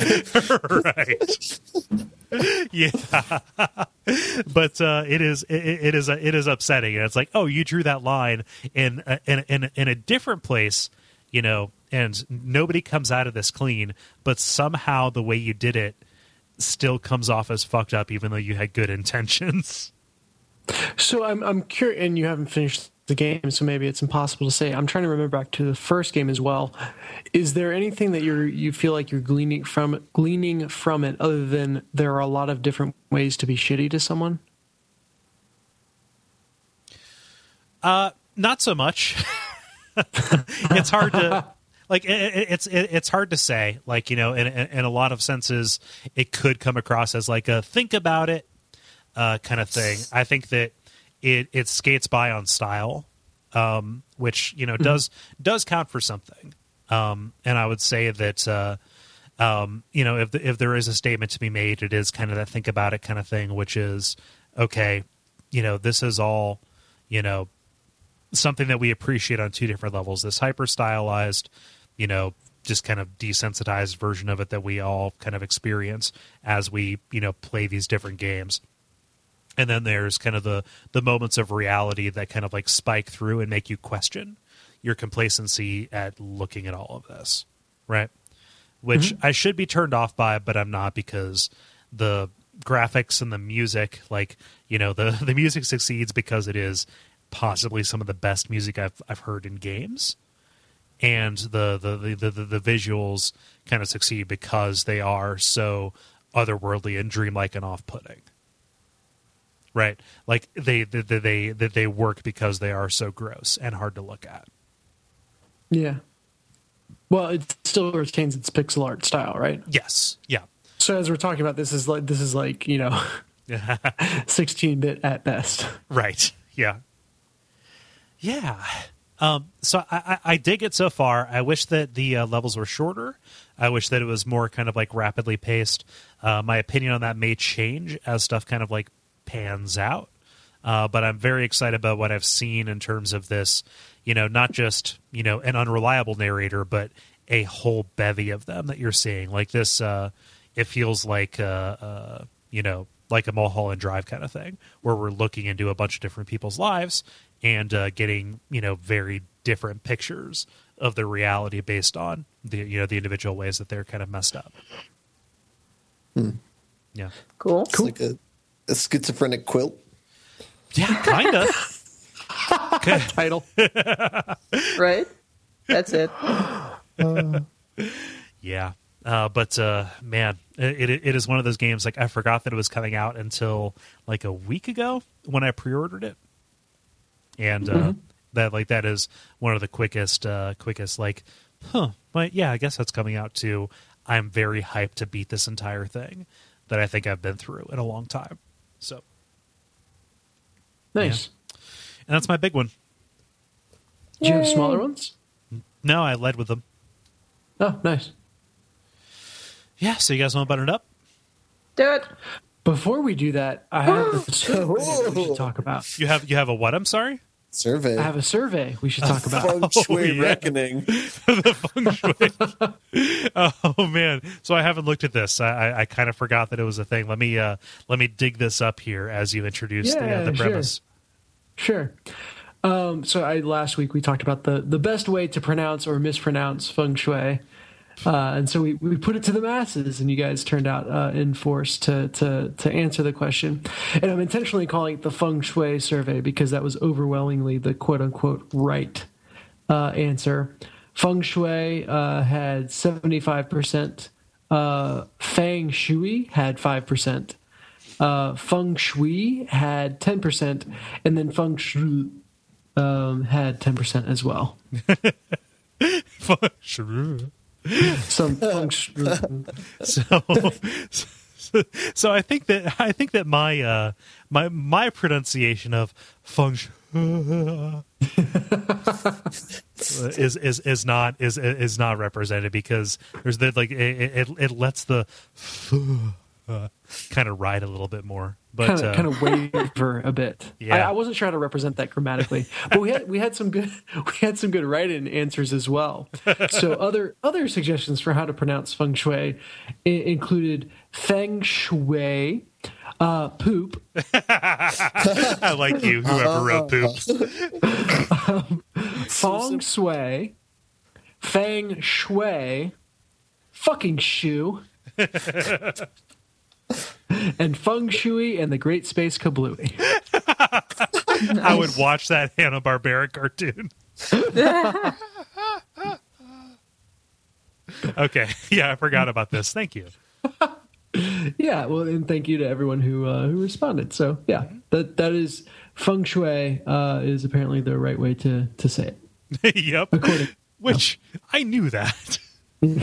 right? Yeah, but uh, it is it, it is it is upsetting, and it's like, oh, you drew that line in a, in in, in a different place, you know, and nobody comes out of this clean, but somehow the way you did it still comes off as fucked up, even though you had good intentions. So I'm I'm curious, and you haven't finished the game, so maybe it's impossible to say. I'm trying to remember back to the first game as well. Is there anything that you're you feel like you're gleaning from gleaning from it, other than there are a lot of different ways to be shitty to someone? Uh, not so much. It's hard to like. It, it, it's it, it's hard to say. Like, you know, in, in in a lot of senses, it could come across as like a think about it. uh, kind of thing. I think that it it skates by on style, um, which you know mm-hmm. does does count for something. Um, and I would say that uh, um, you know if the, if there is a statement to be made, it is kind of that think about it kind of thing, which is okay. You know, this is all you know something that we appreciate on two different levels. This hyper stylized, you know. Just kind of desensitized version of it that we all kind of experience as we, you know, play these different games. And then there's kind of the, the moments of reality that kind of like spike through and make you question your complacency at looking at all of this, right? Which mm-hmm. I should be turned off by, but I'm not, because the graphics and the music, like, you know, the, the music succeeds because it is possibly some of the best music I've I've heard in games. And the the, the, the the visuals kind of succeed because they are so otherworldly and dreamlike and off-putting, right? Like they they they they, they work because they are so gross and hard to look at. Yeah. Well, it still retains its pixel art style, right? Yes. Yeah. So as we're talking about, this is like this is like you know, sixteen bit at best. Right. Yeah. Yeah. Um, so I, I, I dig it so far. I wish that the uh, levels were shorter. I wish that it was more kind of like rapidly paced. Uh, my opinion on that may change as stuff kind of like pans out. Uh, but I'm very excited about what I've seen in terms of this, you know, not just, you know, an unreliable narrator, but a whole bevy of them that you're seeing. Like this, uh, it feels like, uh, uh, you know, like a Mulholland Drive kind of thing, where we're looking into a bunch of different people's lives and uh, getting, you know, very different pictures of the reality based on the, you know, the individual ways that they're kind of messed up. Hmm. Yeah. Cool. It's like a, a schizophrenic quilt. Yeah, kind of. Title. Right? That's it. Uh, yeah. Uh, but, uh, man, it, it it is one of those games, like, I forgot that it was coming out until, like, a week ago when I pre-ordered it. And uh, mm-hmm. that, like, that is one of the quickest, uh, quickest, like, huh, but yeah, I guess that's coming out too. I'm very hyped to beat this entire thing that I think I've been through in a long time. So. Nice. Yeah. And that's my big one. Do you have smaller ones? No, I led with them. Oh, nice. Yeah, so you guys want to button it up? Do it. Before we do that, I have a survey we should talk about. You have you have a what? I'm sorry? Survey. I have a survey we should talk about. Feng Shui Oh, yeah. reckoning. The feng shui. Oh man! So I haven't looked at this. I, I, I kind of forgot that it was a thing. Let me uh, let me dig this up here as you introduce Yeah, the, uh, the premise. Sure. Um, so I last week we talked about the the best way to pronounce or mispronounce feng shui. Uh, and so we, we put it to the masses, and you guys turned out uh, in force to, to to answer the question. And I'm intentionally calling it the Feng Shui survey because that was overwhelmingly the quote-unquote right uh, answer. Feng Shui uh, had seventy-five percent. Uh, Feng Shui had five percent. Uh, Feng Shui had ten percent. And then Feng Shui um, had ten percent as well. Feng shui. Some so, so, so I think that I think that my uh, my my pronunciation of feng shui is is is not is is not represented because there's the like it it, it lets the uh, kind of ride a little bit more, but kind of uh, kind of waver a bit. Yeah. I, I wasn't sure how to represent that grammatically, but we had we had some good we had some good write-in answers as well. So other other suggestions for how to pronounce feng shui I- included feng shui, uh, poop. I like you, whoever wrote poop. um, feng shui, feng shui, fucking shoe. And Feng Shui and the Great Space Kablooey. Nice. I would watch that Hanna-Barbera cartoon. Okay, yeah, I forgot about this. Thank you. Yeah, well, and thank you to everyone who uh, who responded. So, yeah, that that is Feng Shui uh, is apparently the right way to to say it. Yep. According, Which no. I knew that. in,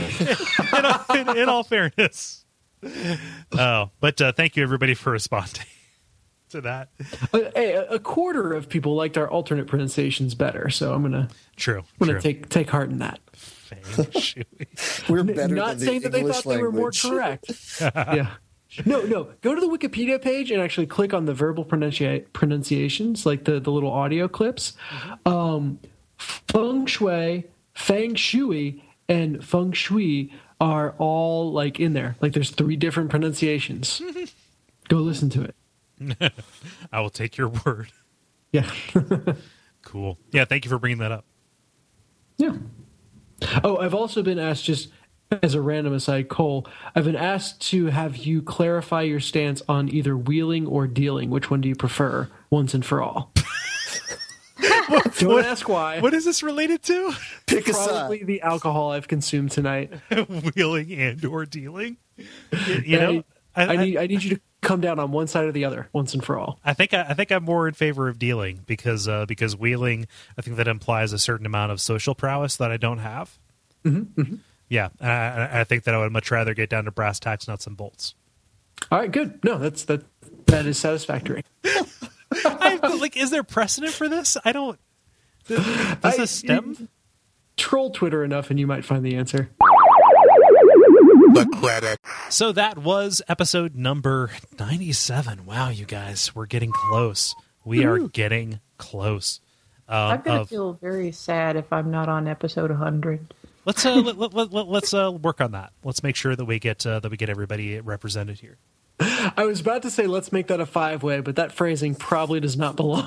in, in all fairness. Oh, but uh, thank you everybody for responding. to that. Uh, hey, a quarter of people liked our alternate pronunciations better, so I'm gonna True. I'm gonna true. take take heart in that. Feng Shui. We're better Not than saying the that they English thought they were more language. correct. Yeah. No, no. Go to the Wikipedia page and actually click on the verbal pronunci- pronunciations, like the, the little audio clips. Um, feng shui, feng shui, and feng shui are all like in there. Like there's three different pronunciations. Go listen to it. I will take your word. Yeah. Cool. Yeah, thank you for bringing that up. Yeah. Oh, I've also been asked, just as a random aside, Cole, I've been asked to have you clarify your stance on either wheeling or dealing. Which one do you prefer, once and for all? Don't what, ask why. What is this related to? Pick a Probably side. the alcohol I've consumed tonight. Wheeling and or dealing. You, you know, I, I need I need you to come down on one side or the other, once and for all. I think I, I think I'm more in favor of dealing because uh, because wheeling, I think that implies a certain amount of social prowess that I don't have. Mm-hmm, mm-hmm. Yeah, I, I think that I would much rather get down to brass tacks, nuts, and bolts. All right, good. No, that's that. That is satisfactory. I, but like, is there precedent for this? I don't. Does I- this stem? Troll Twitter enough, and you might find the answer. The credit. So that was episode number ninety-seven. Wow, you guys, we're getting close. We are getting close. Um, I'm going to of- feel very sad if I'm not on episode one hundred. Let's uh, let, let, let, let's uh, work on that. Let's make sure that we get uh, that we get everybody represented here. I was about to say let's make that a five-way, but that phrasing probably does not belong.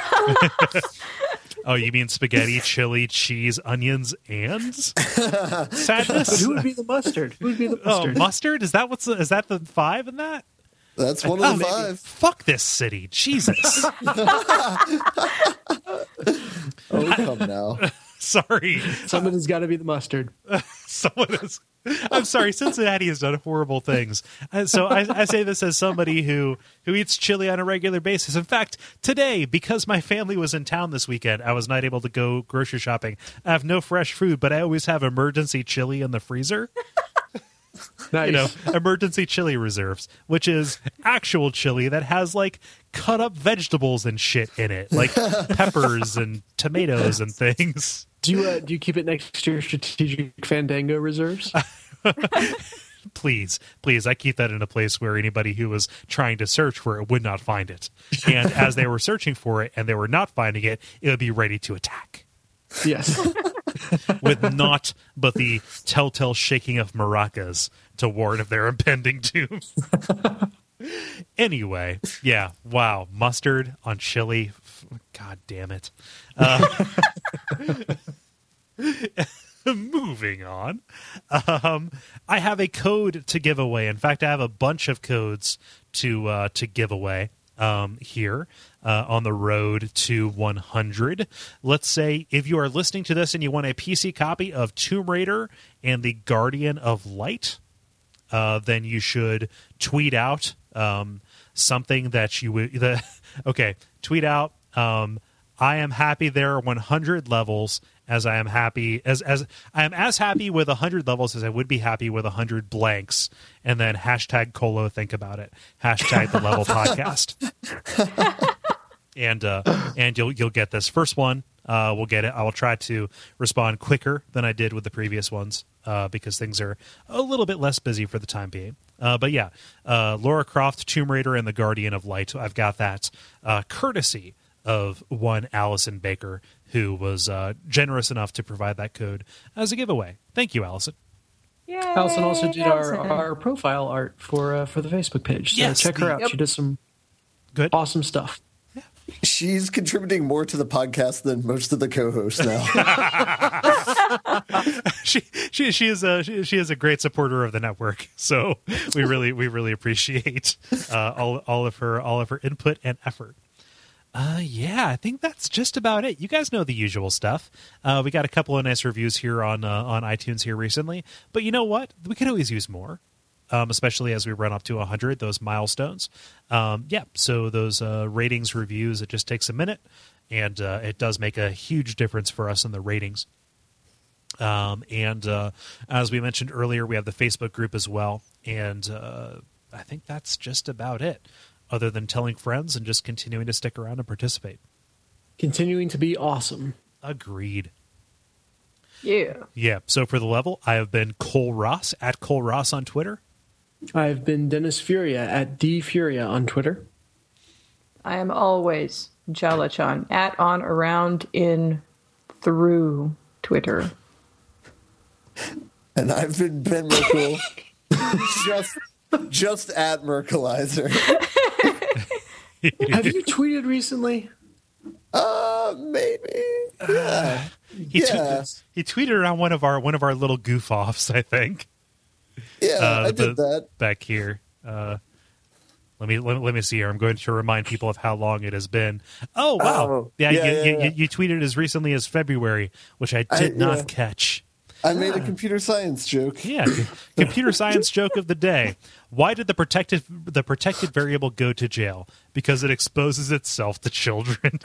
Oh, you mean spaghetti, chili, cheese, onions, and sadness? Who would be the mustard? Who would be the Oh, mustard? mustard? Is that what's is that the five in that? That's one Oh, of the maybe. five. Fuck this city, Jesus! Oh, come now. Sorry, Somebody's got to be the mustard. someone is. I'm sorry, Cincinnati has done horrible things. Uh, So I, I say this as somebody who who eats chili on a regular basis. In fact, today, because my family was in town this weekend, I was not able to go grocery shopping. I have no fresh food, but I always have emergency chili in the freezer. Nice. You know, emergency chili reserves, which is actual chili that has like cut up vegetables and shit in it, like peppers and tomatoes and things. Do you uh, do you keep it next to your strategic Fandango reserves? Please, please, I keep that in a place where anybody who was trying to search for it would not find it. And as they were searching for it and they were not finding it, it would be ready to attack. Yes. With naught but the telltale shaking of maracas to warn of their impending doom. Anyway, yeah, wow, mustard on chili. God damn it. Uh, moving on. Um, I have a code to give away. In fact, I have a bunch of codes to uh, to give away um, here uh, on the road to one hundred. Let's say if you are listening to this and you want a P C copy of Tomb Raider and the Guardian of Light, uh, then you should tweet out um, something that you would. The, okay, tweet out. Um, I am happy there are one hundred levels. As I am happy as as I am as happy with a hundred levels as I would be happy with a hundred blanks, and then hashtag Colo think about it. Hashtag the level podcast. And uh, and you'll you'll get this first one. Uh, we'll get it. I will try to respond quicker than I did with the previous ones uh, because things are a little bit less busy for the time being. Uh, but yeah, uh, Lara Croft, Tomb Raider, and the Guardian of Light. I've got that uh, courtesy of one Allison Baker, who was uh, generous enough to provide that code as a giveaway. Thank you, Allison. Yay, Allison also did our, Allison. our profile art for uh, for the Facebook page. So Yes, check her the- out. yep. She does some Good. awesome stuff. She's contributing more to the podcast than most of the co-hosts now. she she she is a she, she is a great supporter of the network. So we really we really appreciate uh, all all of her all of her input and effort. Uh, yeah, I think that's just about it. You guys know the usual stuff. Uh, we got a couple of nice reviews here on uh, on iTunes here recently, but you know what? We could always use more, um, especially as we run up to one hundred, those milestones. Um, yeah, so those uh, ratings, reviews, it just takes a minute, and uh, it does make a huge difference for us in the ratings. Um, and uh, as we mentioned earlier, we have the Facebook group as well, and uh, I think that's just about it. other than telling friends and just continuing to stick around and participate. Continuing to be awesome. Agreed. Yeah. Yeah. So for the level, I have been Cole Ross at Cole Ross on Twitter. I've been Dennis Furia at D Furia on Twitter. I am always Jalachan at, on, around, in, through Twitter. And I've been Ben Merkel, just just at Merkelizer. Have you tweeted recently? Uh, maybe. Yeah. He, yeah. tw- he tweeted around one of our one of our little goof offs, I think. Yeah, uh, I did the, that. Back here. Uh, let me let, let me see here. I'm going to remind people of how long it has been. Oh wow! Oh, yeah, yeah, you, yeah, you, yeah. you, you tweeted as recently as February, which I did I- not yeah. catch. I made a computer science joke. Yeah, computer science joke of the day. Why did the protected the protected variable go to jail? Because it exposes itself to children.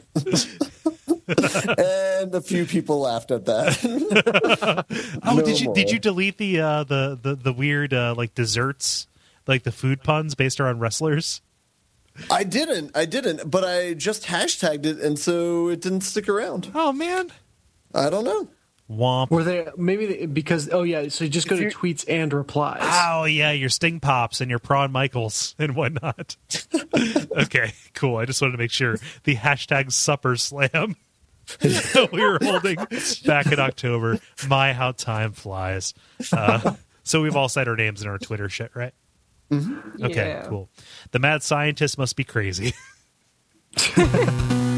And a few people laughed at that. Oh, No did you did more. you delete the uh, the the the weird uh, like desserts, like the food puns based around wrestlers? I didn't. I didn't. But I just hashtagged it, and so it didn't stick around. Oh man, I don't know. womp. Were they maybe they, because oh yeah, so you just go If to you- tweets and replies. Oh yeah, your Sting Pops and your Prawn Michaels and whatnot. Okay, cool. I just wanted to make sure the hashtag Supper Slam that we were holding back in October. My, how time flies. Uh, so we've all said our names in our Twitter shit, right? Okay, Yeah. cool. The mad scientist must be crazy.